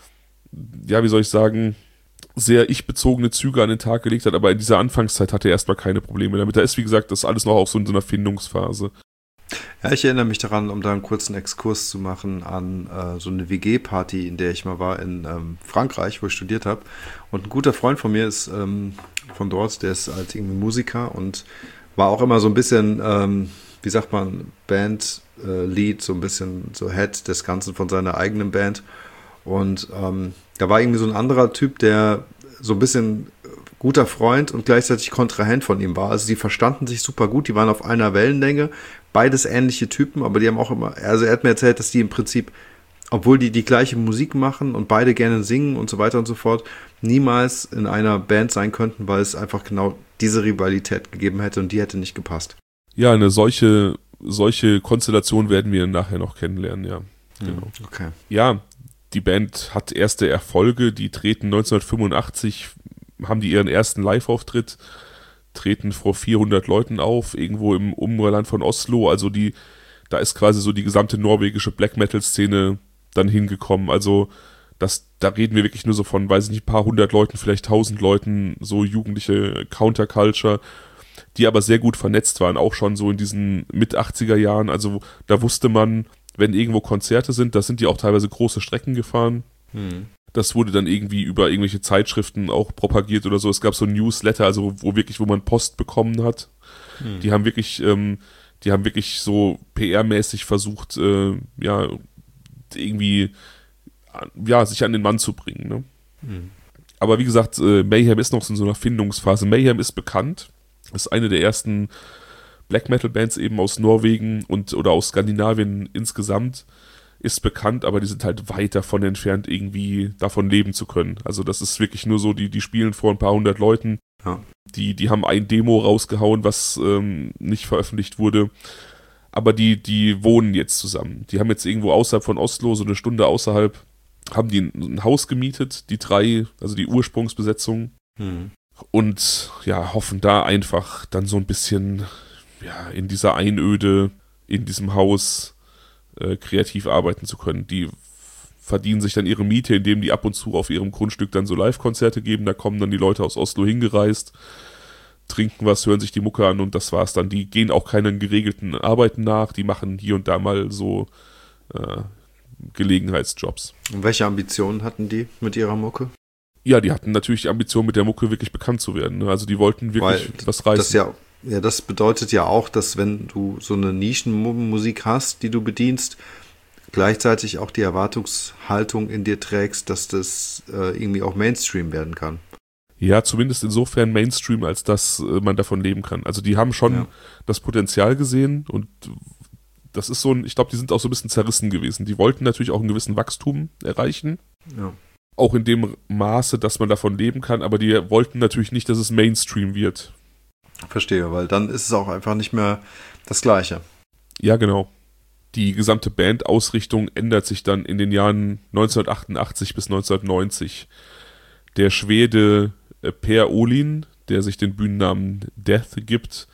[SPEAKER 1] ja, wie soll ich sagen, sehr ich-bezogene Züge an den Tag gelegt hat, aber in dieser Anfangszeit hatte er erstmal keine Probleme damit. Da ist, wie gesagt, das alles noch auch so in so einer Findungsphase.
[SPEAKER 2] Ja, ich erinnere mich daran, um da einen kurzen Exkurs zu machen, an äh, so eine W G-Party, in der ich mal war in ähm, Frankreich, wo ich studiert habe. Und ein guter Freund von mir ist ähm, von dort, der ist halt irgendwie Musiker und war auch immer so ein bisschen, ähm, wie sagt man, Band-Lead, äh, so ein bisschen so Head des Ganzen von seiner eigenen Band. Und ähm, da war irgendwie so ein anderer Typ, der so ein bisschen guter Freund und gleichzeitig Kontrahent von ihm war. Also die verstanden sich super gut, die waren auf einer Wellenlänge, beides ähnliche Typen, aber die haben auch immer, also er hat mir erzählt, dass die im Prinzip, obwohl die die gleiche Musik machen und beide gerne singen und so weiter und so fort, niemals in einer Band sein könnten, weil es einfach genau diese Rivalität gegeben hätte und die hätte nicht gepasst.
[SPEAKER 1] Ja, eine solche, solche Konstellation werden wir nachher noch kennenlernen, ja. Genau.
[SPEAKER 2] Okay.
[SPEAKER 1] Ja, die Band hat erste Erfolge, die treten neunzehnhundertfünfundachtzig, haben die ihren ersten Live-Auftritt, treten vor vierhundert Leuten auf, irgendwo im Umland von Oslo, also die, da ist quasi so die gesamte norwegische Black-Metal-Szene dann hingekommen, also das, da reden wir wirklich nur so von, weiß ich nicht, ein paar hundert Leuten, vielleicht tausend Leuten, so jugendliche Counterculture, die aber sehr gut vernetzt waren, auch schon so in diesen Mit-achtziger Jahren, also da wusste man, wenn irgendwo Konzerte sind, da sind die auch teilweise große Strecken gefahren. Hm. Das wurde dann irgendwie über irgendwelche Zeitschriften auch propagiert oder so. Es gab so ein Newsletter, also wo wirklich, wo man Post bekommen hat. Hm. Die haben wirklich, ähm, die haben wirklich so P R-mäßig versucht, äh, ja, irgendwie, ja, sich an den Mann zu bringen. Ne? Hm. Aber wie gesagt, äh, Mayhem ist noch in so einer Findungsphase. Mayhem ist bekannt, ist eine der ersten Black Metal Bands eben aus Norwegen und oder aus Skandinavien insgesamt, ist bekannt, aber die sind halt weit davon entfernt, irgendwie davon leben zu können. Also das ist wirklich nur so, die, die spielen vor ein paar hundert Leuten. Ja. Die, die haben ein Demo rausgehauen, was ähm, nicht veröffentlicht wurde. Aber die, die wohnen jetzt zusammen. Die haben jetzt irgendwo außerhalb von Oslo, so eine Stunde außerhalb, haben die ein, ein Haus gemietet, die drei, also die Ursprungsbesetzung. Mhm. Und ja, hoffen da einfach dann so ein bisschen ja, in dieser Einöde in diesem Haus äh, kreativ arbeiten zu können. Die verdienen sich dann ihre Miete, indem die ab und zu auf ihrem Grundstück dann so Live-Konzerte geben. Da kommen dann die Leute aus Oslo hingereist, trinken was, hören sich die Mucke an und das war's dann. Die gehen auch keinen geregelten Arbeiten nach, die machen hier und da mal so äh, Gelegenheitsjobs.
[SPEAKER 2] Und welche Ambitionen hatten die mit ihrer Mucke?
[SPEAKER 1] Ja, die hatten natürlich die Ambition, mit der Mucke wirklich bekannt zu werden. Ne? Also die wollten wirklich
[SPEAKER 2] Weil
[SPEAKER 1] was reißen.
[SPEAKER 2] Das ja, ja, das bedeutet ja auch, dass wenn du so eine Nischenmusik hast, die du bedienst, gleichzeitig auch die Erwartungshaltung in dir trägst, dass das äh, irgendwie auch Mainstream werden kann.
[SPEAKER 1] Ja, zumindest insofern Mainstream, als dass äh, man davon leben kann. Also die haben schon ja. das Potenzial gesehen und das ist so ein, ich glaube, die sind auch so ein bisschen zerrissen gewesen. Die wollten natürlich auch einen gewissen Wachstum erreichen.
[SPEAKER 2] Ja.
[SPEAKER 1] Auch in dem Maße, dass man davon leben kann, aber die wollten natürlich nicht, dass es Mainstream wird.
[SPEAKER 2] Verstehe, weil dann ist es auch einfach nicht mehr das Gleiche.
[SPEAKER 1] Ja, genau. Die gesamte Bandausrichtung ändert sich dann in den Jahren neunzehnhundertachtundachtzig bis neunzehnhundertneunzig. Der Schwede Per Olin, der sich den Bühnennamen Death gibt,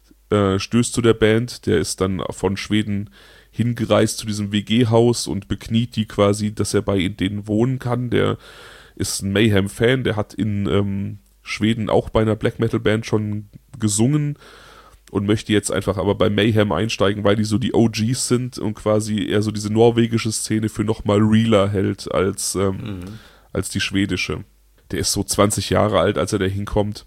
[SPEAKER 1] äh, stößt zu der Band. Der ist dann von Schweden hingereist zu diesem W G-Haus und bekniet die quasi, dass er bei denen wohnen kann. Der ist ein Mayhem-Fan, der hat in ähm, Schweden auch bei einer Black-Metal-Band schon gesungen und möchte jetzt einfach aber bei Mayhem einsteigen, weil die so die O Gs sind und quasi eher so diese norwegische Szene für nochmal realer hält als, ähm, mhm. als die schwedische. Der ist so zwanzig Jahre alt, als er da hinkommt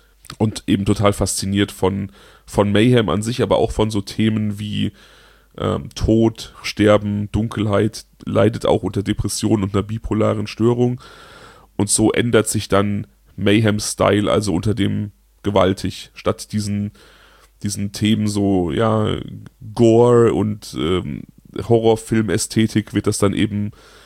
[SPEAKER 1] und eben total fasziniert von, von Mayhem an sich, aber auch von so Themen wie ähm, Tod, Sterben, Dunkelheit, leidet auch unter Depressionen und einer bipolaren Störung und so ändert sich dann Mayhem-Style, also unter dem gewaltig, statt diesen diesen Themen so, ja, Gore und ähm, Horrorfilm-Ästhetik wird das dann eben,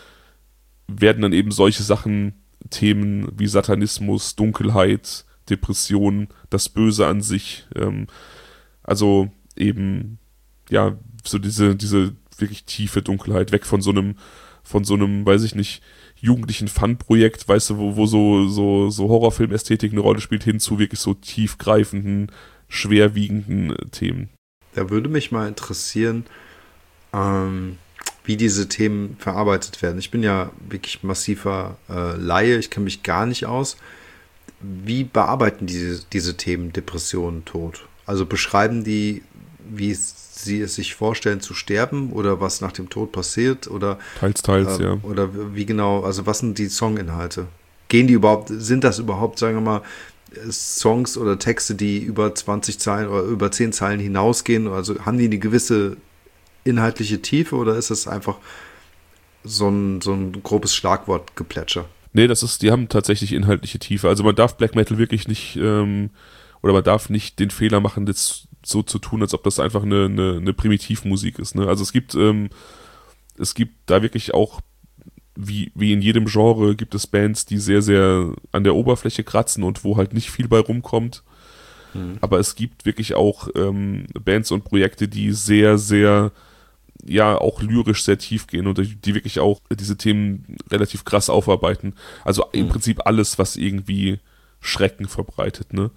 [SPEAKER 1] werden dann eben solche Sachen, Themen wie Satanismus, Dunkelheit, Depression, das Böse an sich, ähm, also eben, ja, so diese, diese wirklich tiefe Dunkelheit, weg von so einem, von so einem, weiß ich nicht, jugendlichen Fun-Projekt, weißt du, wo, wo so, so, so Horrorfilm-Ästhetik eine Rolle spielt, hin zu wirklich so tiefgreifenden, schwerwiegenden Themen.
[SPEAKER 2] Da würde mich mal interessieren, ähm, wie diese Themen verarbeitet werden. Ich bin ja wirklich massiver äh, Laie, ich kenne mich gar nicht aus. Wie bearbeiten diese, diese Themen Depressionen, Tod? Also beschreiben die, wie sie es sich vorstellen zu sterben oder was nach dem Tod passiert? Oder,
[SPEAKER 1] teils, teils, äh, ja.
[SPEAKER 2] Oder wie genau, also was sind die Songinhalte? Gehen die überhaupt, sind das überhaupt, sagen wir mal, Songs oder Texte, die über zwanzig Zeilen oder über zehn Zeilen hinausgehen? Also haben die eine gewisse inhaltliche Tiefe oder ist es einfach so ein, so ein grobes Schlagwortgeplätscher?
[SPEAKER 1] Nee, das ist, die haben tatsächlich inhaltliche Tiefe. Also man darf Black Metal wirklich nicht, ähm, oder man darf nicht den Fehler machen, das so zu tun, als ob das einfach eine, eine, eine Primitivmusik ist. Ne? Also es gibt, ähm, es gibt da wirklich auch Wie, wie in jedem Genre gibt es Bands, die sehr, sehr an der Oberfläche kratzen und wo halt nicht viel bei rumkommt. Mhm. Aber es gibt wirklich auch ähm, Bands und Projekte, die sehr, sehr, ja, auch lyrisch sehr tief gehen und die wirklich auch diese Themen relativ krass aufarbeiten. Also mhm. im Prinzip alles, was irgendwie Schrecken verbreitet, ne?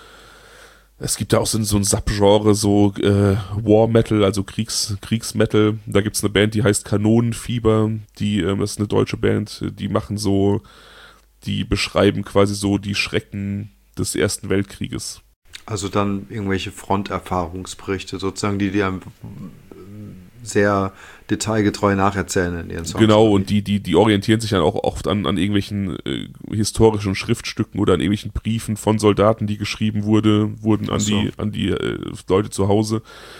[SPEAKER 1] Es gibt da auch so, so ein Subgenre, so äh, War Metal, also Kriegs, Kriegsmetal. Da gibt es eine Band, die heißt Kanonenfieber. Die, ähm, das ist eine deutsche Band, die machen so, die beschreiben quasi so die Schrecken des Ersten Weltkrieges.
[SPEAKER 2] Also dann irgendwelche Fronterfahrungsberichte sozusagen, die dir sehr detailgetreu nacherzählen in ihren Songs.
[SPEAKER 1] Genau, und die, die, die orientieren sich dann auch oft an, an irgendwelchen äh, historischen Schriftstücken oder an irgendwelchen Briefen von Soldaten, die geschrieben wurde, wurden an so. die, an die äh, Leute zu Hause.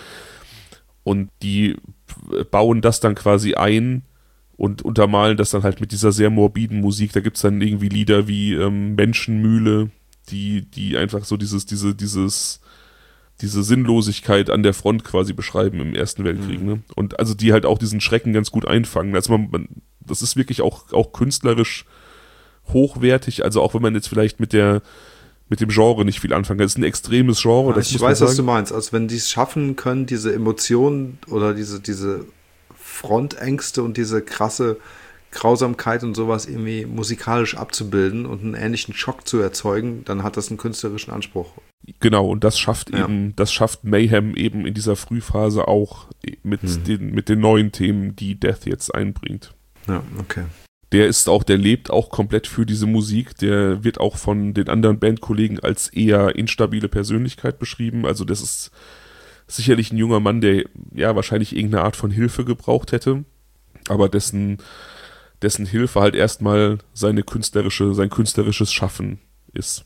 [SPEAKER 1] Und die bauen das dann quasi ein und untermalen das dann halt mit dieser sehr morbiden Musik. Da gibt es dann irgendwie Lieder wie ähm, Menschenmühle, die, die einfach so dieses, diese, dieses diese Sinnlosigkeit an der Front quasi beschreiben im Ersten Weltkrieg, mhm. ne? Und also die halt auch diesen Schrecken ganz gut einfangen. Also man, man, das ist wirklich auch, auch künstlerisch hochwertig, also auch wenn man jetzt vielleicht mit der mit dem Genre nicht viel anfangen kann. Das ist ein extremes Genre.
[SPEAKER 2] Ja,
[SPEAKER 1] das
[SPEAKER 2] ich
[SPEAKER 1] muss
[SPEAKER 2] weiß,
[SPEAKER 1] man
[SPEAKER 2] was
[SPEAKER 1] sagen.
[SPEAKER 2] du meinst. Also wenn die es schaffen können, diese Emotionen oder diese, diese Frontängste und diese krasse Grausamkeit und sowas irgendwie musikalisch abzubilden und einen ähnlichen Schock zu erzeugen, dann hat das einen künstlerischen Anspruch.
[SPEAKER 1] Genau, und das schafft
[SPEAKER 2] Ja.
[SPEAKER 1] eben, das schafft Mayhem eben in dieser Frühphase auch mit,
[SPEAKER 2] Hm.
[SPEAKER 1] den, mit den neuen Themen, die Death jetzt einbringt.
[SPEAKER 2] Ja, okay.
[SPEAKER 1] Der ist auch, der lebt auch komplett für diese Musik, der wird auch von den anderen Bandkollegen als eher instabile Persönlichkeit beschrieben, also das ist sicherlich ein junger Mann, der ja wahrscheinlich irgendeine Art von Hilfe gebraucht hätte, aber dessen, dessen Hilfe halt erstmal seine künstlerische, sein künstlerisches Schaffen ist.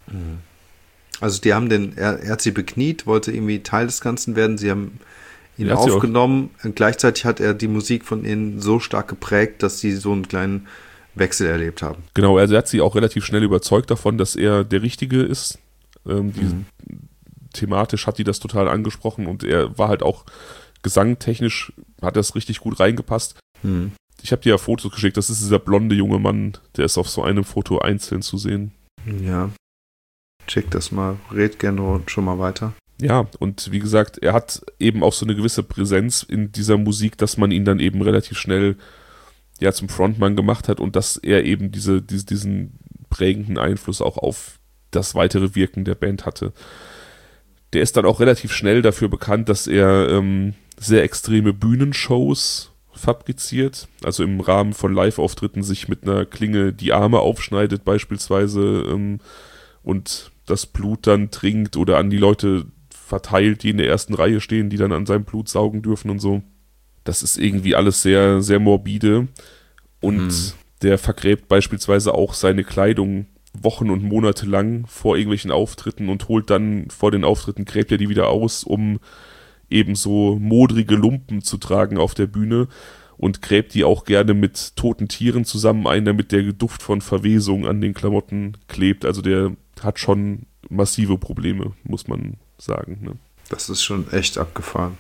[SPEAKER 2] Also die haben den, er, er hat sie bekniet, wollte irgendwie Teil des Ganzen werden, sie haben ihn
[SPEAKER 1] Er hat sie auch-
[SPEAKER 2] aufgenommen und gleichzeitig hat er die Musik von ihnen so stark geprägt, dass sie so einen kleinen Wechsel erlebt haben.
[SPEAKER 1] Genau, also er hat sie auch relativ schnell überzeugt davon, dass er der Richtige ist. Ähm, die,
[SPEAKER 2] Mhm.
[SPEAKER 1] Thematisch hat die das total angesprochen und er war halt auch gesangtechnisch, hat das richtig gut reingepasst.
[SPEAKER 2] Mhm.
[SPEAKER 1] Ich habe dir ja Fotos geschickt, das ist dieser blonde junge Mann, der ist auf so einem Foto einzeln zu sehen.
[SPEAKER 2] Ja, check das mal, red gerne schon mal weiter.
[SPEAKER 1] Ja, und wie gesagt, er hat eben auch so eine gewisse Präsenz in dieser Musik, dass man ihn dann eben relativ schnell ja zum Frontmann gemacht hat und dass er eben diese, diese, diesen prägenden Einfluss auch auf das weitere Wirken der Band hatte. Der ist dann auch relativ schnell dafür bekannt, dass er ähm, sehr extreme Bühnenshows fabriziert, also im Rahmen von Live-Auftritten sich mit einer Klinge die Arme aufschneidet beispielsweise ähm, und das Blut dann trinkt oder an die Leute verteilt, die in der ersten Reihe stehen, die dann an seinem Blut saugen dürfen und so. Das ist irgendwie alles sehr, sehr morbide und
[SPEAKER 2] Mhm.
[SPEAKER 1] der vergräbt beispielsweise auch seine Kleidung Wochen und Monate lang vor irgendwelchen Auftritten und holt dann vor den Auftritten, gräbt er die wieder aus, um eben so modrige Lumpen zu tragen auf der Bühne und gräbt die auch gerne mit toten Tieren zusammen ein, damit der Duft von Verwesung an den Klamotten klebt. Also der hat schon massive Probleme, muss man sagen. Ne?
[SPEAKER 2] Das ist schon echt abgefahren.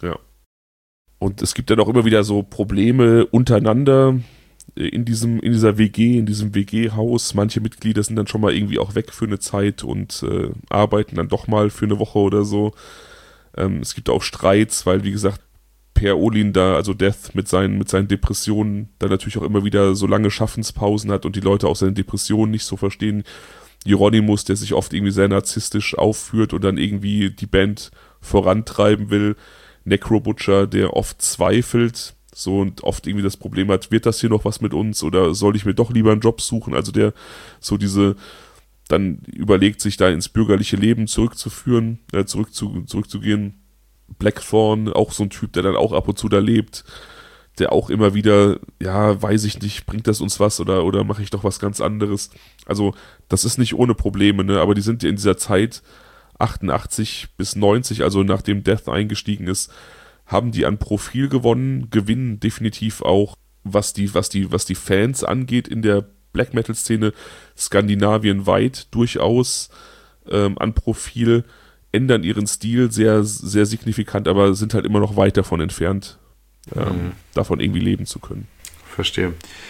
[SPEAKER 1] Und es gibt dann auch immer wieder so Probleme untereinander in diesem, in dieser W G, in diesem W G-Haus. Manche Mitglieder sind dann schon mal irgendwie auch weg für eine Zeit und äh, arbeiten dann doch mal für eine Woche oder so. Ähm, es gibt auch Streits, weil, wie gesagt, Per Olin da, also Death mit seinen, mit seinen Depressionen, dann natürlich auch immer wieder so lange Schaffenspausen hat und die Leute auch seine Depressionen nicht so verstehen. Hieronymus, der sich oft irgendwie sehr narzisstisch aufführt und dann irgendwie die Band vorantreiben will. Necrobutcher, der oft zweifelt, so und oft irgendwie das Problem hat, wird das hier noch was mit uns oder soll ich mir doch lieber einen Job suchen? Also der so diese, dann überlegt sich da ins bürgerliche Leben zurückzuführen, äh, zurück zu, zurückzugehen. Blackthorn, auch so ein Typ, der dann auch ab und zu da lebt, der auch immer wieder, ja, weiß ich nicht, bringt das uns was oder, oder mache ich doch was ganz anderes. Also das ist nicht ohne Probleme, ne? Aber die sind ja in dieser Zeit achtundachtzig bis neunzig, also nachdem Death eingestiegen ist, haben die an Profil gewonnen, gewinnen definitiv auch, was die, was die, was die Fans angeht in der Black Metal Szene skandinavienweit durchaus ähm, an Profil, ändern ihren Stil sehr, sehr signifikant, aber sind halt immer noch weit davon entfernt, ähm,
[SPEAKER 2] Mhm.
[SPEAKER 1] davon irgendwie leben zu können.
[SPEAKER 2] Verstehe.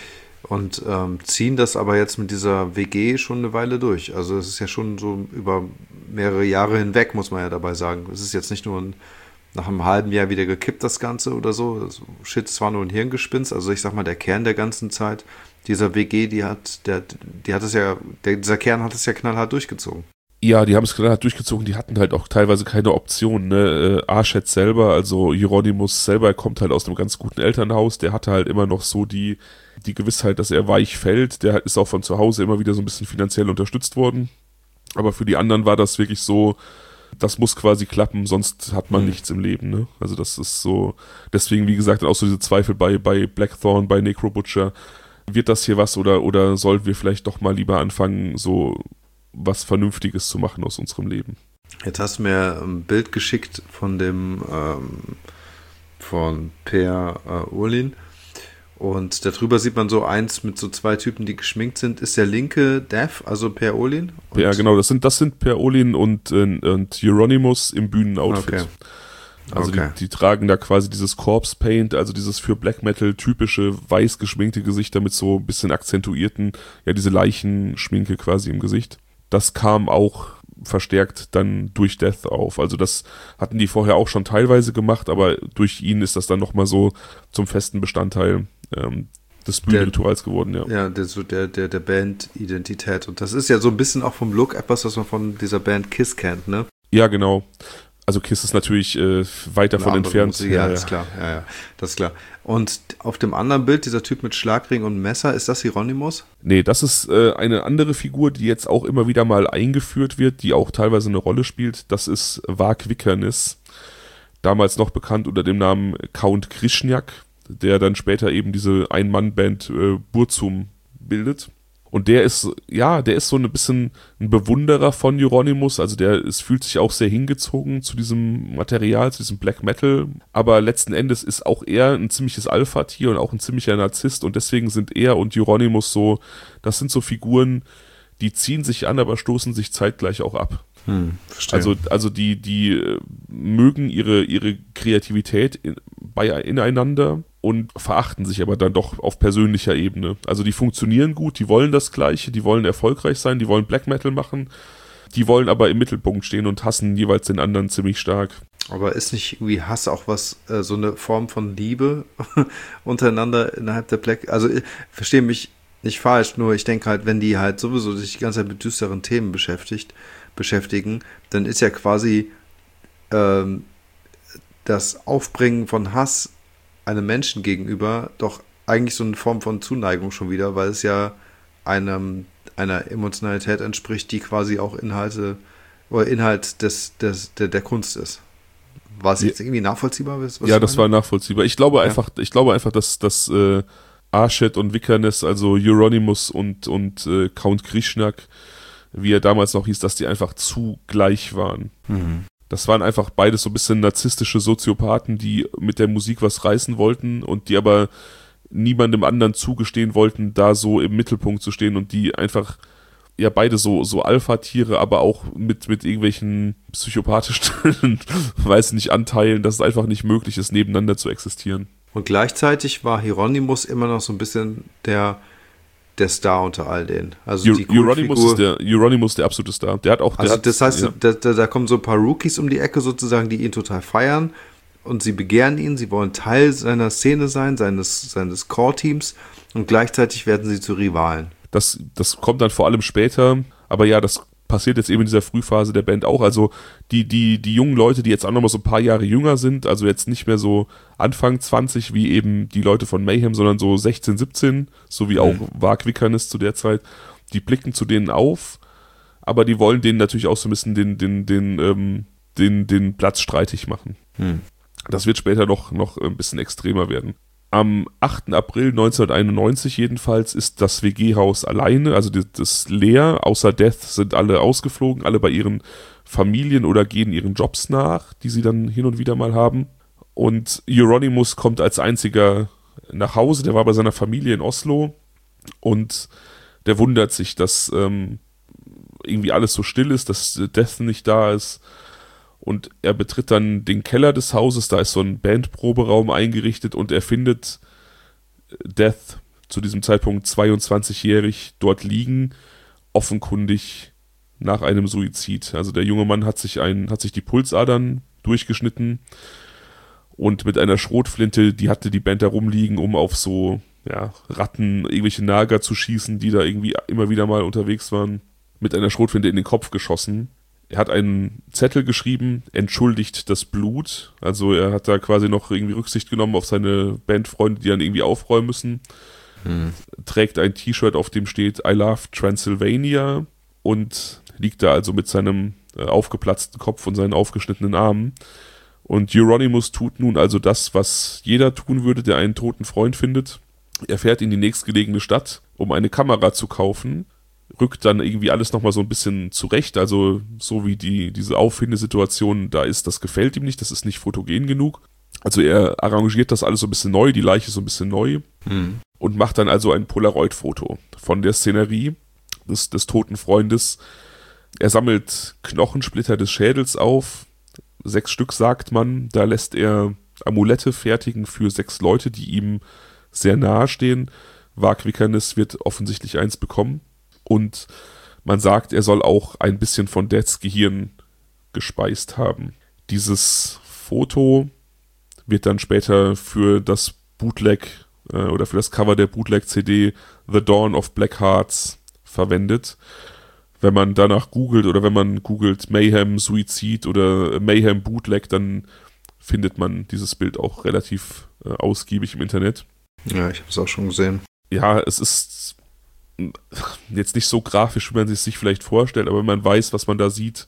[SPEAKER 2] Und ähm, ziehen das aber jetzt mit dieser W G schon eine Weile durch. Also es ist ja schon so über mehrere Jahre hinweg, muss man ja dabei sagen. Es ist jetzt nicht nur ein, nach einem halben Jahr wieder gekippt, das Ganze oder so. Also, shit, es war nur ein Hirngespinst. Also ich sag mal, der Kern der ganzen Zeit dieser W G, die hat, der, die hat es ja, der, dieser Kern hat es ja knallhart durchgezogen.
[SPEAKER 1] Ja, die haben es klar durchgezogen, die hatten halt auch teilweise keine Option, ne, äh, Archet selber, also Hieronymus selber kommt halt aus einem ganz guten Elternhaus, der hatte halt immer noch so die, die Gewissheit, dass er weich fällt, der ist auch von zu Hause immer wieder so ein bisschen finanziell unterstützt worden, aber für die anderen war das wirklich so, das muss quasi klappen, sonst hat man
[SPEAKER 2] Mhm.
[SPEAKER 1] nichts im Leben, ne, also das ist so, deswegen, wie gesagt, auch so diese Zweifel bei, bei Blackthorn, bei Necrobutcher, wird das hier was oder, oder sollten wir vielleicht doch mal lieber anfangen, so was Vernünftiges zu machen aus unserem Leben.
[SPEAKER 2] Jetzt hast du mir ein Bild geschickt von dem ähm, von Per äh, Urlin und darüber sieht man so eins mit so zwei Typen, die geschminkt sind. Ist der linke Death, also Per Urlin? Und
[SPEAKER 1] Ja, genau, das sind, das sind Per Olin und, äh, und Hieronymus im Bühnenoutfit.
[SPEAKER 2] Okay.
[SPEAKER 1] Also
[SPEAKER 2] Okay.
[SPEAKER 1] die, die tragen da quasi dieses Corpse Paint, also dieses für Black Metal typische weiß geschminkte Gesichter mit so ein bisschen akzentuierten, ja diese Leichenschminke quasi im Gesicht. Das kam auch verstärkt dann durch Death auf. Also das hatten die vorher auch schon teilweise gemacht, aber durch ihn ist das dann nochmal so zum festen Bestandteil ähm, des Bühnenrituals geworden, ja.
[SPEAKER 2] Ja, der, so der, der, der Band-Identität. Und das ist ja so ein bisschen auch vom Look etwas, was man von dieser Band Kiss kennt, ne?
[SPEAKER 1] Ja, genau. Also Kiss ist natürlich äh, weit davon entfernt.
[SPEAKER 2] Musik, ja, ja, das ist klar. Ja, ja, das ist klar. Und auf dem anderen Bild, dieser Typ mit Schlagring und Messer, ist das Hieronymus?
[SPEAKER 1] Nee, das ist äh, eine andere Figur, die jetzt auch immer wieder mal eingeführt wird, die auch teilweise eine Rolle spielt. Das ist Vák Vikernes, damals noch bekannt unter dem Namen Count Krishniak, der dann später eben diese Ein-Mann-Band äh, Burzum bildet. Und der ist, ja, der ist so ein bisschen ein Bewunderer von Hieronymus, also der es fühlt sich auch sehr hingezogen zu diesem Material, zu diesem Black Metal, aber letzten Endes ist auch er ein ziemliches Alpha-Tier und auch ein ziemlicher Narzisst und deswegen sind er und Hieronymus so, das sind so Figuren, die ziehen sich an, aber stoßen sich zeitgleich auch ab.
[SPEAKER 2] Hm, verstehe.
[SPEAKER 1] Also, also die, die äh, mögen ihre, ihre Kreativität in, bei, ineinander und verachten sich aber dann doch auf persönlicher Ebene. Also die funktionieren gut, die wollen das Gleiche, die wollen erfolgreich sein, die wollen Black Metal machen, die wollen aber im Mittelpunkt stehen und hassen jeweils den anderen ziemlich stark.
[SPEAKER 2] Aber ist nicht irgendwie Hass auch was, äh, so eine Form von Liebe untereinander innerhalb der Black, also ich verstehe mich nicht falsch, nur ich denke halt, wenn die halt sowieso sich die ganze Zeit mit düsteren Themen beschäftigt, beschäftigen, dann ist ja quasi ähm, das Aufbringen von Hass einem Menschen gegenüber doch eigentlich so eine Form von Zuneigung schon wieder, weil es ja einem, einer Emotionalität entspricht, die quasi auch Inhalte oder Inhalt des, des, der, der Kunst ist. War es jetzt irgendwie nachvollziehbar? Was
[SPEAKER 1] ja, das meine? war nachvollziehbar. Ich glaube ja. einfach, ich glaube einfach, dass, dass äh, Archet und Vikernes, also Hieronymus und, und äh, Count Krishniak, wie er damals noch hieß, dass die einfach zu gleich waren.
[SPEAKER 2] Mhm.
[SPEAKER 1] Das waren einfach beides so ein bisschen narzisstische Soziopathen, die mit der Musik was reißen wollten und die aber niemandem anderen zugestehen wollten, da so im Mittelpunkt zu stehen und die einfach, ja beide so, so Alpha-Tiere, aber auch mit, mit irgendwelchen psychopathischen, weiß nicht, Anteilen, dass es einfach nicht möglich ist, nebeneinander zu existieren.
[SPEAKER 2] Und gleichzeitig war Hieronymus immer noch so ein bisschen der der Star unter all denen. Also die
[SPEAKER 1] Hieronymus ist der Hieronymus der absolute Star. Der hat auch. Der
[SPEAKER 2] also
[SPEAKER 1] hat,
[SPEAKER 2] das heißt,
[SPEAKER 1] ja.
[SPEAKER 2] da, da, da kommen so ein paar Rookies um die Ecke sozusagen, die ihn total feiern und sie begehren ihn, sie wollen Teil seiner Szene sein, seines, seines Core-Teams und gleichzeitig werden sie zu Rivalen.
[SPEAKER 1] Das, das kommt dann vor allem später, aber ja, das passiert jetzt eben in dieser Frühphase der Band auch. Also die, die, die jungen Leute, die jetzt auch nochmal so ein paar Jahre jünger sind, also jetzt nicht mehr so Anfang zwanzig wie eben die Leute von Mayhem, sondern so sechzehn, siebzehn, so wie auch mhm. Vák Vikernes zu der Zeit, die blicken zu denen auf, aber die wollen denen natürlich auch so ein bisschen den, den, den, ähm, den, den Platz streitig machen.
[SPEAKER 2] Mhm.
[SPEAKER 1] Das wird später noch, noch ein bisschen extremer werden. Am achten April neunzehnhunderteinundneunzig jedenfalls ist das W G-Haus alleine, also das, das leer, außer Death sind alle ausgeflogen, alle bei ihren Familien oder gehen ihren Jobs nach, die sie dann hin und wieder mal haben. Und Hieronymus kommt als einziger nach Hause, der war bei seiner Familie in Oslo und der wundert sich, dass ähm, irgendwie alles so still ist, dass Death nicht da ist. Und er betritt dann den Keller des Hauses, da ist so ein Bandproberaum eingerichtet und er findet Death zu diesem Zeitpunkt zweiundzwanzigjährig dort liegen, offenkundig nach einem Suizid. Also der junge Mann hat sich, ein, hat sich die Pulsadern durchgeschnitten und mit einer Schrotflinte, die hatte die Band da rumliegen, um auf so ja, Ratten, irgendwelche Nager zu schießen, die da irgendwie immer wieder mal unterwegs waren, mit einer Schrotflinte in den Kopf geschossen. Er hat einen Zettel geschrieben, entschuldigt das Blut. Also er hat da quasi noch irgendwie Rücksicht genommen auf seine Bandfreunde, die dann irgendwie aufräumen müssen.
[SPEAKER 2] Hm.
[SPEAKER 1] Trägt ein T-Shirt, auf dem steht I love Transylvania und liegt da also mit seinem äh, aufgeplatzten Kopf und seinen aufgeschnittenen Armen. Und Hieronymus tut nun also das, was jeder tun würde, der einen toten Freund findet. Er fährt in die nächstgelegene Stadt, um eine Kamera zu kaufen, rückt dann irgendwie alles nochmal so ein bisschen zurecht, also so wie die diese Auffindesituation da ist, das gefällt ihm nicht, das ist nicht fotogen genug. Also er arrangiert das alles so ein bisschen neu, die Leiche so ein bisschen neu
[SPEAKER 2] hm.
[SPEAKER 1] und macht dann also ein Polaroid-Foto von der Szenerie des, des toten Freundes. Er sammelt Knochensplitter des Schädels auf, sechs Stück sagt man, da lässt er Amulette fertigen für sechs Leute, die ihm sehr nahe stehen. Vák Vikernes wird offensichtlich eins bekommen. Und man sagt, er soll auch ein bisschen von Deaths Gehirn gespeist haben. Dieses Foto wird dann später für das Bootleg äh, oder für das Cover der Bootleg-C D The Dawn of Black Hearts verwendet. Wenn man danach googelt oder wenn man googelt Mayhem Suizid oder Mayhem Bootleg, dann findet man dieses Bild auch relativ äh, ausgiebig im Internet.
[SPEAKER 2] Ja, ich habe es auch schon gesehen.
[SPEAKER 1] Ja, es ist jetzt nicht so grafisch, wie man es sich vielleicht vorstellt, aber wenn man weiß, was man da sieht,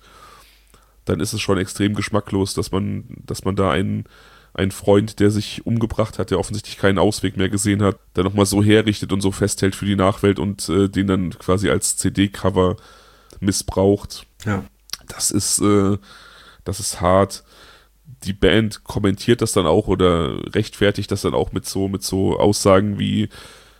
[SPEAKER 1] dann ist es schon extrem geschmacklos, dass man, dass man da einen, einen Freund, der sich umgebracht hat, der offensichtlich keinen Ausweg mehr gesehen hat, der nochmal so herrichtet und so festhält für die Nachwelt und äh, den dann quasi als C D-Cover missbraucht.
[SPEAKER 2] Ja.
[SPEAKER 1] Das ist, äh, das ist hart. Die Band kommentiert das dann auch oder rechtfertigt das dann auch mit so, mit so Aussagen wie: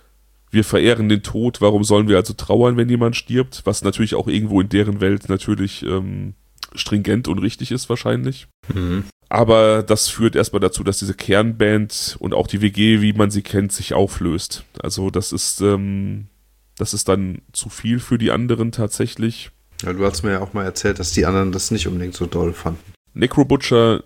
[SPEAKER 1] Wir verehren den Tod, warum sollen wir also trauern, wenn jemand stirbt? Was natürlich auch irgendwo in deren Welt natürlich ähm, stringent und richtig ist wahrscheinlich.
[SPEAKER 2] Mhm.
[SPEAKER 1] Aber das führt erstmal dazu, dass diese Kernband und auch die W G, wie man sie kennt, sich auflöst. Also das ist, ähm, das ist dann zu viel für die anderen tatsächlich.
[SPEAKER 2] Ja, du hast mir ja auch mal erzählt, dass die anderen das nicht unbedingt so doll fanden.
[SPEAKER 1] Necro Butcher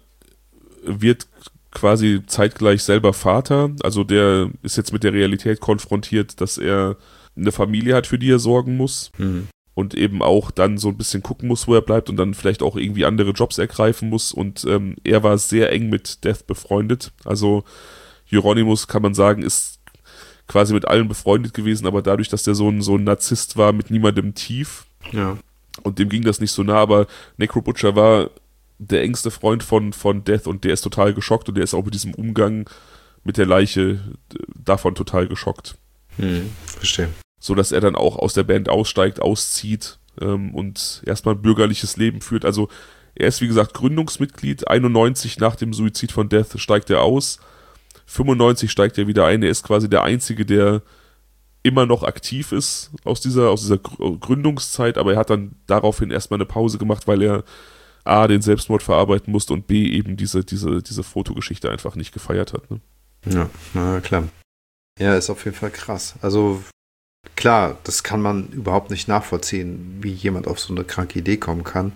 [SPEAKER 1] wird quasi zeitgleich selber Vater, also der ist jetzt mit der Realität konfrontiert, dass er eine Familie hat, für die er sorgen muss
[SPEAKER 2] Mhm.
[SPEAKER 1] und eben auch dann so ein bisschen gucken muss, wo er bleibt und dann vielleicht auch irgendwie andere Jobs ergreifen muss und ähm, er war sehr eng mit Death befreundet, also Euronymous, kann man sagen, ist quasi mit allen befreundet gewesen, aber dadurch, dass der so ein, so ein Narzisst war, mit niemandem tief
[SPEAKER 2] Ja.
[SPEAKER 1] und dem ging das nicht so nah, aber Necro Butcher war der engste Freund von, von Death und der ist total geschockt und der ist auch mit diesem Umgang mit der Leiche davon total geschockt.
[SPEAKER 2] Mhm. Verstehe.
[SPEAKER 1] So dass er dann auch aus der Band aussteigt, auszieht ähm, und erstmal ein bürgerliches Leben führt. Also er ist wie gesagt Gründungsmitglied, einundneunzig nach dem Suizid von Death steigt er aus, fünfundneunzig steigt er wieder ein, er ist quasi der Einzige, der immer noch aktiv ist aus dieser, aus dieser Gründungszeit, aber er hat dann daraufhin erstmal eine Pause gemacht, weil er A, den Selbstmord verarbeiten musste und B, eben diese, diese, diese Fotogeschichte einfach nicht gefeiert hat. Ne?
[SPEAKER 2] Ja, na klar. Ja, ist auf jeden Fall krass. Also klar, das kann man überhaupt nicht nachvollziehen, wie jemand auf so eine kranke Idee kommen kann.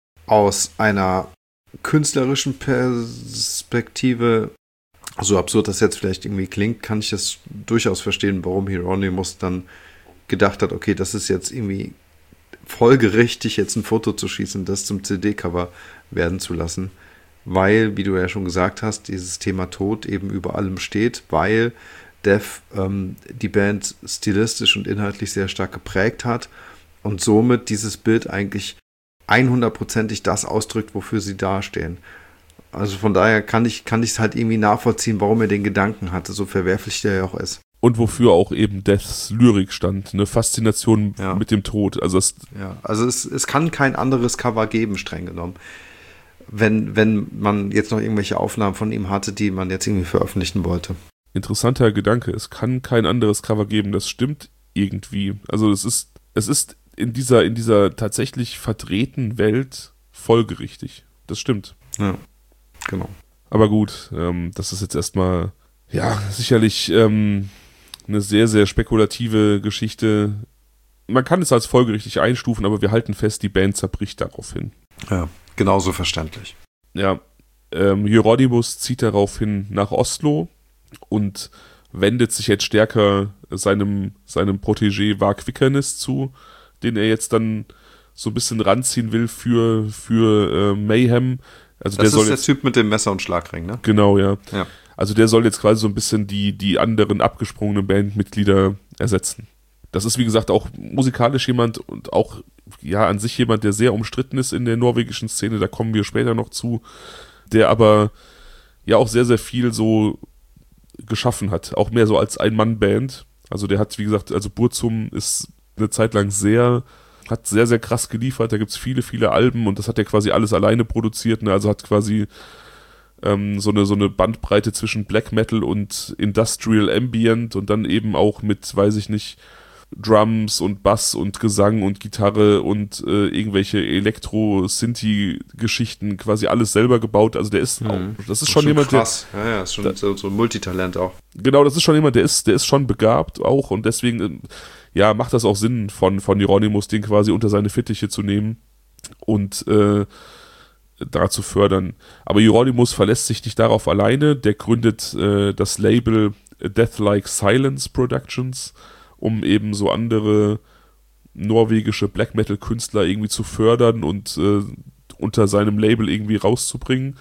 [SPEAKER 2] Aus einer künstlerischen Perspektive, so absurd das jetzt vielleicht irgendwie klingt, kann ich das durchaus verstehen, warum Hieronymus dann gedacht hat, okay, das ist jetzt irgendwie folgerichtig, jetzt ein Foto zu schießen, das zum C D-Cover werden zu lassen, weil, wie du ja schon gesagt hast, dieses Thema Tod eben über allem steht, weil Death ähm, die Band stilistisch und inhaltlich sehr stark geprägt hat und somit dieses Bild eigentlich hundertprozentig das ausdrückt, wofür sie dastehen. Also von daher kann ich kann ich es halt irgendwie nachvollziehen, warum er den Gedanken hatte, so verwerflich der ja auch ist.
[SPEAKER 1] Und wofür auch eben Deaths Lyrik stand, eine Faszination
[SPEAKER 2] Ja.
[SPEAKER 1] mit dem Tod. Also es,
[SPEAKER 2] Ja, also es, es kann kein anderes Cover geben, streng genommen. Wenn, wenn man jetzt noch irgendwelche Aufnahmen von ihm hatte, die man jetzt irgendwie veröffentlichen wollte.
[SPEAKER 1] interessanter Gedanke, es kann kein anderes Cover geben, das stimmt irgendwie. Also es ist, es ist in dieser, in dieser tatsächlich verdrehten Welt folgerichtig. Das stimmt.
[SPEAKER 2] Ja, genau.
[SPEAKER 1] Aber gut, ähm, das ist jetzt erstmal, ja, sicherlich ähm, eine sehr, sehr spekulative Geschichte. Man kann es als folgerichtig einstufen, aber wir halten fest, die Band zerbricht daraufhin.
[SPEAKER 2] Ja, genauso verständlich.
[SPEAKER 1] Ja, ähm, Hieronymus zieht daraufhin nach Oslo und wendet sich jetzt stärker seinem, seinem Protégé Varg Vikernes zu, den er jetzt dann so ein bisschen ranziehen will für, für äh, Mayhem. Also
[SPEAKER 2] Das
[SPEAKER 1] der
[SPEAKER 2] ist
[SPEAKER 1] soll
[SPEAKER 2] der
[SPEAKER 1] jetzt,
[SPEAKER 2] Typ mit dem Messer und Schlagring, ne?
[SPEAKER 1] genau, ja.
[SPEAKER 2] Ja.
[SPEAKER 1] Also der soll jetzt quasi so ein bisschen die, die anderen abgesprungenen Bandmitglieder ersetzen. Das ist, wie gesagt, auch musikalisch jemand und auch, ja, an sich jemand, der sehr umstritten ist in der norwegischen Szene, da kommen wir später noch zu, der aber ja auch sehr, sehr viel so geschaffen hat, auch mehr so als Ein-Mann-Band. Also der hat, wie gesagt, also Burzum ist eine Zeit lang sehr, hat sehr, sehr krass geliefert, da gibt's viele, viele Alben und das hat er quasi alles alleine produziert, ne? Also hat quasi ähm, so eine so eine Bandbreite zwischen Black Metal und Industrial Ambient und dann eben auch mit, weiß ich nicht, Drums und Bass und Gesang und Gitarre und äh, irgendwelche Elektro-Synthi-Geschichten, quasi alles selber gebaut. Also der ist
[SPEAKER 2] Mhm.
[SPEAKER 1] auch, das ist
[SPEAKER 2] Ist
[SPEAKER 1] schon,
[SPEAKER 2] schon
[SPEAKER 1] jemand,
[SPEAKER 2] krass. Ja, ja, ist schon
[SPEAKER 1] Da-
[SPEAKER 2] so, so ein Multitalent auch.
[SPEAKER 1] der, genau, das ist schon jemand, der ist, der ist schon begabt auch und deswegen, äh, ja, macht das auch Sinn von, von Hieronymus, den quasi unter seine Fittiche zu nehmen und äh, da zu fördern. Aber Hieronymus verlässt sich nicht darauf alleine, der gründet äh, das Label Death Like Silence Productions, um eben so andere norwegische Black Metal Künstler irgendwie zu fördern und äh, unter seinem Label irgendwie rauszubringen.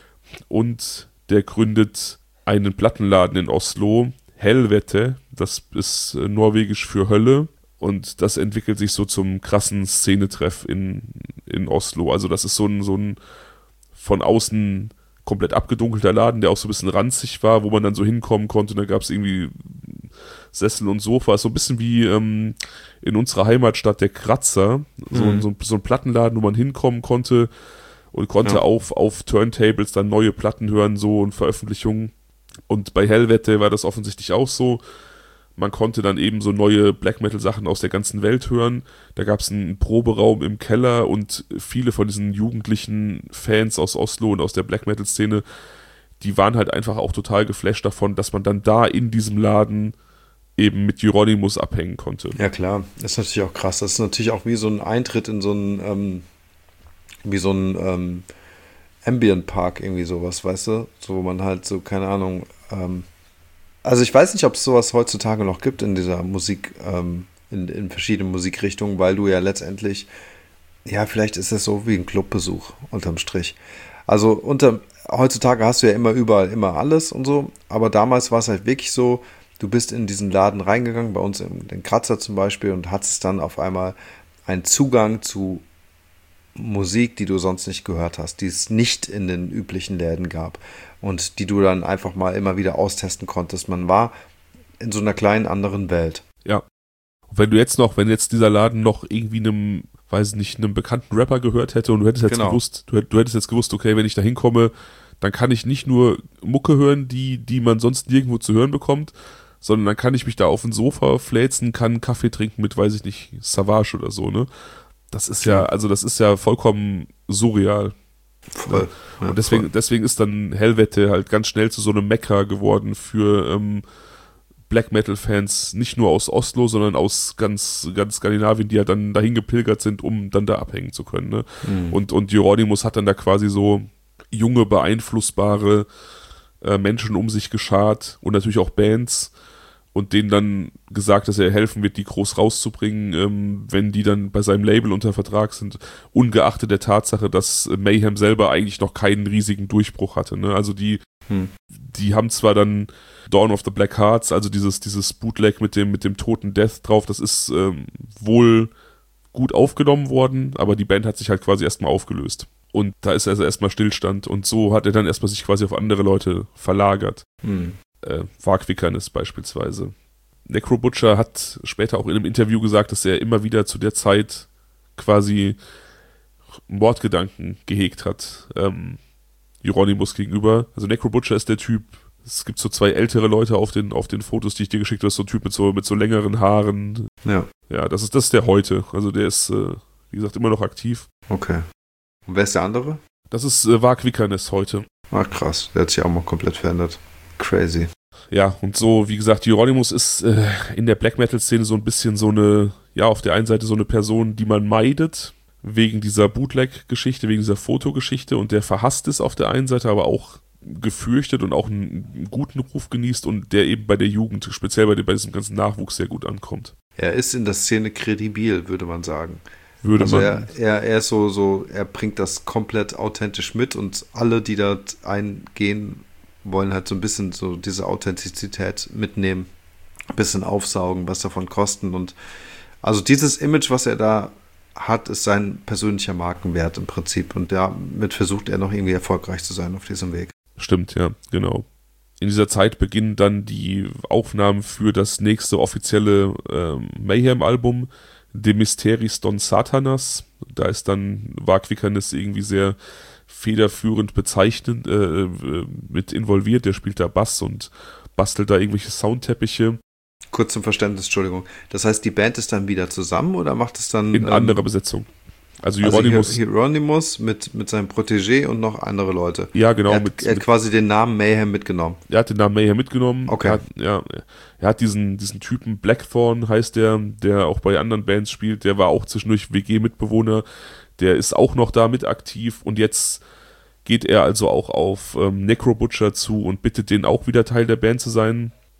[SPEAKER 1] Und der gründet einen Plattenladen in Oslo, Helvete, das ist äh, norwegisch für Hölle. Und das entwickelt sich so zum krassen Szenetreff in, in Oslo. Also das ist so ein, so ein von außen komplett abgedunkelter Laden, der auch so ein bisschen ranzig war, wo man dann so hinkommen konnte. Und da gab es irgendwie Sessel und Sofas, so ein bisschen wie ähm, in unserer Heimatstadt der Kratzer. So, mhm. so, so ein Plattenladen, wo man hinkommen konnte und konnte ja. auf, auf Turntables dann neue Platten hören, so und Veröffentlichungen. Und bei Helvete war das offensichtlich auch so. Man konnte dann eben so neue Black Metal Sachen aus der ganzen Welt hören. Da gab es einen Proberaum im Keller und viele von diesen jugendlichen Fans aus Oslo und aus der Black Metal Szene, die waren halt einfach auch total geflasht davon, dass man dann da in diesem Laden eben mit Euronymous abhängen konnte.
[SPEAKER 2] Ja klar, das ist natürlich auch krass. Das ist natürlich auch wie so ein Eintritt in so ein ähm, wie so ein ähm, Ambient Park, irgendwie sowas, weißt du? So, wo man halt so, keine Ahnung, ähm, also ich weiß nicht, ob es sowas heutzutage noch gibt in dieser Musik, ähm, in, in verschiedenen Musikrichtungen, weil du ja letztendlich, ja, vielleicht ist es so wie ein Clubbesuch unterm Strich. Also unter, heutzutage hast du ja immer überall immer alles und so, aber damals war es halt wirklich so, du bist in diesen Laden reingegangen, bei uns in den Kratzer zum Beispiel, und hattest dann auf einmal einen Zugang zu Musik, die du sonst nicht gehört hast, die es nicht in den üblichen Läden gab und die du dann einfach mal immer wieder austesten konntest. Man war in so einer kleinen anderen Welt.
[SPEAKER 1] Ja. Und wenn du jetzt noch, wenn jetzt dieser Laden noch irgendwie einem, weiß nicht, einem bekannten Rapper gehört hätte und du hättest jetzt
[SPEAKER 2] genau.
[SPEAKER 1] gewusst, du, du hättest jetzt gewusst, okay, wenn ich da hinkomme, dann kann ich nicht nur Mucke hören, die, die man sonst nirgendwo zu hören bekommt, sondern dann kann ich mich da auf ein Sofa fläzen, kann einen Kaffee trinken mit, weiß ich nicht, Savage oder so, ne? Das ist ja, also das ist ja vollkommen surreal.
[SPEAKER 2] Voll. Ja,
[SPEAKER 1] und deswegen,
[SPEAKER 2] voll.
[SPEAKER 1] deswegen ist dann Helvete halt ganz schnell zu so einem Mekka geworden für ähm, Black Metal Fans, nicht nur aus Oslo, sondern aus ganz, ganz Skandinavien, die ja dann dahin gepilgert sind, um dann da abhängen zu können. Ne? Mhm. Und, und Euronymous hat dann da quasi so junge, beeinflussbare äh, Menschen um sich geschart und natürlich auch Bands und denen dann gesagt, dass er helfen wird, die groß rauszubringen, ähm, wenn die dann bei seinem Label unter Vertrag sind, ungeachtet der Tatsache, dass Mayhem selber eigentlich noch keinen riesigen Durchbruch hatte. Ne? Also die, hm. die haben zwar dann Dawn of the Black Hearts, also dieses, dieses Bootleg mit dem, mit dem toten Death drauf, das ist ähm, wohl gut aufgenommen worden, aber die Band hat sich halt quasi erstmal aufgelöst. Und da ist also erstmal Stillstand und so hat er dann erstmal sich quasi auf andere Leute verlagert. Hm. Äh, Varkvikernes beispielsweise. Necro Butcher hat später auch in einem Interview gesagt, dass er immer wieder zu der Zeit quasi Mordgedanken gehegt hat, ähm, Euronymous gegenüber. Also Necro Butcher ist der Typ, es gibt so zwei ältere Leute auf den, auf den Fotos, die ich dir geschickt habe, so ein Typ mit so, mit so längeren Haaren.
[SPEAKER 2] Ja.
[SPEAKER 1] Ja, das ist, das ist der heute. Also der ist, äh, wie gesagt, immer noch aktiv.
[SPEAKER 2] Okay. Und wer ist der andere?
[SPEAKER 1] Das ist äh, Varkvikernes heute.
[SPEAKER 2] Ach krass, der hat sich auch mal komplett verändert. Crazy.
[SPEAKER 1] Ja, und so, wie gesagt, Euronymous ist äh, in der Black Metal-Szene so ein bisschen so eine, ja, auf der einen Seite so eine Person, die man meidet, wegen dieser Bootleg-Geschichte, wegen dieser Fotogeschichte, und der verhasst ist auf der einen Seite, aber auch gefürchtet und auch einen, einen guten Ruf genießt und der eben bei der Jugend, speziell bei, dem, bei diesem ganzen Nachwuchs, sehr gut ankommt.
[SPEAKER 2] Er ist in der Szene kredibil, würde man sagen.
[SPEAKER 1] Würde
[SPEAKER 2] also
[SPEAKER 1] man.
[SPEAKER 2] Er, er, er ist so, so, er bringt das komplett authentisch mit und alle, die da eingehen, wollen halt so ein bisschen so diese Authentizität mitnehmen, ein bisschen aufsaugen, was davon kosten, und also dieses Image, was er da hat, ist sein persönlicher Markenwert im Prinzip, und damit versucht er noch irgendwie erfolgreich zu sein auf diesem Weg.
[SPEAKER 1] Stimmt, ja, genau. In dieser Zeit beginnen dann die Aufnahmen für das nächste offizielle ähm, Mayhem-Album, De Mysteris Don Satanas. Da ist dann Varkvikernes irgendwie sehr federführend bezeichnend äh, mit involviert. Der spielt da Bass und bastelt da irgendwelche Soundteppiche.
[SPEAKER 2] Kurz zum Verständnis, Entschuldigung. Das heißt, die Band ist dann wieder zusammen oder macht es dann...
[SPEAKER 1] In
[SPEAKER 2] ähm,
[SPEAKER 1] anderer Besetzung. Also Euronymous,
[SPEAKER 2] also Euronymous mit, mit seinem Protégé und noch andere Leute.
[SPEAKER 1] Ja, genau.
[SPEAKER 2] Er hat,
[SPEAKER 1] mit,
[SPEAKER 2] er hat
[SPEAKER 1] mit,
[SPEAKER 2] quasi den Namen Mayhem mitgenommen.
[SPEAKER 1] Er hat den Namen Mayhem mitgenommen.
[SPEAKER 2] Okay.
[SPEAKER 1] Er hat, ja, er hat diesen, diesen Typen, Blackthorn heißt der, der auch bei anderen Bands spielt. Der war auch zwischendurch W G-Mitbewohner. Der ist auch noch da mit aktiv. Und jetzt geht er also auch auf ähm, Necro Butcher zu und bittet den auch wieder Teil der Band zu sein.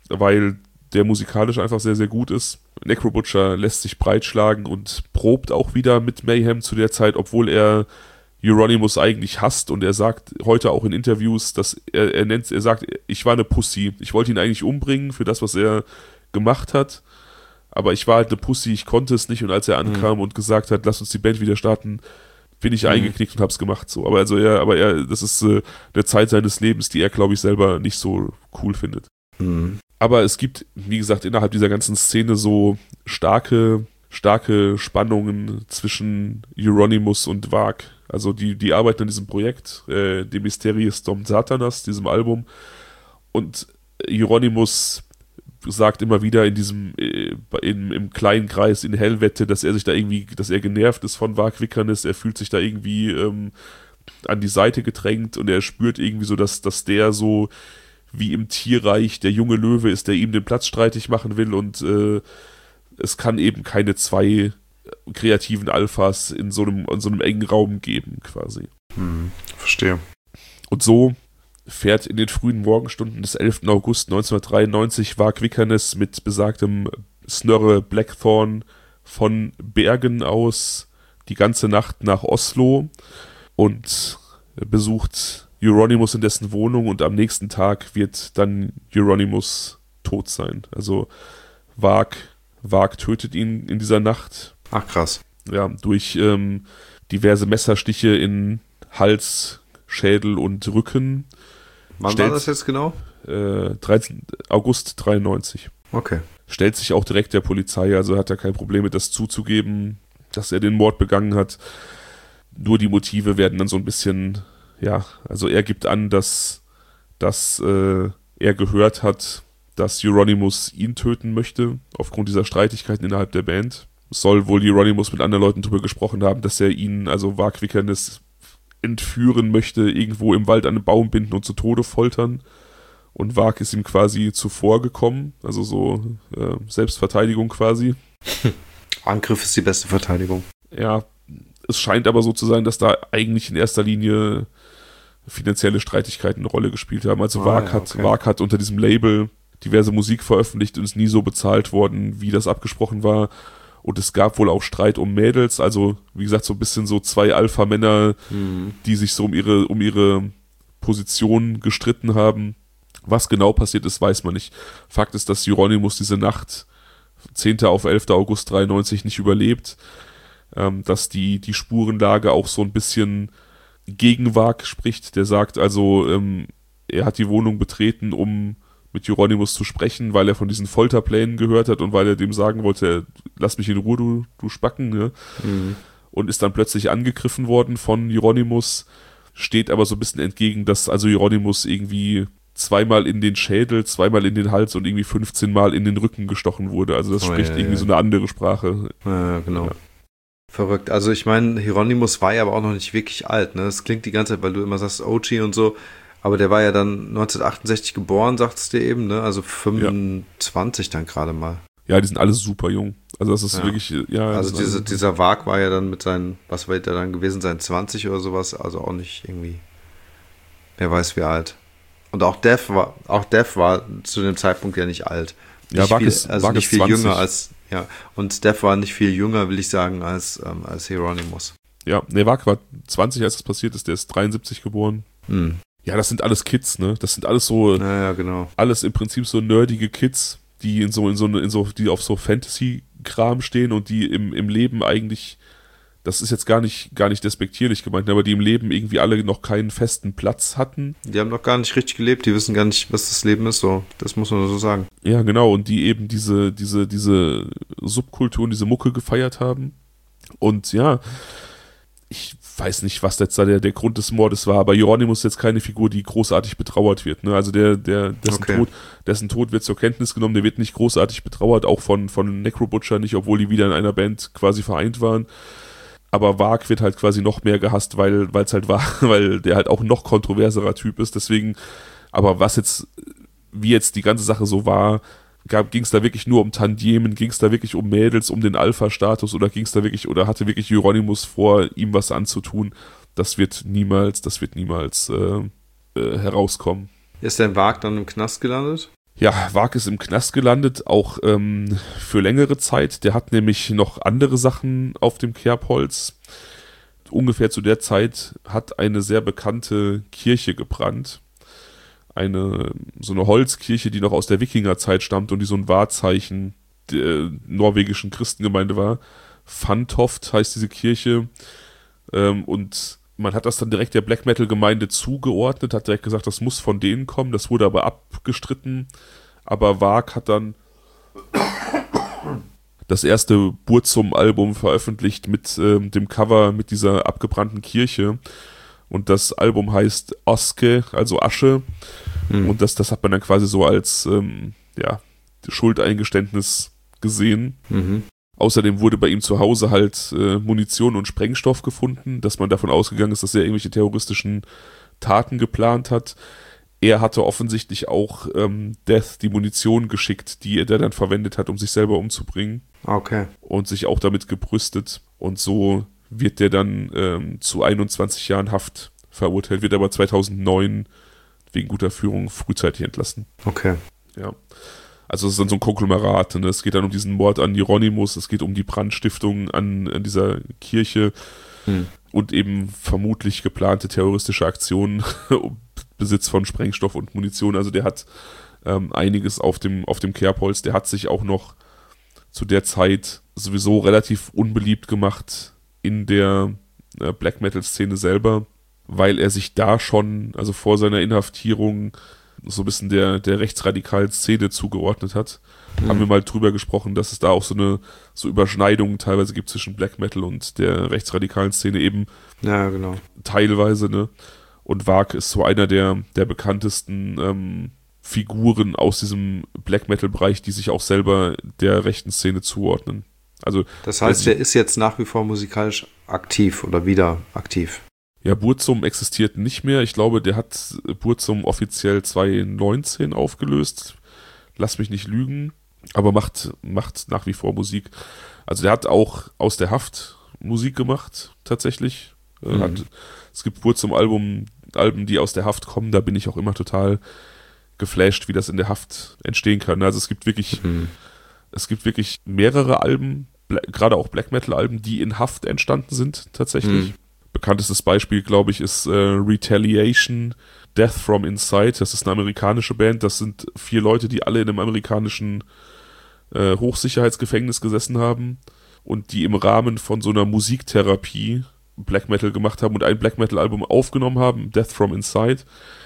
[SPEAKER 1] weil der musikalisch einfach sehr, sehr gut ist. Necrobutcher lässt sich breitschlagen und probt auch wieder mit Mayhem zu der Zeit, obwohl er Euronymous eigentlich hasst, und er sagt heute auch in Interviews, dass er, er nennt, er sagt, ich war eine Pussy. Ich wollte ihn eigentlich umbringen für das, was er gemacht hat, aber ich war halt eine Pussy, ich konnte es nicht, und als er ankam mhm. und gesagt hat, lass uns die Band wieder starten, bin ich mhm. eingeknickt und hab's gemacht, so. Aber also er, aber er, das ist äh, eine Zeit seines Lebens, die er, glaube ich, selber nicht so cool findet. Mhm. Aber es gibt, wie gesagt, innerhalb dieser ganzen Szene so starke, starke Spannungen zwischen Euronymous und Varg. Also die, die arbeiten an diesem Projekt, äh, dem Mysterious Dom Satanas, diesem Album. Und Euronymous sagt immer wieder in diesem, äh, in, im kleinen Kreis in Hellwette, dass er sich da irgendwie, dass er genervt ist von Varg Vikernes. Er fühlt sich da irgendwie ähm, an die Seite gedrängt, und er spürt irgendwie so, dass, dass der so wie im Tierreich der junge Löwe ist, der ihm den Platz streitig machen will, und äh, es kann eben keine zwei kreativen Alphas in so einem, in so einem engen Raum geben, quasi.
[SPEAKER 2] Hm, verstehe.
[SPEAKER 1] Und so fährt in den frühen Morgenstunden des elften August neunzehnhundertdreiundneunzig Varg Vikernes mit besagtem Snorre Blackthorn von Bergen aus die ganze Nacht nach Oslo und besucht Euronymous in dessen Wohnung, und am nächsten Tag wird dann Euronymous tot sein. Also Varg, Varg tötet ihn in dieser Nacht.
[SPEAKER 2] Ach krass.
[SPEAKER 1] Ja, durch ähm, diverse Messerstiche in Hals, Schädel und Rücken.
[SPEAKER 2] Wann Stellt, war das jetzt genau?
[SPEAKER 1] Äh, dreizehnten August dreiundneunzig.
[SPEAKER 2] Okay.
[SPEAKER 1] Stellt sich auch direkt der Polizei, also hat er kein Problem mit, das zuzugeben, dass er den Mord begangen hat. Nur die Motive werden dann so ein bisschen... Ja, also er gibt an, dass, dass äh, er gehört hat, dass Euronymous ihn töten möchte, aufgrund dieser Streitigkeiten innerhalb der Band. Es soll wohl Euronymous mit anderen Leuten darüber gesprochen haben, dass er ihn, also Varg Vikernes, entführen möchte, irgendwo im Wald an einen Baum binden und zu Tode foltern. Und Varg ist ihm quasi zuvor gekommen, also so äh, Selbstverteidigung quasi.
[SPEAKER 2] Angriff ist die beste Verteidigung.
[SPEAKER 1] Ja, es scheint aber so zu sein, dass da eigentlich in erster Linie finanzielle Streitigkeiten eine Rolle gespielt haben. Also ah, Varg, ja, hat, okay. Varg hat unter diesem Label diverse Musik veröffentlicht und ist nie so bezahlt worden, wie das abgesprochen war. Und es gab wohl auch Streit um Mädels, also wie gesagt, so ein bisschen so zwei Alpha-Männer, mhm. die sich so um ihre, um ihre Position gestritten haben. Was genau passiert ist, weiß man nicht. Fakt ist, dass Euronymous diese Nacht zehnten auf elften August dreiundneunzig nicht überlebt, ähm, dass die, die Spurenlage auch so ein bisschen gegen Varg spricht. Der sagt also, ähm, er hat die Wohnung betreten, um mit Euronymous zu sprechen, weil er von diesen Folterplänen gehört hat und weil er dem sagen wollte, lass mich in Ruhe, du, du Spacken, ne? Mhm. Und ist dann plötzlich angegriffen worden von Euronymous, steht aber so ein bisschen entgegen, dass also Euronymous irgendwie zweimal in den Schädel, zweimal in den Hals und irgendwie fünfzehn Mal in den Rücken gestochen wurde. Also das oh, spricht ja, irgendwie ja. so eine andere Sprache.
[SPEAKER 2] Ja, genau. Ja. Verrückt. Also ich meine, Euronymous war ja aber auch noch nicht wirklich alt, ne? Das klingt die ganze Zeit, weil du immer sagst O G und so, aber der war ja dann neunzehnhundertachtundsechzig geboren, sagtest du eben, ne? Also fünfundzwanzig ja. dann gerade mal.
[SPEAKER 1] Ja, die sind alle super jung. Also das ist
[SPEAKER 2] ja.
[SPEAKER 1] wirklich, ja.
[SPEAKER 2] Also diese, dieser Varg war ja dann mit seinen, was wird der dann gewesen sein, zwanzig oder sowas, also auch nicht irgendwie, wer weiß wie alt. Und auch Dev war, auch Dev war zu dem Zeitpunkt ja nicht alt. Nicht
[SPEAKER 1] ja, Varg
[SPEAKER 2] viel,
[SPEAKER 1] ist,
[SPEAKER 2] also
[SPEAKER 1] Varg
[SPEAKER 2] nicht
[SPEAKER 1] ist
[SPEAKER 2] viel
[SPEAKER 1] zwanzig.
[SPEAKER 2] Jünger als, ja, und Dev war nicht viel jünger, will ich sagen, als, ähm, als Euronymous.
[SPEAKER 1] Ja, ne, Varg war zwanzig, als das passiert ist, der ist dreiundsiebzig geboren. Hm. Ja, das sind alles Kids, ne? Das sind alles so,
[SPEAKER 2] ja, ja, genau.
[SPEAKER 1] alles im Prinzip so nerdige Kids, die in so, in so, in so, die auf so Fantasy-Kram stehen und die im, im Leben eigentlich, das ist jetzt gar nicht, gar nicht despektierlich gemeint, aber die im Leben irgendwie alle noch keinen festen Platz hatten.
[SPEAKER 2] Die haben noch gar nicht richtig gelebt, die wissen gar nicht, was das Leben ist, so. Das muss man so sagen.
[SPEAKER 1] Ja, genau, und die eben diese, diese, diese Subkultur und diese Mucke gefeiert haben. Und ja, ich weiß nicht, was jetzt da der, der Grund des Mordes war, aber Euronymous ist jetzt keine Figur, die großartig betrauert wird. Ne? Also der, der, dessen, okay. Tod, dessen Tod wird zur Kenntnis genommen, der wird nicht großartig betrauert, auch von, von Necrobutcher nicht, obwohl die wieder in einer Band quasi vereint waren. Aber Varg wird halt quasi noch mehr gehasst, weil es halt war, weil der halt auch ein noch kontroverserer Typ ist. Deswegen, aber was jetzt, wie jetzt die ganze Sache so war, ging es da wirklich nur um Tantiemen, ging es da wirklich um Mädels, um den Alpha-Status oder ging es da wirklich, oder hatte wirklich Euronymous vor, ihm was anzutun? Das wird niemals, das wird niemals äh, äh, herauskommen.
[SPEAKER 2] Ist der Varg dann im Knast gelandet?
[SPEAKER 1] Ja, Waag ist im Knast gelandet, auch ähm, für längere Zeit. Der hat nämlich noch andere Sachen auf dem Kerbholz. Ungefähr zu der Zeit hat eine sehr bekannte Kirche gebrannt. Eine, so eine Holzkirche, die noch aus der Wikingerzeit stammt und die so ein Wahrzeichen der norwegischen Christengemeinde war. Fantoft heißt diese Kirche. Ähm, und man hat das dann direkt der Black Metal Gemeinde zugeordnet, hat direkt gesagt, das muss von denen kommen. Das wurde aber abgestritten. Aber Waag hat dann das erste Burzum-Album veröffentlicht mit ähm, dem Cover mit dieser abgebrannten Kirche. Und das Album heißt Oske, also Asche. Mhm. Und das, das hat man dann quasi so als ähm, ja, Schuldeingeständnis gesehen. Mhm. Außerdem wurde bei ihm zu Hause halt äh, Munition und Sprengstoff gefunden, dass man davon ausgegangen ist, dass er irgendwelche terroristischen Taten geplant hat. Er hatte offensichtlich auch ähm, Death die Munition geschickt, die er dann verwendet hat, um sich selber umzubringen.
[SPEAKER 2] Okay.
[SPEAKER 1] Und sich auch damit gebrüstet. Und so wird der dann ähm, zu einundzwanzig Jahren Haft verurteilt, wird aber zweitausendneun wegen guter Führung frühzeitig entlassen.
[SPEAKER 2] Okay.
[SPEAKER 1] Ja. Also es ist dann so ein Konglomerat. Ne? Es geht dann um diesen Mord an Hieronymus, es geht um die Brandstiftung an, an dieser Kirche hm. und eben vermutlich geplante terroristische Aktionen, Besitz von Sprengstoff und Munition. Also der hat ähm, einiges auf dem, auf dem Kerbholz. Der hat sich auch noch zu der Zeit sowieso relativ unbeliebt gemacht in der äh, Black Metal-Szene selber, weil er sich da schon, also vor seiner Inhaftierung, so ein bisschen der, der rechtsradikalen Szene zugeordnet hat. Mhm. Haben wir mal drüber gesprochen, dass es da auch so eine so Überschneidungen teilweise gibt zwischen Black Metal und der rechtsradikalen Szene eben.
[SPEAKER 2] Ja, genau.
[SPEAKER 1] Teilweise, ne? Und Waag ist so einer der, der bekanntesten ähm, Figuren aus diesem Black Metal-Bereich, die sich auch selber der rechten Szene zuordnen. Also,
[SPEAKER 2] das heißt, er ist jetzt nach wie vor musikalisch aktiv oder wieder aktiv.
[SPEAKER 1] Ja, Burzum existiert nicht mehr. Ich glaube, der hat Burzum offiziell zweitausendneunzehn aufgelöst. Lass mich nicht lügen. Aber macht, macht nach wie vor Musik. Also der hat auch aus der Haft Musik gemacht, tatsächlich. Mhm. Hat, es gibt Burzum-Alben, Alben, die aus der Haft kommen. Da bin ich auch immer total geflasht, wie das in der Haft entstehen kann. Also es gibt wirklich, mhm. es gibt wirklich mehrere Alben, gerade auch Black Metal-Alben, die in Haft entstanden sind, tatsächlich. Mhm. Bekanntestes Beispiel, glaube ich, ist äh, Retaliation, Death from Inside. Das ist eine amerikanische Band. Das sind vier Leute, die alle in einem amerikanischen äh, Hochsicherheitsgefängnis gesessen haben und die im Rahmen von so einer Musiktherapie Black Metal gemacht haben und ein Black Metal-Album aufgenommen haben, Death from Inside,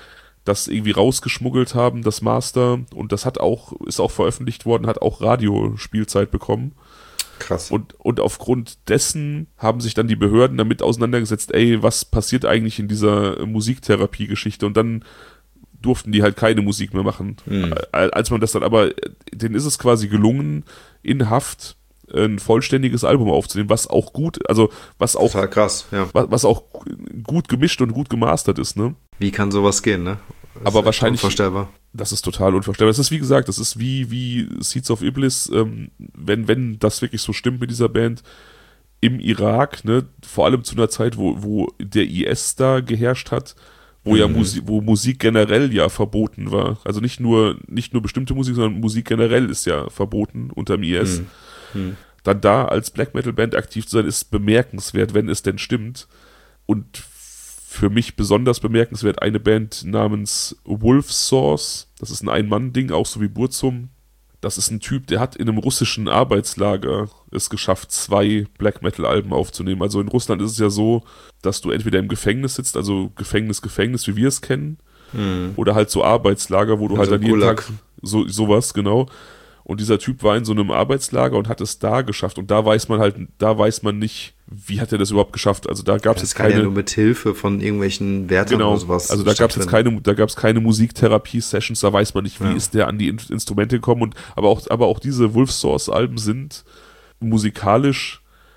[SPEAKER 1] das irgendwie rausgeschmuggelt haben, das Master, und das hat auch, ist auch veröffentlicht worden, hat auch Radiospielzeit bekommen.
[SPEAKER 2] Krass.
[SPEAKER 1] Und, und aufgrund dessen haben sich dann die Behörden damit auseinandergesetzt, ey, was passiert eigentlich in dieser Musiktherapie-Geschichte? Und dann durften die halt keine Musik mehr machen. Mhm. Als man das dann aber, denen ist es quasi gelungen, in Haft ein vollständiges Album aufzunehmen, was auch gut, also was auch
[SPEAKER 2] total krass, ja.
[SPEAKER 1] was, was auch gut gemischt und gut gemastert ist, ne?
[SPEAKER 2] Wie kann sowas gehen, ne? Das
[SPEAKER 1] aber wahrscheinlich
[SPEAKER 2] unvorstellbar.
[SPEAKER 1] Das ist total unvorstellbar. Das ist, wie gesagt, das ist wie, wie Seeds of Iblis, ähm, wenn, wenn das wirklich so stimmt mit dieser Band, im Irak, ne, vor allem zu einer Zeit, wo, wo der I S da geherrscht hat, wo mhm. ja Musik, wo Musik generell ja verboten war. Also nicht nur, nicht nur bestimmte Musik, sondern Musik generell ist ja verboten unter dem I S. Mhm. Mhm. Dann da als Black Metal Band aktiv zu sein, ist bemerkenswert, wenn es denn stimmt. Und für mich besonders bemerkenswert eine Band namens Wolfsource. Das ist ein Ein-Mann-Ding, auch so wie Burzum. Das ist ein Typ, der hat in einem russischen Arbeitslager es geschafft, zwei Black-Metal-Alben aufzunehmen. Also in Russland ist es ja so, dass du entweder im Gefängnis sitzt, also Gefängnis, Gefängnis, wie wir es kennen, hm. oder halt so Arbeitslager, wo du also halt dann jeden Tag, so, sowas, genau. Und dieser Typ war in so einem Arbeitslager und hat es da geschafft. Und da weiß man halt, da weiß man nicht, wie hat er das überhaupt geschafft. Also da gab es jetzt keine. Das kann ja
[SPEAKER 2] nur mit Hilfe von irgendwelchen Wärtern
[SPEAKER 1] genau,
[SPEAKER 2] oder sowas.
[SPEAKER 1] Also da gab es jetzt keine, da gab es keine Musiktherapie-Sessions. Da weiß man nicht, wie ja. ist der an die In- Instrumente gekommen. Und aber auch, aber auch diese Wolfsource-Alben sind musikalisch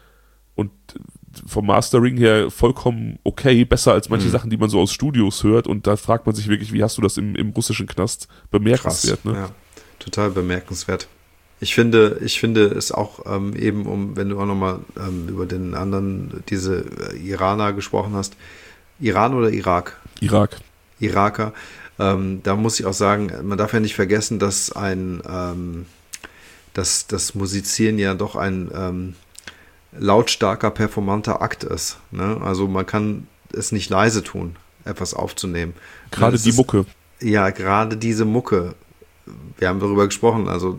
[SPEAKER 1] und vom Mastering her vollkommen okay, besser als manche mhm. Sachen, die man so aus Studios hört. Und da fragt man sich wirklich, wie hast du das im, im russischen Knast bemerkenswert,
[SPEAKER 2] Krass,
[SPEAKER 1] ne?
[SPEAKER 2] Ja. Total bemerkenswert. Ich finde, ich finde es auch ähm, eben, um, wenn du auch nochmal ähm, über den anderen, diese äh, Iraner gesprochen hast, Iran oder Irak?
[SPEAKER 1] Irak.
[SPEAKER 2] Iraker. ähm, da muss ich auch sagen, man darf ja nicht vergessen, dass ein, ähm, dass das Musizieren ja doch ein ähm, lautstarker, performanter Akt ist. Ne? Also man kann es nicht leise tun, etwas aufzunehmen.
[SPEAKER 1] Gerade die
[SPEAKER 2] ist,
[SPEAKER 1] Mucke.
[SPEAKER 2] Ja, gerade diese Mucke. Wir haben darüber gesprochen, also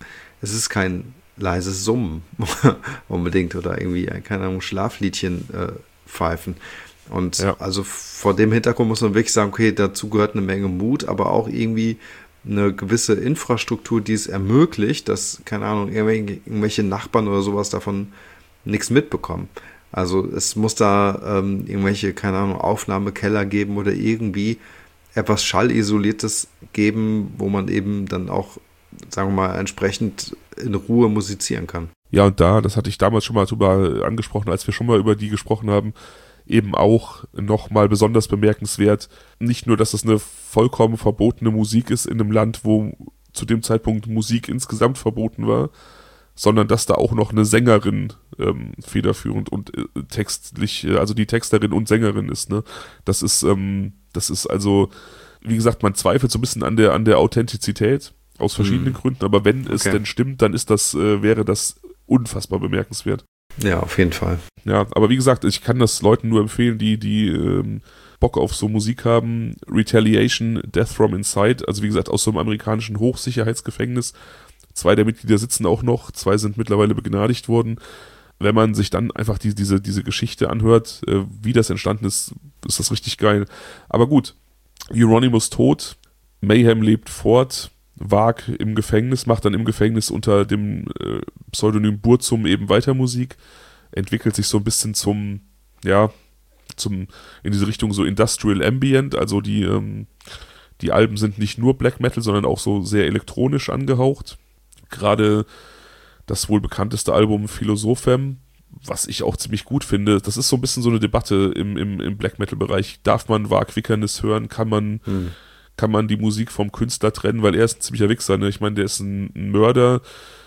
[SPEAKER 2] es ist kein leises Summen unbedingt oder irgendwie, keine Ahnung, Schlafliedchen äh, pfeifen. Und ja. also vor dem Hintergrund muss man wirklich sagen, okay, dazu gehört eine Menge Mut, aber auch irgendwie eine gewisse Infrastruktur, die es ermöglicht, dass, keine Ahnung, irgendwelche, irgendwelche Nachbarn oder sowas davon nichts mitbekommen. Also es muss da ähm, irgendwelche, keine Ahnung, Aufnahmekeller geben oder irgendwie etwas Schallisoliertes geben, wo man eben dann auch, sagen wir mal, entsprechend in Ruhe musizieren kann.
[SPEAKER 1] Ja, und da, das hatte ich damals schon mal drüber angesprochen, als wir schon mal über die gesprochen haben, eben auch nochmal besonders bemerkenswert, nicht nur, dass es eine vollkommen verbotene Musik ist in einem Land, wo zu dem Zeitpunkt Musik insgesamt verboten war, sondern dass da auch noch eine Sängerin ähm, federführend und äh, textlich, äh, also die Texterin und Sängerin ist, ne? Das ist, ähm, das ist also, wie gesagt, man zweifelt so ein bisschen an der, an der Authentizität aus verschiedenen hm. Gründen, aber wenn es okay. denn stimmt, dann ist das, äh, wäre das unfassbar bemerkenswert.
[SPEAKER 2] Ja, auf jeden Fall.
[SPEAKER 1] Ja, aber wie gesagt, ich kann das Leuten nur empfehlen, die, die ähm, Bock auf so Musik haben. Retaliation, Death from Inside, also wie gesagt, aus so einem amerikanischen Hochsicherheitsgefängnis. Zwei der Mitglieder sitzen auch noch, zwei sind mittlerweile begnadigt worden. Wenn man sich dann einfach die, diese, diese Geschichte anhört, äh, wie das entstanden ist, ist das richtig geil. Aber gut, Euronymous tot, Mayhem lebt fort, Varg im Gefängnis, macht dann im Gefängnis unter dem äh, Pseudonym Burzum eben weiter Musik, entwickelt sich so ein bisschen zum, ja, zum, in diese Richtung so Industrial Ambient, also die, ähm, die Alben sind nicht nur Black Metal, sondern auch so sehr elektronisch angehaucht. Gerade das wohl bekannteste Album Philosophem, was ich auch ziemlich gut finde, das ist so ein bisschen so eine Debatte im, im, im Black Metal Bereich. Darf man Varg Vikernes hören? Kann man, hm. kann man die Musik vom Künstler trennen? Weil er ist ein ziemlicher Wichser, ne? Ich meine, der ist ein, ein Mörder,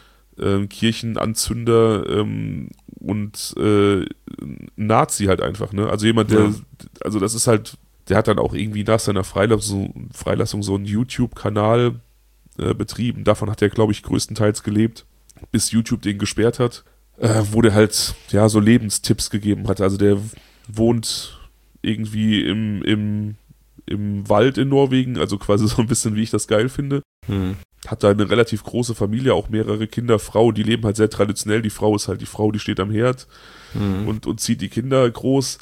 [SPEAKER 1] äh, Kirchenanzünder ähm, und äh, Nazi halt einfach, ne? Also jemand, der, ja. also das ist halt, der hat dann auch irgendwie nach seiner Freilassung, Freilassung so einen YouTube-Kanal äh, betrieben. Davon hat er, glaube ich, größtenteils gelebt, bis YouTube den gesperrt hat, äh, wo der halt, ja, so Lebenstipps gegeben hat. Also der wohnt irgendwie im, im, im Wald in Norwegen, also quasi so ein bisschen, wie ich das geil finde. Hm. Hat da eine relativ große Familie, auch mehrere Kinder, Frau, die leben halt sehr traditionell. Die Frau ist halt die Frau, die steht am Herd hm. und, und zieht die Kinder groß.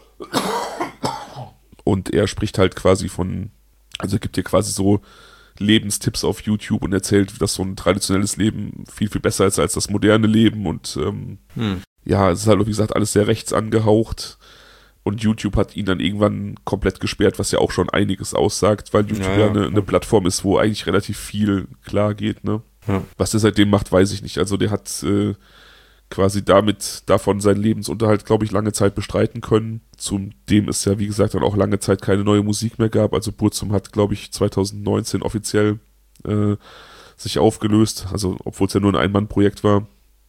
[SPEAKER 1] Und er spricht halt quasi von, also gibt dir quasi so Lebenstipps auf YouTube und erzählt, dass so ein traditionelles Leben viel, viel besser ist als das moderne Leben und ähm, hm. ja, es ist halt, wie gesagt, alles sehr rechts angehaucht und YouTube hat ihn dann irgendwann komplett gesperrt, was ja auch schon einiges aussagt, weil YouTube ja, ja eine, eine Plattform ist, wo eigentlich relativ viel klar geht, ne? Ja. Was der seitdem macht, weiß ich nicht. Also der hat äh, quasi damit davon seinen Lebensunterhalt, glaube ich, lange Zeit bestreiten können. Zudem es ja, wie gesagt, dann auch lange Zeit keine neue Musik mehr gab. Also Burzum hat, glaube ich, zwanzig neunzehn offiziell äh, sich aufgelöst. Also, obwohl es ja nur ein Ein-Mann-Projekt war.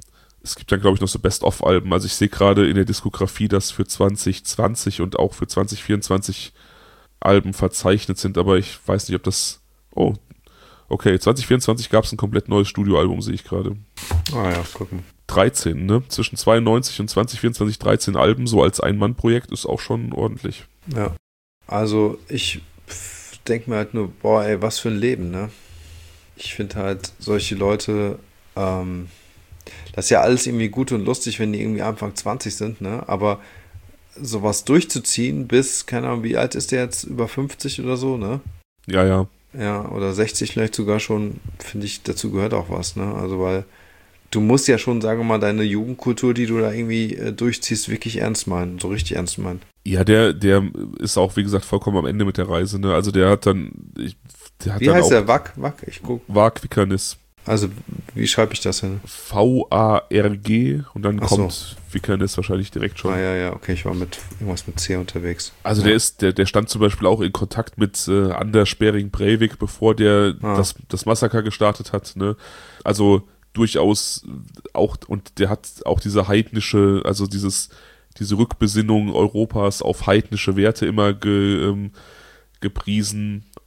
[SPEAKER 1] Es gibt dann, glaube ich, noch so Best-of-Alben. Also ich sehe gerade in der Diskografie, dass für zwanzig zwanzig und auch für zwanzig vierundzwanzig Alben verzeichnet sind. Aber ich weiß nicht, ob das... Oh, okay, zwanzig vierundzwanzig gab es ein komplett neues Studioalbum, sehe ich gerade.
[SPEAKER 2] Ah ja, gucken.
[SPEAKER 1] dreizehn, ne? Zwischen zweiundneunzig und zwanzig vierundzwanzig dreizehn Alben, so als Ein-Mann-Projekt, ist auch schon ordentlich.
[SPEAKER 2] Ja. Also ich denke mir halt nur, boah, ey, was für ein Leben, ne? Ich finde halt solche Leute, ähm, das ist ja alles irgendwie gut und lustig, wenn die irgendwie Anfang zwanzig sind, ne? Aber sowas durchzuziehen bis, keine Ahnung, wie alt ist der jetzt? Über fünfzig oder so, ne?
[SPEAKER 1] Ja, ja.
[SPEAKER 2] Ja, oder sechzig vielleicht sogar schon, finde ich, dazu gehört auch was, ne? Also weil du musst ja schon, sagen wir mal, deine Jugendkultur, die du da irgendwie äh, durchziehst, wirklich ernst meinen, so richtig ernst meinen.
[SPEAKER 1] Ja, der, der ist auch, wie gesagt, vollkommen am Ende mit der Reise, ne? Also der hat dann, ich, der hat
[SPEAKER 2] wie
[SPEAKER 1] dann
[SPEAKER 2] heißt
[SPEAKER 1] auch
[SPEAKER 2] der? Wack? Wack? Ich guck.
[SPEAKER 1] Varg Vikernes.
[SPEAKER 2] Also, wie schreibe ich das hin?
[SPEAKER 1] V A R G und dann
[SPEAKER 2] Ach
[SPEAKER 1] kommt
[SPEAKER 2] so.
[SPEAKER 1] Vikernes wahrscheinlich direkt schon.
[SPEAKER 2] Ah, ja, ja, okay, ich war mit irgendwas mit C unterwegs.
[SPEAKER 1] Also
[SPEAKER 2] ja.
[SPEAKER 1] der ist, der, der stand zum Beispiel auch in Kontakt mit äh, Anders Sperring Breivik, bevor der ah. das, das Massaker gestartet hat, ne? Also durchaus auch, und der hat auch diese heidnische, also dieses, diese Rückbesinnung Europas auf heidnische Werte immer ge, ähm, gepriesen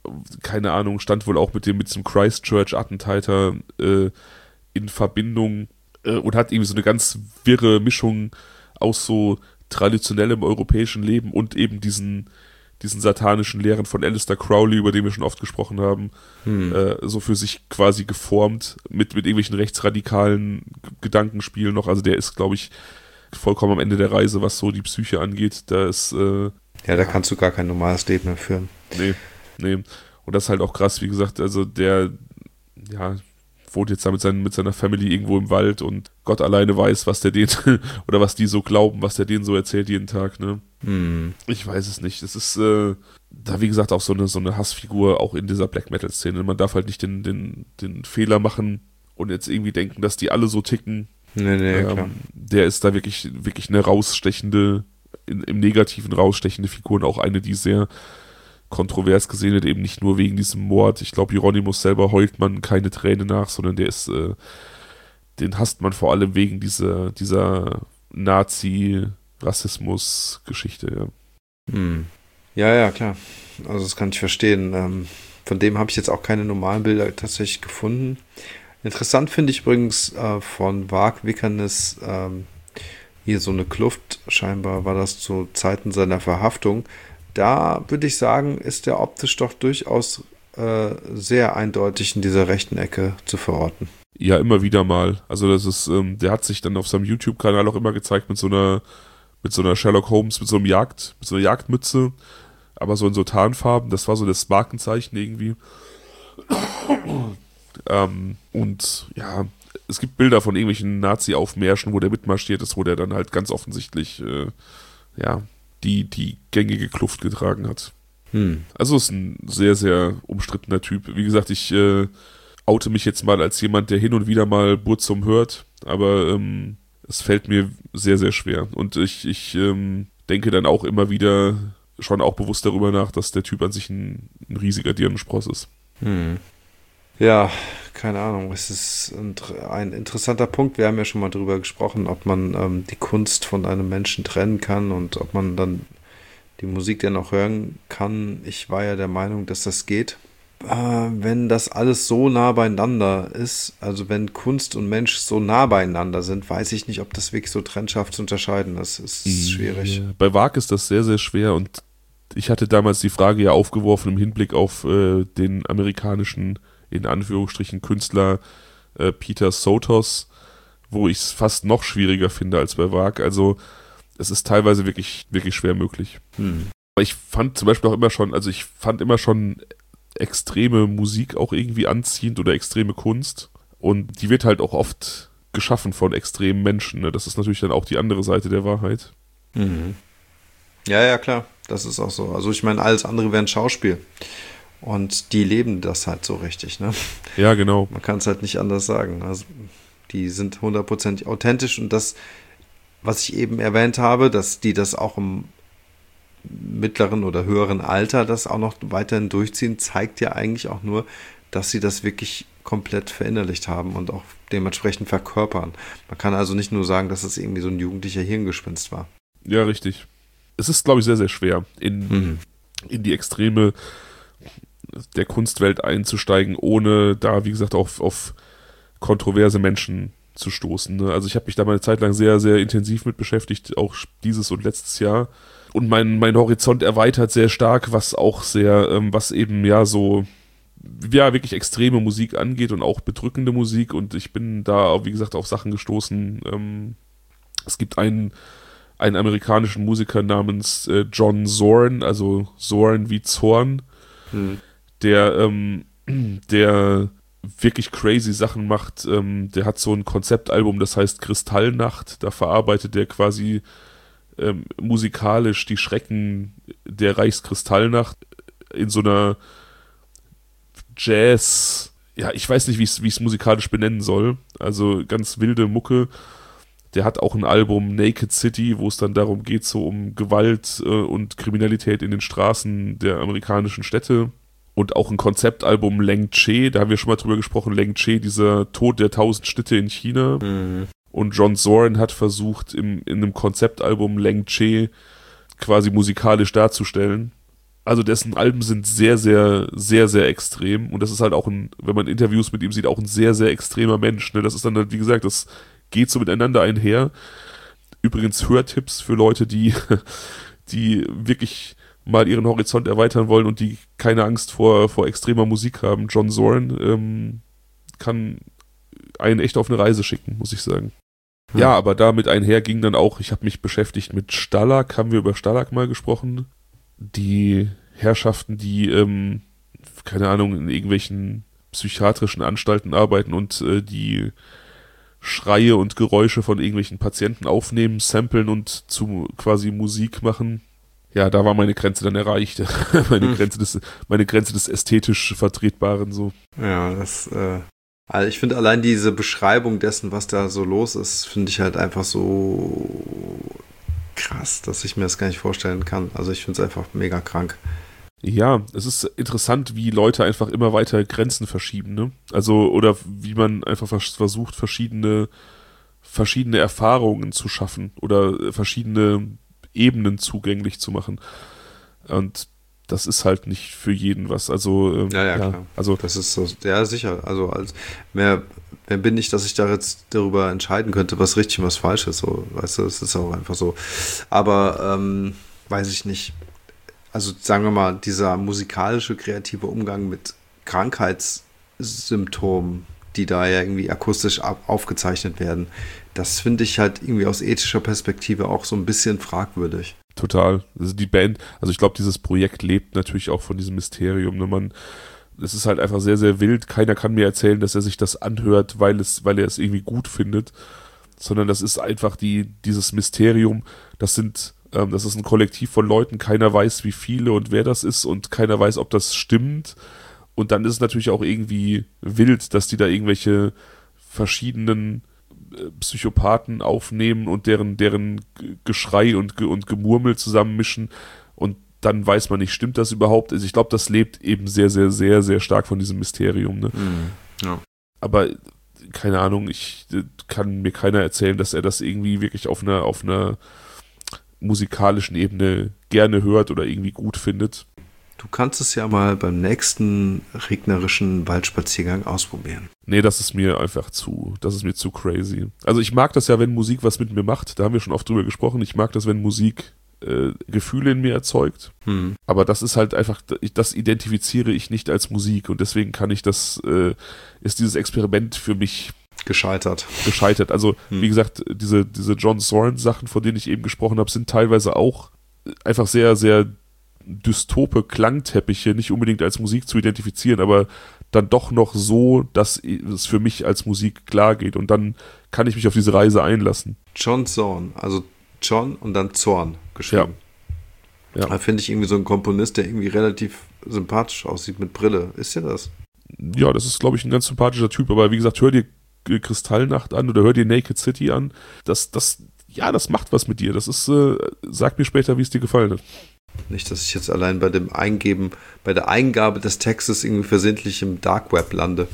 [SPEAKER 1] keine Ahnung, stand wohl auch mit dem, mit diesem Christchurch-Attentäter äh, in Verbindung äh, und hat irgendwie so eine ganz wirre Mischung aus so traditionellem europäischen Leben und eben diesen, diesen satanischen Lehren von Aleister Crowley, über den wir schon oft gesprochen haben, hm. äh, so für sich quasi geformt, mit, mit irgendwelchen rechtsradikalen Gedankenspielen noch. Also der ist, glaube ich, vollkommen am Ende der Reise, was so die Psyche angeht. Da ist äh,
[SPEAKER 2] ja, da kannst du gar kein normales Leben mehr führen.
[SPEAKER 1] Nee, nee. Und das ist halt auch krass, wie gesagt, also der, ja, wohnt jetzt da mit, seinen, mit seiner Family irgendwo im Wald und Gott alleine weiß, was der denen, oder was die so glauben, was der denen so erzählt jeden Tag, ne?
[SPEAKER 2] Hm.
[SPEAKER 1] Ich weiß es nicht. Es ist, äh, da wie gesagt, auch so eine, so eine Hassfigur, auch in dieser Black-Metal-Szene. Man darf halt nicht den, den, den Fehler machen und jetzt irgendwie denken, dass die alle so ticken.
[SPEAKER 2] Nee, nee,
[SPEAKER 1] ähm,
[SPEAKER 2] klar.
[SPEAKER 1] Der ist da wirklich, wirklich eine rausstechende, in, im Negativen rausstechende Figur und auch eine, die sehr kontrovers gesehen wird, eben nicht nur wegen diesem Mord. Ich glaube, Hieronymus selber heult man keine Träne nach, sondern der ist, äh, den hasst man vor allem wegen dieser, dieser Nazi-Rassismus-Geschichte, ja.
[SPEAKER 2] Hm. Ja, ja, klar. Also das kann ich verstehen. Ähm, von dem habe ich jetzt auch keine normalen Bilder tatsächlich gefunden. Interessant finde ich übrigens äh, von Varg Vikernes ähm, hier so eine Kluft, scheinbar war das zu Zeiten seiner Verhaftung. Da würde ich sagen, ist der optisch doch durchaus äh, sehr eindeutig in dieser rechten Ecke zu verorten.
[SPEAKER 1] Ja, immer wieder mal. Also das ist, ähm, der hat sich dann auf seinem YouTube-Kanal auch immer gezeigt mit so einer, mit so einer Sherlock Holmes, mit so einem Jagd, mit so einer Jagdmütze, aber so in so Tarnfarben. Das war so das Markenzeichen irgendwie. ähm, und ja, es gibt Bilder von irgendwelchen Nazi-Aufmärschen, wo der mitmarschiert ist, wo der dann halt ganz offensichtlich, äh, ja, die die gängige Kluft getragen hat.
[SPEAKER 2] Hm.
[SPEAKER 1] Also ist ein sehr, sehr umstrittener Typ. Wie gesagt, ich äh, oute mich jetzt mal als jemand, der hin und wieder mal Burzum hört, aber ähm, es fällt mir sehr, sehr schwer. Und ich, ich ähm, denke dann auch immer wieder schon auch bewusst darüber nach, dass der Typ an sich ein, ein riesiger Dirnenspross ist.
[SPEAKER 2] Hm. Ja, keine Ahnung. Es ist ein, ein interessanter Punkt. Wir haben ja schon mal darüber gesprochen, ob man ähm, die Kunst von einem Menschen trennen kann und ob man dann die Musik dann auch hören kann. Ich war ja der Meinung, dass das geht. Äh, wenn das alles so nah beieinander ist, also wenn Kunst und Mensch so nah beieinander sind, weiß ich nicht, ob das wirklich so trennscharf zu unterscheiden ist. Es ist schwierig.
[SPEAKER 1] Ja, bei Varg ist das sehr, sehr schwer und ich hatte damals die Frage ja aufgeworfen im Hinblick auf äh, den amerikanischen, in Anführungsstrichen, Künstler äh, Peter Sotos, wo ich es fast noch schwieriger finde als bei Varg. Also es ist teilweise wirklich, wirklich schwer möglich.
[SPEAKER 2] Hm.
[SPEAKER 1] Aber ich fand zum Beispiel auch immer schon, also ich fand immer schon extreme Musik auch irgendwie anziehend oder extreme Kunst. Und die wird halt auch oft geschaffen von extremen Menschen. Ne? Das ist natürlich dann auch die andere Seite der Wahrheit.
[SPEAKER 2] Mhm. Ja, ja, klar. Das ist auch so. Also ich meine, alles andere wäre ein Schauspiel. Und die leben das halt so richtig, ne?
[SPEAKER 1] Ja, genau.
[SPEAKER 2] Man kann es halt nicht anders sagen. Also die sind hundertprozentig authentisch und das, was ich eben erwähnt habe, dass die das auch im mittleren oder höheren Alter das auch noch weiterhin durchziehen, zeigt ja eigentlich auch nur, dass sie das wirklich komplett verinnerlicht haben und auch dementsprechend verkörpern. Man kann also nicht nur sagen, dass es irgendwie so ein jugendlicher Hirngespinst war.
[SPEAKER 1] Ja, richtig. Es ist, glaube ich, sehr, sehr schwer, in,
[SPEAKER 2] Mhm.
[SPEAKER 1] in die Extreme der Kunstwelt einzusteigen, ohne da, wie gesagt, auf, auf kontroverse Menschen zu stoßen. Ne? Also ich habe mich da mal eine Zeit lang sehr, sehr intensiv mit beschäftigt, auch dieses und letztes Jahr. Und mein, mein Horizont erweitert sehr stark, was auch sehr, ähm, was eben ja so, ja, wirklich extreme Musik angeht und auch bedrückende Musik. Und ich bin da, wie gesagt, auf Sachen gestoßen. Ähm, es gibt einen, einen amerikanischen Musiker namens äh, John Zorn, also Zorn wie Zorn,
[SPEAKER 2] Mhm.
[SPEAKER 1] der, ähm, der wirklich crazy Sachen macht. Ähm, der hat so ein Konzeptalbum, das heißt Kristallnacht. Da verarbeitet der quasi ähm, musikalisch die Schrecken der Reichskristallnacht in so einer Jazz, ja, ich weiß nicht, wie ich es musikalisch benennen soll. Also ganz wilde Mucke. Der hat auch ein Album Naked City, wo es dann darum geht, so um Gewalt äh, und Kriminalität in den Straßen der amerikanischen Städte. Und auch ein Konzeptalbum Leng Che, da haben wir schon mal drüber gesprochen, Leng Che, dieser Tod der tausend Städte in China.
[SPEAKER 2] Mhm.
[SPEAKER 1] Und John Zorn hat versucht, im, in einem Konzeptalbum Leng Che quasi musikalisch darzustellen. Also dessen Alben sind sehr, sehr, sehr, sehr extrem. Und das ist halt auch ein, wenn man Interviews mit ihm sieht, auch ein sehr, sehr extremer Mensch. Ne? Das ist dann halt, wie gesagt, das geht so miteinander einher. Übrigens Hörtipps für Leute, die, die wirklich mal ihren Horizont erweitern wollen und die keine Angst vor, vor extremer Musik haben. John Zorn ähm, kann einen echt auf eine Reise schicken, muss ich sagen. Hm. Ja, aber damit einher ging dann auch, ich habe mich beschäftigt mit Stalag, haben wir über Stalag mal gesprochen. Die Herrschaften, die, ähm, keine Ahnung, in irgendwelchen psychiatrischen Anstalten arbeiten und äh, die Schreie und Geräusche von irgendwelchen Patienten aufnehmen, samplen und zu quasi Musik machen. Ja, da war meine Grenze dann erreicht. meine, hm. Grenze des, meine Grenze des ästhetisch Vertretbaren so.
[SPEAKER 2] Ja, das, äh, also ich finde allein diese Beschreibung dessen, was da so los ist, finde ich halt einfach so krass, dass ich mir das gar nicht vorstellen kann. Also ich finde es einfach mega krank.
[SPEAKER 1] Ja, es ist interessant, wie Leute einfach immer weiter Grenzen verschieben, ne? Also, oder wie man einfach versucht, verschiedene, verschiedene Erfahrungen zu schaffen oder verschiedene Ebenen zugänglich zu machen. Und das ist halt nicht für jeden was. Also, ähm,
[SPEAKER 2] ja, ja,
[SPEAKER 1] ja,
[SPEAKER 2] klar.
[SPEAKER 1] Also,
[SPEAKER 2] das ist so, ja, sicher. Also, als mehr, wer bin ich, dass ich da jetzt darüber entscheiden könnte, was richtig und was falsch ist. So, weißt du, es ist auch einfach so. Aber, ähm, weiß ich nicht. Also, sagen wir mal, dieser musikalische, kreative Umgang mit Krankheitssymptomen, die da ja irgendwie akustisch aufgezeichnet werden, das finde ich halt irgendwie aus ethischer Perspektive auch so ein bisschen fragwürdig.
[SPEAKER 1] Total. Also die Band, also ich glaube, dieses Projekt lebt natürlich auch von diesem Mysterium. Ne? Man, es ist halt einfach sehr, sehr wild. Keiner kann mir erzählen, dass er sich das anhört, weil es, weil er es irgendwie gut findet, sondern das ist einfach die, dieses Mysterium. Das sind, ähm, das ist ein Kollektiv von Leuten. Keiner weiß, wie viele und wer das ist und keiner weiß, ob das stimmt. Und dann ist es natürlich auch irgendwie wild, dass die da irgendwelche verschiedenen Psychopathen aufnehmen und deren, deren Geschrei und, und Gemurmel zusammenmischen und dann weiß man nicht, stimmt das überhaupt? Also ich glaube, das lebt eben sehr, sehr, sehr, sehr stark von diesem Mysterium. Ne?
[SPEAKER 2] Mm, ja.
[SPEAKER 1] Aber keine Ahnung, ich kann mir keiner erzählen, dass er das irgendwie wirklich auf einer, auf einer musikalischen Ebene gerne hört oder irgendwie gut findet.
[SPEAKER 2] Du kannst es ja mal beim nächsten regnerischen Waldspaziergang ausprobieren.
[SPEAKER 1] Nee, das ist mir einfach zu, das ist mir zu crazy. Also ich mag das ja, wenn Musik was mit mir macht, da haben wir schon oft drüber gesprochen, ich mag das, wenn Musik äh, Gefühle in mir erzeugt,
[SPEAKER 2] hm.
[SPEAKER 1] aber das ist halt einfach, das identifiziere ich nicht als Musik und deswegen kann ich das, äh, ist dieses Experiment für mich
[SPEAKER 2] gescheitert.
[SPEAKER 1] Gescheitert. Also
[SPEAKER 2] hm.
[SPEAKER 1] wie gesagt, diese, diese John Zorn Sachen, von denen ich eben gesprochen habe, sind teilweise auch einfach sehr, sehr dystope Klangteppiche, nicht unbedingt als Musik zu identifizieren, aber dann doch noch so, dass es für mich als Musik klar geht und dann kann ich mich auf diese Reise einlassen.
[SPEAKER 2] John Zorn, also John und dann Zorn geschrieben.
[SPEAKER 1] Ja. Ja.
[SPEAKER 2] Da finde ich irgendwie so ein Komponist, der irgendwie relativ sympathisch aussieht mit Brille. Ist ja das?
[SPEAKER 1] Ja, das ist, glaube ich, ein ganz sympathischer Typ, aber wie gesagt, hör dir Kristallnacht an oder hör dir Naked City an. Das, das, ja, das macht was mit dir. Das ist, äh, sag mir später, wie es dir gefallen hat.
[SPEAKER 2] Nicht, dass ich jetzt allein bei dem Eingeben, bei der Eingabe des Textes irgendwie versehentlich im Dark Web lande.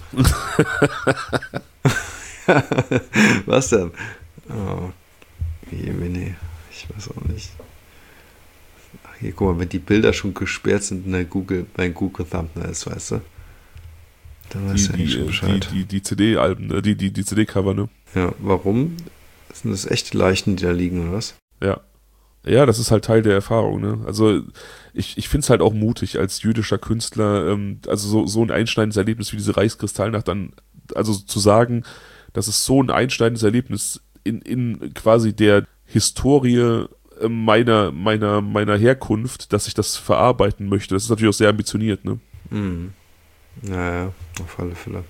[SPEAKER 2] Was denn? Oh, Jemine, ich weiß auch nicht. Ach, hier, guck mal, wenn die Bilder schon gesperrt sind in der Google, bei Google Thumbnails, weißt du? Dann weißt du ja schon Bescheid.
[SPEAKER 1] Die, die, die C D-Alben, die, die, die C D-Cover, ne?
[SPEAKER 2] Ja, warum? Sind das echte Leichen, die da liegen, oder was?
[SPEAKER 1] Ja. Ja, das ist halt Teil der Erfahrung, ne? Also ich, ich finde es halt auch mutig als jüdischer Künstler, ähm, also so, so ein einschneidendes Erlebnis wie diese Reichskristallnacht dann, also zu sagen, das ist so ein einschneidendes Erlebnis in, in quasi der Historie meiner, meiner, meiner Herkunft, dass ich das verarbeiten möchte. Das ist natürlich auch sehr ambitioniert, ne?
[SPEAKER 2] Mhm. Naja, auf alle Fälle.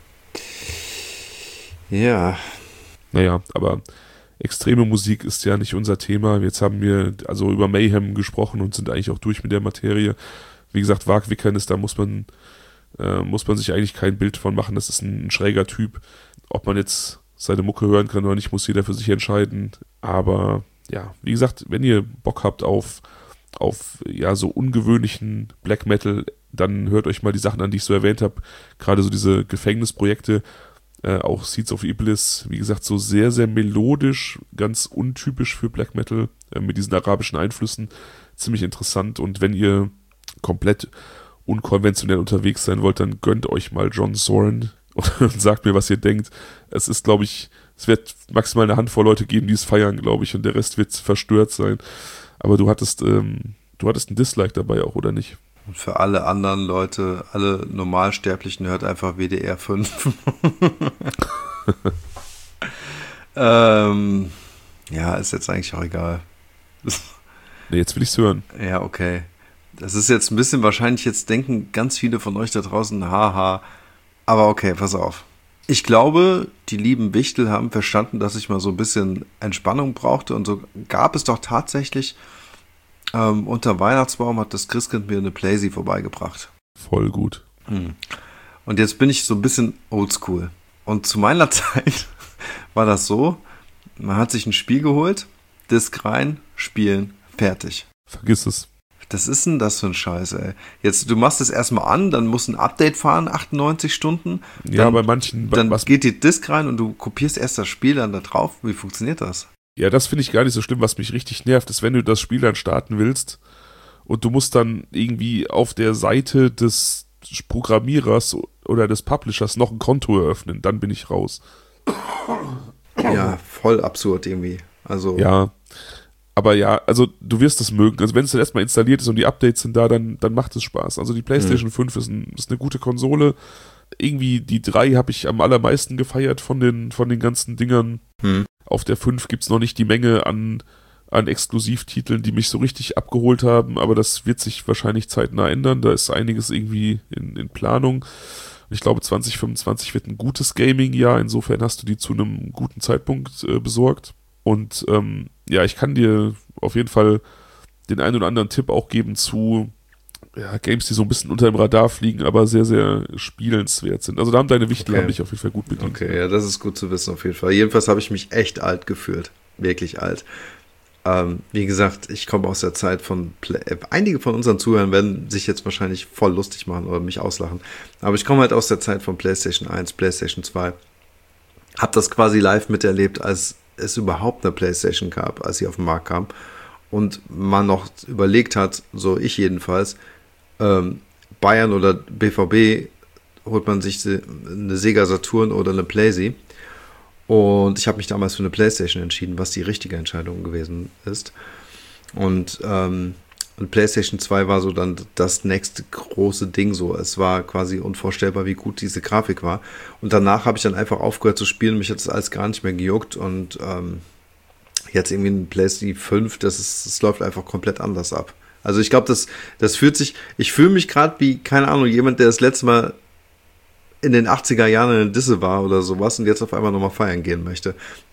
[SPEAKER 2] Ja.
[SPEAKER 1] Naja, aber extreme Musik ist ja nicht unser Thema. Jetzt haben wir also über Mayhem gesprochen und sind eigentlich auch durch mit der Materie. Wie gesagt, Wagwickernis, da muss man, äh, muss man sich eigentlich kein Bild von machen. Das ist ein, ein schräger Typ. Ob man jetzt seine Mucke hören kann oder nicht, muss jeder für sich entscheiden. Aber ja, wie gesagt, wenn ihr Bock habt auf, auf ja, so ungewöhnlichen Black Metal, dann hört euch mal die Sachen an, die ich so erwähnt habe. Gerade so diese Gefängnisprojekte. Äh, auch Seeds of Iblis, wie gesagt, so sehr, sehr melodisch, ganz untypisch für Black Metal, äh, mit diesen arabischen Einflüssen, ziemlich interessant. Und wenn ihr komplett unkonventionell unterwegs sein wollt, dann gönnt euch mal John Soren und sagt mir, was ihr denkt. Es ist, glaube ich, es wird maximal eine Handvoll Leute geben, die es feiern, glaube ich, und der Rest wird verstört sein. Aber du hattest, ähm, du hattest ein Dislike dabei auch, oder nicht?
[SPEAKER 2] Und für alle anderen Leute, alle Normalsterblichen, hört einfach W D R fünf. ähm, ja, ist jetzt eigentlich auch egal.
[SPEAKER 1] Nee, jetzt will ich's hören.
[SPEAKER 2] Ja, okay. Das ist jetzt ein bisschen, wahrscheinlich jetzt denken ganz viele von euch da draußen, haha. Aber okay, pass auf. Ich glaube, die lieben Wichtel haben verstanden, dass ich mal so ein bisschen Entspannung brauchte. Und so gab es doch tatsächlich, ähm, unter Weihnachtsbaum hat das Christkind mir eine Playsee vorbeigebracht.
[SPEAKER 1] Voll gut.
[SPEAKER 2] Hm. Und jetzt bin ich so ein bisschen oldschool. Und zu meiner Zeit war das so, man hat sich ein Spiel geholt, Disk rein, spielen, fertig.
[SPEAKER 1] Vergiss es.
[SPEAKER 2] Das ist denn das für ein Scheiß, ey. Jetzt, du machst es erstmal an, dann musst ein Update fahren, achtundneunzig Stunden. Dann,
[SPEAKER 1] ja, bei manchen...
[SPEAKER 2] Dann
[SPEAKER 1] was,
[SPEAKER 2] geht die Disk rein und du kopierst erst das Spiel dann da drauf. Wie funktioniert das?
[SPEAKER 1] Ja, das finde ich gar nicht so schlimm. Was mich richtig nervt, ist, wenn du das Spiel dann starten willst und du musst dann irgendwie auf der Seite des Programmierers oder des Publishers noch ein Konto eröffnen. Dann bin ich raus.
[SPEAKER 2] Ja, voll absurd irgendwie. Also...
[SPEAKER 1] Ja, aber ja, also du wirst es mögen. Also wenn es dann erstmal installiert ist und die Updates sind da, dann, dann macht es Spaß. Also die PlayStation mhm. fünf ist, ein, ist eine gute Konsole. Irgendwie die drei habe ich am allermeisten gefeiert von den, von den ganzen Dingern. Mhm. Auf der fünf gibt es noch nicht die Menge an, an Exklusivtiteln, die mich so richtig abgeholt haben, aber das wird sich wahrscheinlich zeitnah ändern. Da ist einiges irgendwie in, in Planung. Ich glaube, zwanzig fünfundzwanzig wird ein gutes Gaming-Jahr. Insofern hast du die zu einem guten Zeitpunkt äh, besorgt. Und ähm, ja, ich kann dir auf jeden Fall den einen oder anderen Tipp auch geben zu ja, Games, die so ein bisschen unter dem Radar fliegen, aber sehr, sehr spielenswert sind. Also da haben deine Wichtel
[SPEAKER 2] okay.
[SPEAKER 1] haben dich auf jeden Fall gut bedient.
[SPEAKER 2] Okay, ja, das ist gut zu wissen auf jeden Fall. Jedenfalls habe ich mich echt alt gefühlt. Wirklich alt. Ähm, wie gesagt, ich komme aus der Zeit von... Play- Einige von unseren Zuhörern werden sich jetzt wahrscheinlich voll lustig machen oder mich auslachen. Aber ich komme halt aus der Zeit von PlayStation eins, PlayStation zwei. Hab das quasi live miterlebt, als es überhaupt eine PlayStation gab, als sie auf den Markt kam und man noch überlegt hat, so ich jedenfalls, ähm, Bayern oder B V B, holt man sich eine Sega Saturn oder eine Playsee und ich habe mich damals für eine PlayStation entschieden, was die richtige Entscheidung gewesen ist und ähm, und PlayStation zwei war so dann das nächste große Ding so. Es war quasi unvorstellbar, wie gut diese Grafik war. Und danach habe ich dann einfach aufgehört zu spielen. Mich hat das alles gar nicht mehr gejuckt. Und ähm, jetzt irgendwie ein PlayStation fünf, das, ist, das läuft einfach komplett anders ab. Also ich glaube, das, das fühlt sich, ich fühle mich gerade wie, keine Ahnung, jemand, der das letzte Mal in den achtziger Jahren in der Disse war oder sowas und jetzt auf einmal nochmal feiern gehen möchte.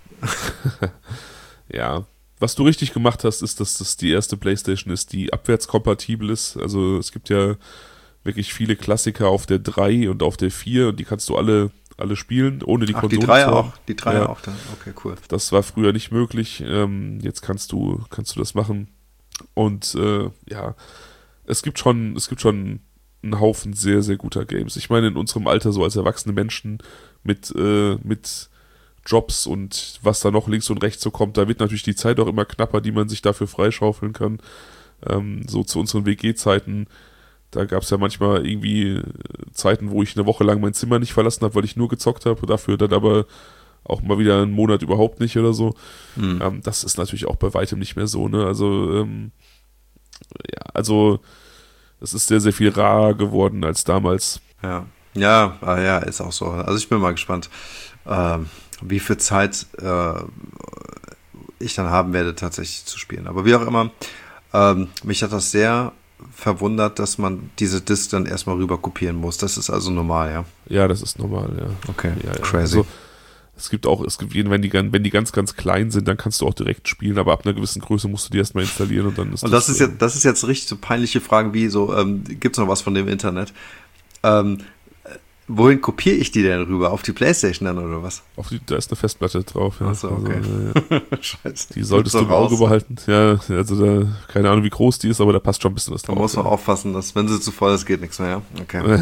[SPEAKER 1] Ja. Was du richtig gemacht hast, ist, dass das die erste PlayStation ist, die abwärtskompatibel ist. Also es gibt ja wirklich viele Klassiker auf der drei und auf der vier und die kannst du alle, alle spielen, ohne die
[SPEAKER 2] Ach,
[SPEAKER 1] Konsole
[SPEAKER 2] die drei
[SPEAKER 1] zu haben.
[SPEAKER 2] auch, die drei
[SPEAKER 1] ja.
[SPEAKER 2] auch dann. Okay, cool.
[SPEAKER 1] Das war früher nicht möglich. Ähm, jetzt kannst du, kannst du das machen. Und äh, ja, es gibt schon, es gibt schon einen Haufen sehr, sehr guter Games. Ich meine, in unserem Alter, so als erwachsene Menschen mit, äh, mit Jobs und was da noch links und rechts so kommt, da wird natürlich die Zeit auch immer knapper, die man sich dafür freischaufeln kann. Ähm, so zu unseren W G-Zeiten, da gab es ja manchmal irgendwie Zeiten, wo ich eine Woche lang mein Zimmer nicht verlassen habe, weil ich nur gezockt habe, dafür dann aber auch mal wieder einen Monat überhaupt nicht oder so. Mhm. Ähm, das ist natürlich auch bei weitem nicht mehr so, ne? Also, ähm, ja, also es ist sehr, sehr viel rarer geworden als damals.
[SPEAKER 2] Ja, ja, ah, ja, ist auch so. Also ich bin mal gespannt, ähm, wie viel Zeit äh, ich dann haben werde, tatsächlich zu spielen. Aber wie auch immer, ähm, mich hat das sehr verwundert, dass man diese Disc dann erstmal rüber kopieren muss. Das ist also normal, ja?
[SPEAKER 1] Ja, das ist normal, ja.
[SPEAKER 2] Okay,
[SPEAKER 1] ja, ja.
[SPEAKER 2] Crazy.
[SPEAKER 1] Also, es gibt auch, es gibt, wenn die, wenn die ganz, ganz klein sind, dann kannst du auch direkt spielen, aber ab einer gewissen Größe musst du die erstmal installieren und dann ist
[SPEAKER 2] und das, das ist jetzt, das ist jetzt richtig so peinliche Fragen wie so, ähm, gibt's noch was von dem Internet? Ähm, wohin kopiere ich die denn rüber? Auf die PlayStation dann oder was?
[SPEAKER 1] Auf die, da ist eine Festplatte drauf, ja.
[SPEAKER 2] Achso, okay.
[SPEAKER 1] Also, äh,
[SPEAKER 2] Scheiße.
[SPEAKER 1] Die solltest du im Auge behalten. Ja, also da, keine Ahnung, wie groß die ist, aber da passt schon ein bisschen was drauf.
[SPEAKER 2] Da muss man
[SPEAKER 1] ja.
[SPEAKER 2] aufpassen, dass, wenn sie zu voll ist, geht nichts mehr, ja? Okay.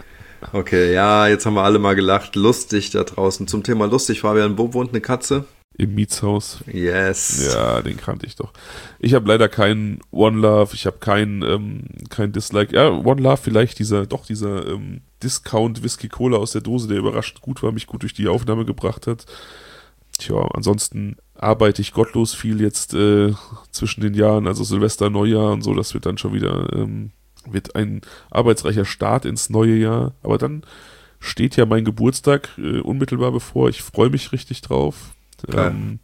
[SPEAKER 2] Okay, ja, jetzt haben wir alle mal gelacht. Lustig da draußen. Zum Thema lustig, Fabian, wo wohnt eine Katze?
[SPEAKER 1] Im Mietshaus.
[SPEAKER 2] Yes.
[SPEAKER 1] Ja, den kannte ich doch. Ich habe leider keinen One Love, ich habe keinen ähm, kein Dislike. Ja, One Love vielleicht, dieser, doch dieser ähm, Discount Whisky Cola aus der Dose, der überraschend gut war, mich gut durch die Aufnahme gebracht hat. Tja, ansonsten arbeite ich gottlos viel jetzt äh, zwischen den Jahren, also Silvester, Neujahr und so, das wird dann schon wieder, ähm, wird ein arbeitsreicher Start ins neue Jahr. Aber dann steht ja mein Geburtstag äh, unmittelbar bevor, ich freue mich richtig drauf. Ähm,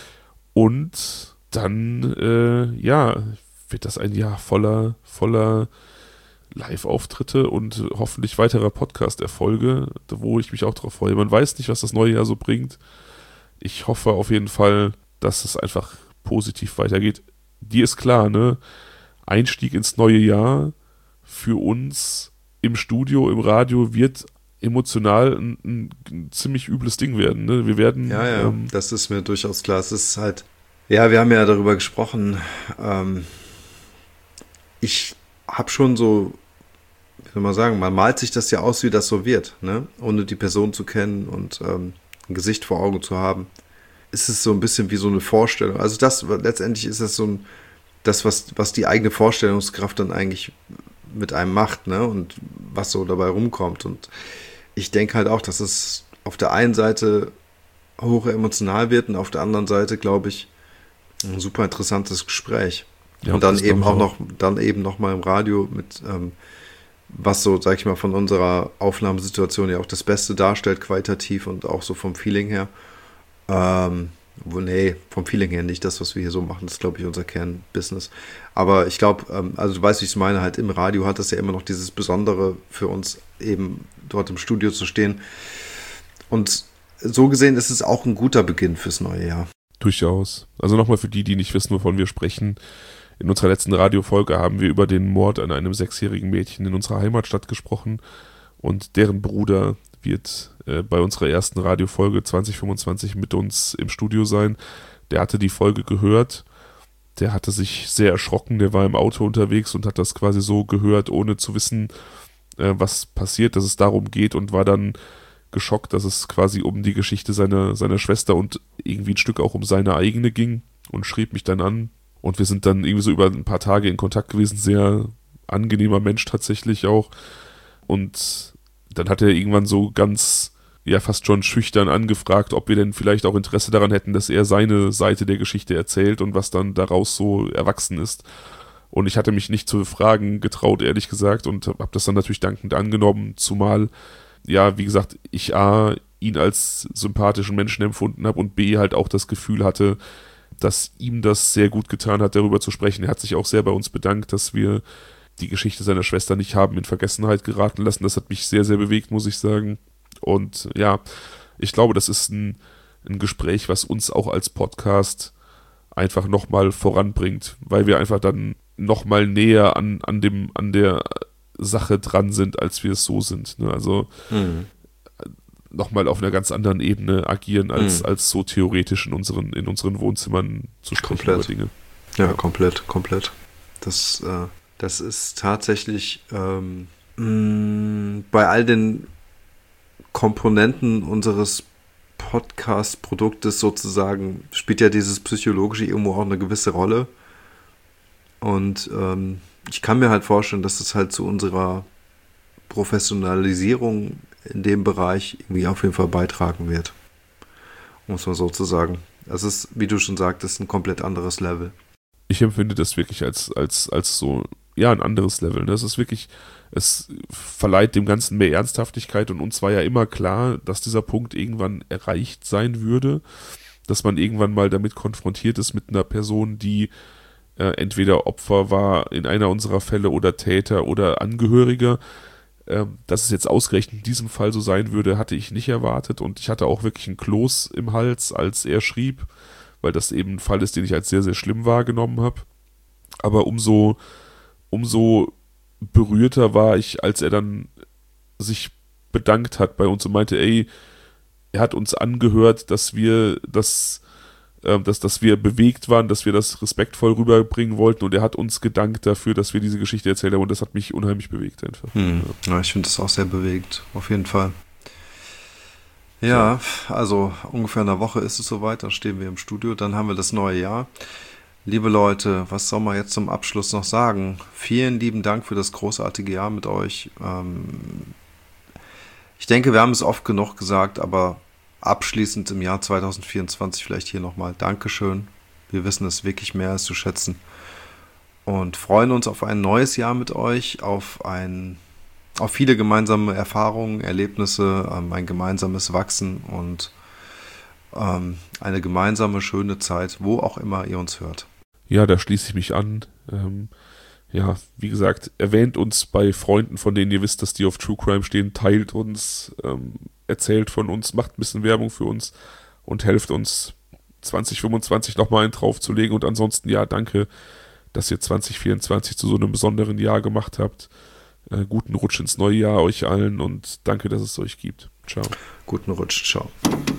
[SPEAKER 1] und dann, äh, ja, wird das ein Jahr voller, voller Live-Auftritte und hoffentlich weiterer Podcast-Erfolge, wo ich mich auch drauf freue. Man weiß nicht, was das neue Jahr so bringt. Ich hoffe auf jeden Fall, dass es einfach positiv weitergeht. Dir ist klar, ne? Einstieg ins neue Jahr für uns im Studio, im Radio wird emotional ein, ein, ein ziemlich übles Ding werden. Ne? Wir werden...
[SPEAKER 2] Ja, ja,
[SPEAKER 1] ähm,
[SPEAKER 2] das ist mir durchaus klar. Es ist halt... Ja, wir haben ja darüber gesprochen. Ähm, ich habe schon so, wie soll man sagen, man malt sich das ja aus, wie das so wird, ne? Ohne die Person zu kennen und ähm, ein Gesicht vor Augen zu haben. Ist es so ein bisschen wie so eine Vorstellung. Also das, letztendlich ist das so ein, das, was, was die eigene Vorstellungskraft dann eigentlich mit einem macht, ne? Und was so dabei rumkommt. Und ich denke halt auch, dass es auf der einen Seite hoch emotional wird und auf der anderen Seite, glaube ich, ein super interessantes Gespräch. Ja, und dann eben auch noch, dann eben noch mal im Radio mit, ähm, was so, sag ich mal, von unserer Aufnahmesituation ja auch das Beste darstellt, qualitativ und auch so vom Feeling her. Ähm, wo, nee, vom Feeling her nicht das, was wir hier so machen, das ist, glaube ich, unser Kernbusiness. Aber ich glaube, ähm, also du weißt, wie ich es meine, halt im Radio hat das ja immer noch dieses Besondere für uns, eben dort im Studio zu stehen. Und so gesehen ist es auch ein guter Beginn fürs neue Jahr.
[SPEAKER 1] Durchaus. Also nochmal für die, die nicht wissen, wovon wir sprechen. In unserer letzten Radiofolge haben wir über den Mord an einem sechsjährigen Mädchen in unserer Heimatstadt gesprochen und deren Bruder wird äh, bei unserer ersten Radiofolge zwanzig fünfundzwanzig mit uns im Studio sein. Der hatte die Folge gehört, der hatte sich sehr erschrocken, der war im Auto unterwegs und hat das quasi so gehört, ohne zu wissen, äh, was passiert, dass es darum geht, und war dann geschockt, dass es quasi um die Geschichte seiner, seiner Schwester und irgendwie ein Stück auch um seine eigene ging, und schrieb mich dann an. Und wir sind dann irgendwie so über ein paar Tage in Kontakt gewesen, sehr angenehmer Mensch tatsächlich auch. Und dann hat er irgendwann so ganz, ja fast schon schüchtern angefragt, ob wir denn vielleicht auch Interesse daran hätten, dass er seine Seite der Geschichte erzählt und was dann daraus so erwachsen ist. Und ich hatte mich nicht zu fragen getraut, ehrlich gesagt, und habe das dann natürlich dankend angenommen, zumal, ja, wie gesagt, ich A, ihn als sympathischen Menschen empfunden habe und B, halt auch das Gefühl hatte, dass ihm das sehr gut getan hat, darüber zu sprechen. Er hat sich auch sehr bei uns bedankt, dass wir die Geschichte seiner Schwester nicht haben in Vergessenheit geraten lassen. Das hat mich sehr, sehr bewegt, muss ich sagen. Und ja, ich glaube, das ist ein, ein Gespräch, was uns auch als Podcast einfach nochmal voranbringt, weil wir einfach dann nochmal näher an, an, dem, an der Sache dran sind, als wir es so sind. Ne? Also mhm. nochmal auf einer ganz anderen Ebene agieren, als, mhm. als so theoretisch in unseren, in unseren Wohnzimmern zu sprechen
[SPEAKER 2] komplett.
[SPEAKER 1] über Dinge.
[SPEAKER 2] Ja, ja, komplett, komplett. Das, äh, das ist tatsächlich ähm, mh, bei all den Komponenten unseres Podcast-Produktes sozusagen spielt ja dieses Psychologische irgendwo auch eine gewisse Rolle. Und ähm, ich kann mir halt vorstellen, dass es halt zu unserer Professionalisierung in dem Bereich irgendwie auf jeden Fall beitragen wird. Muss man so zu sagen. Es ist, wie du schon sagtest, ein komplett anderes Level.
[SPEAKER 1] Ich empfinde das wirklich als, als, als so, ja, ein anderes Level. Das ist wirklich, es verleiht dem Ganzen mehr Ernsthaftigkeit, und uns war ja immer klar, dass dieser Punkt irgendwann erreicht sein würde, dass man irgendwann mal damit konfrontiert ist mit einer Person, die äh, entweder Opfer war in einer unserer Fälle oder Täter oder Angehöriger. Äh, dass es jetzt ausgerechnet in diesem Fall so sein würde, hatte ich nicht erwartet, und ich hatte auch wirklich einen Kloß im Hals, als er schrieb, weil das eben ein Fall ist, den ich als sehr, sehr schlimm wahrgenommen habe. Aber umso, umso berührter war ich, als er dann sich bedankt hat bei uns und meinte, ey, er hat uns angehört, dass wir das, äh, dass, dass wir bewegt waren, dass wir das respektvoll rüberbringen wollten, und er hat uns gedankt dafür, dass wir diese Geschichte erzählt haben, und das hat mich unheimlich bewegt einfach.
[SPEAKER 2] Hm. Ja, ich finde das auch sehr bewegt, auf jeden Fall. Ja, also ungefähr in einer Woche ist es soweit, dann stehen wir im Studio, dann haben wir das neue Jahr. Liebe Leute, was soll man jetzt zum Abschluss noch sagen? Vielen lieben Dank für das großartige Jahr mit euch. Ähm, ich denke, wir haben es oft genug gesagt, aber abschließend im Jahr zwanzig vierundzwanzig vielleicht hier nochmal Dankeschön. Wir wissen es wirklich mehr als zu schätzen und freuen uns auf ein neues Jahr mit euch, auf ein, auf viele gemeinsame Erfahrungen, Erlebnisse, ähm, ein gemeinsames Wachsen und ähm, eine gemeinsame schöne Zeit, wo auch immer ihr uns hört.
[SPEAKER 1] Ja, da schließe ich mich an. Ähm, ja, wie gesagt, erwähnt uns bei Freunden, von denen ihr wisst, dass die auf True Crime stehen, teilt uns, ähm, erzählt von uns, macht ein bisschen Werbung für uns und helft uns zwanzig fünfundzwanzig nochmal einen draufzulegen. Und ansonsten, ja, danke, dass ihr zwanzig vierundzwanzig zu so einem besonderen Jahr gemacht habt. Äh, guten Rutsch ins neue Jahr euch allen und danke, dass es euch gibt. Ciao.
[SPEAKER 2] Guten Rutsch, ciao.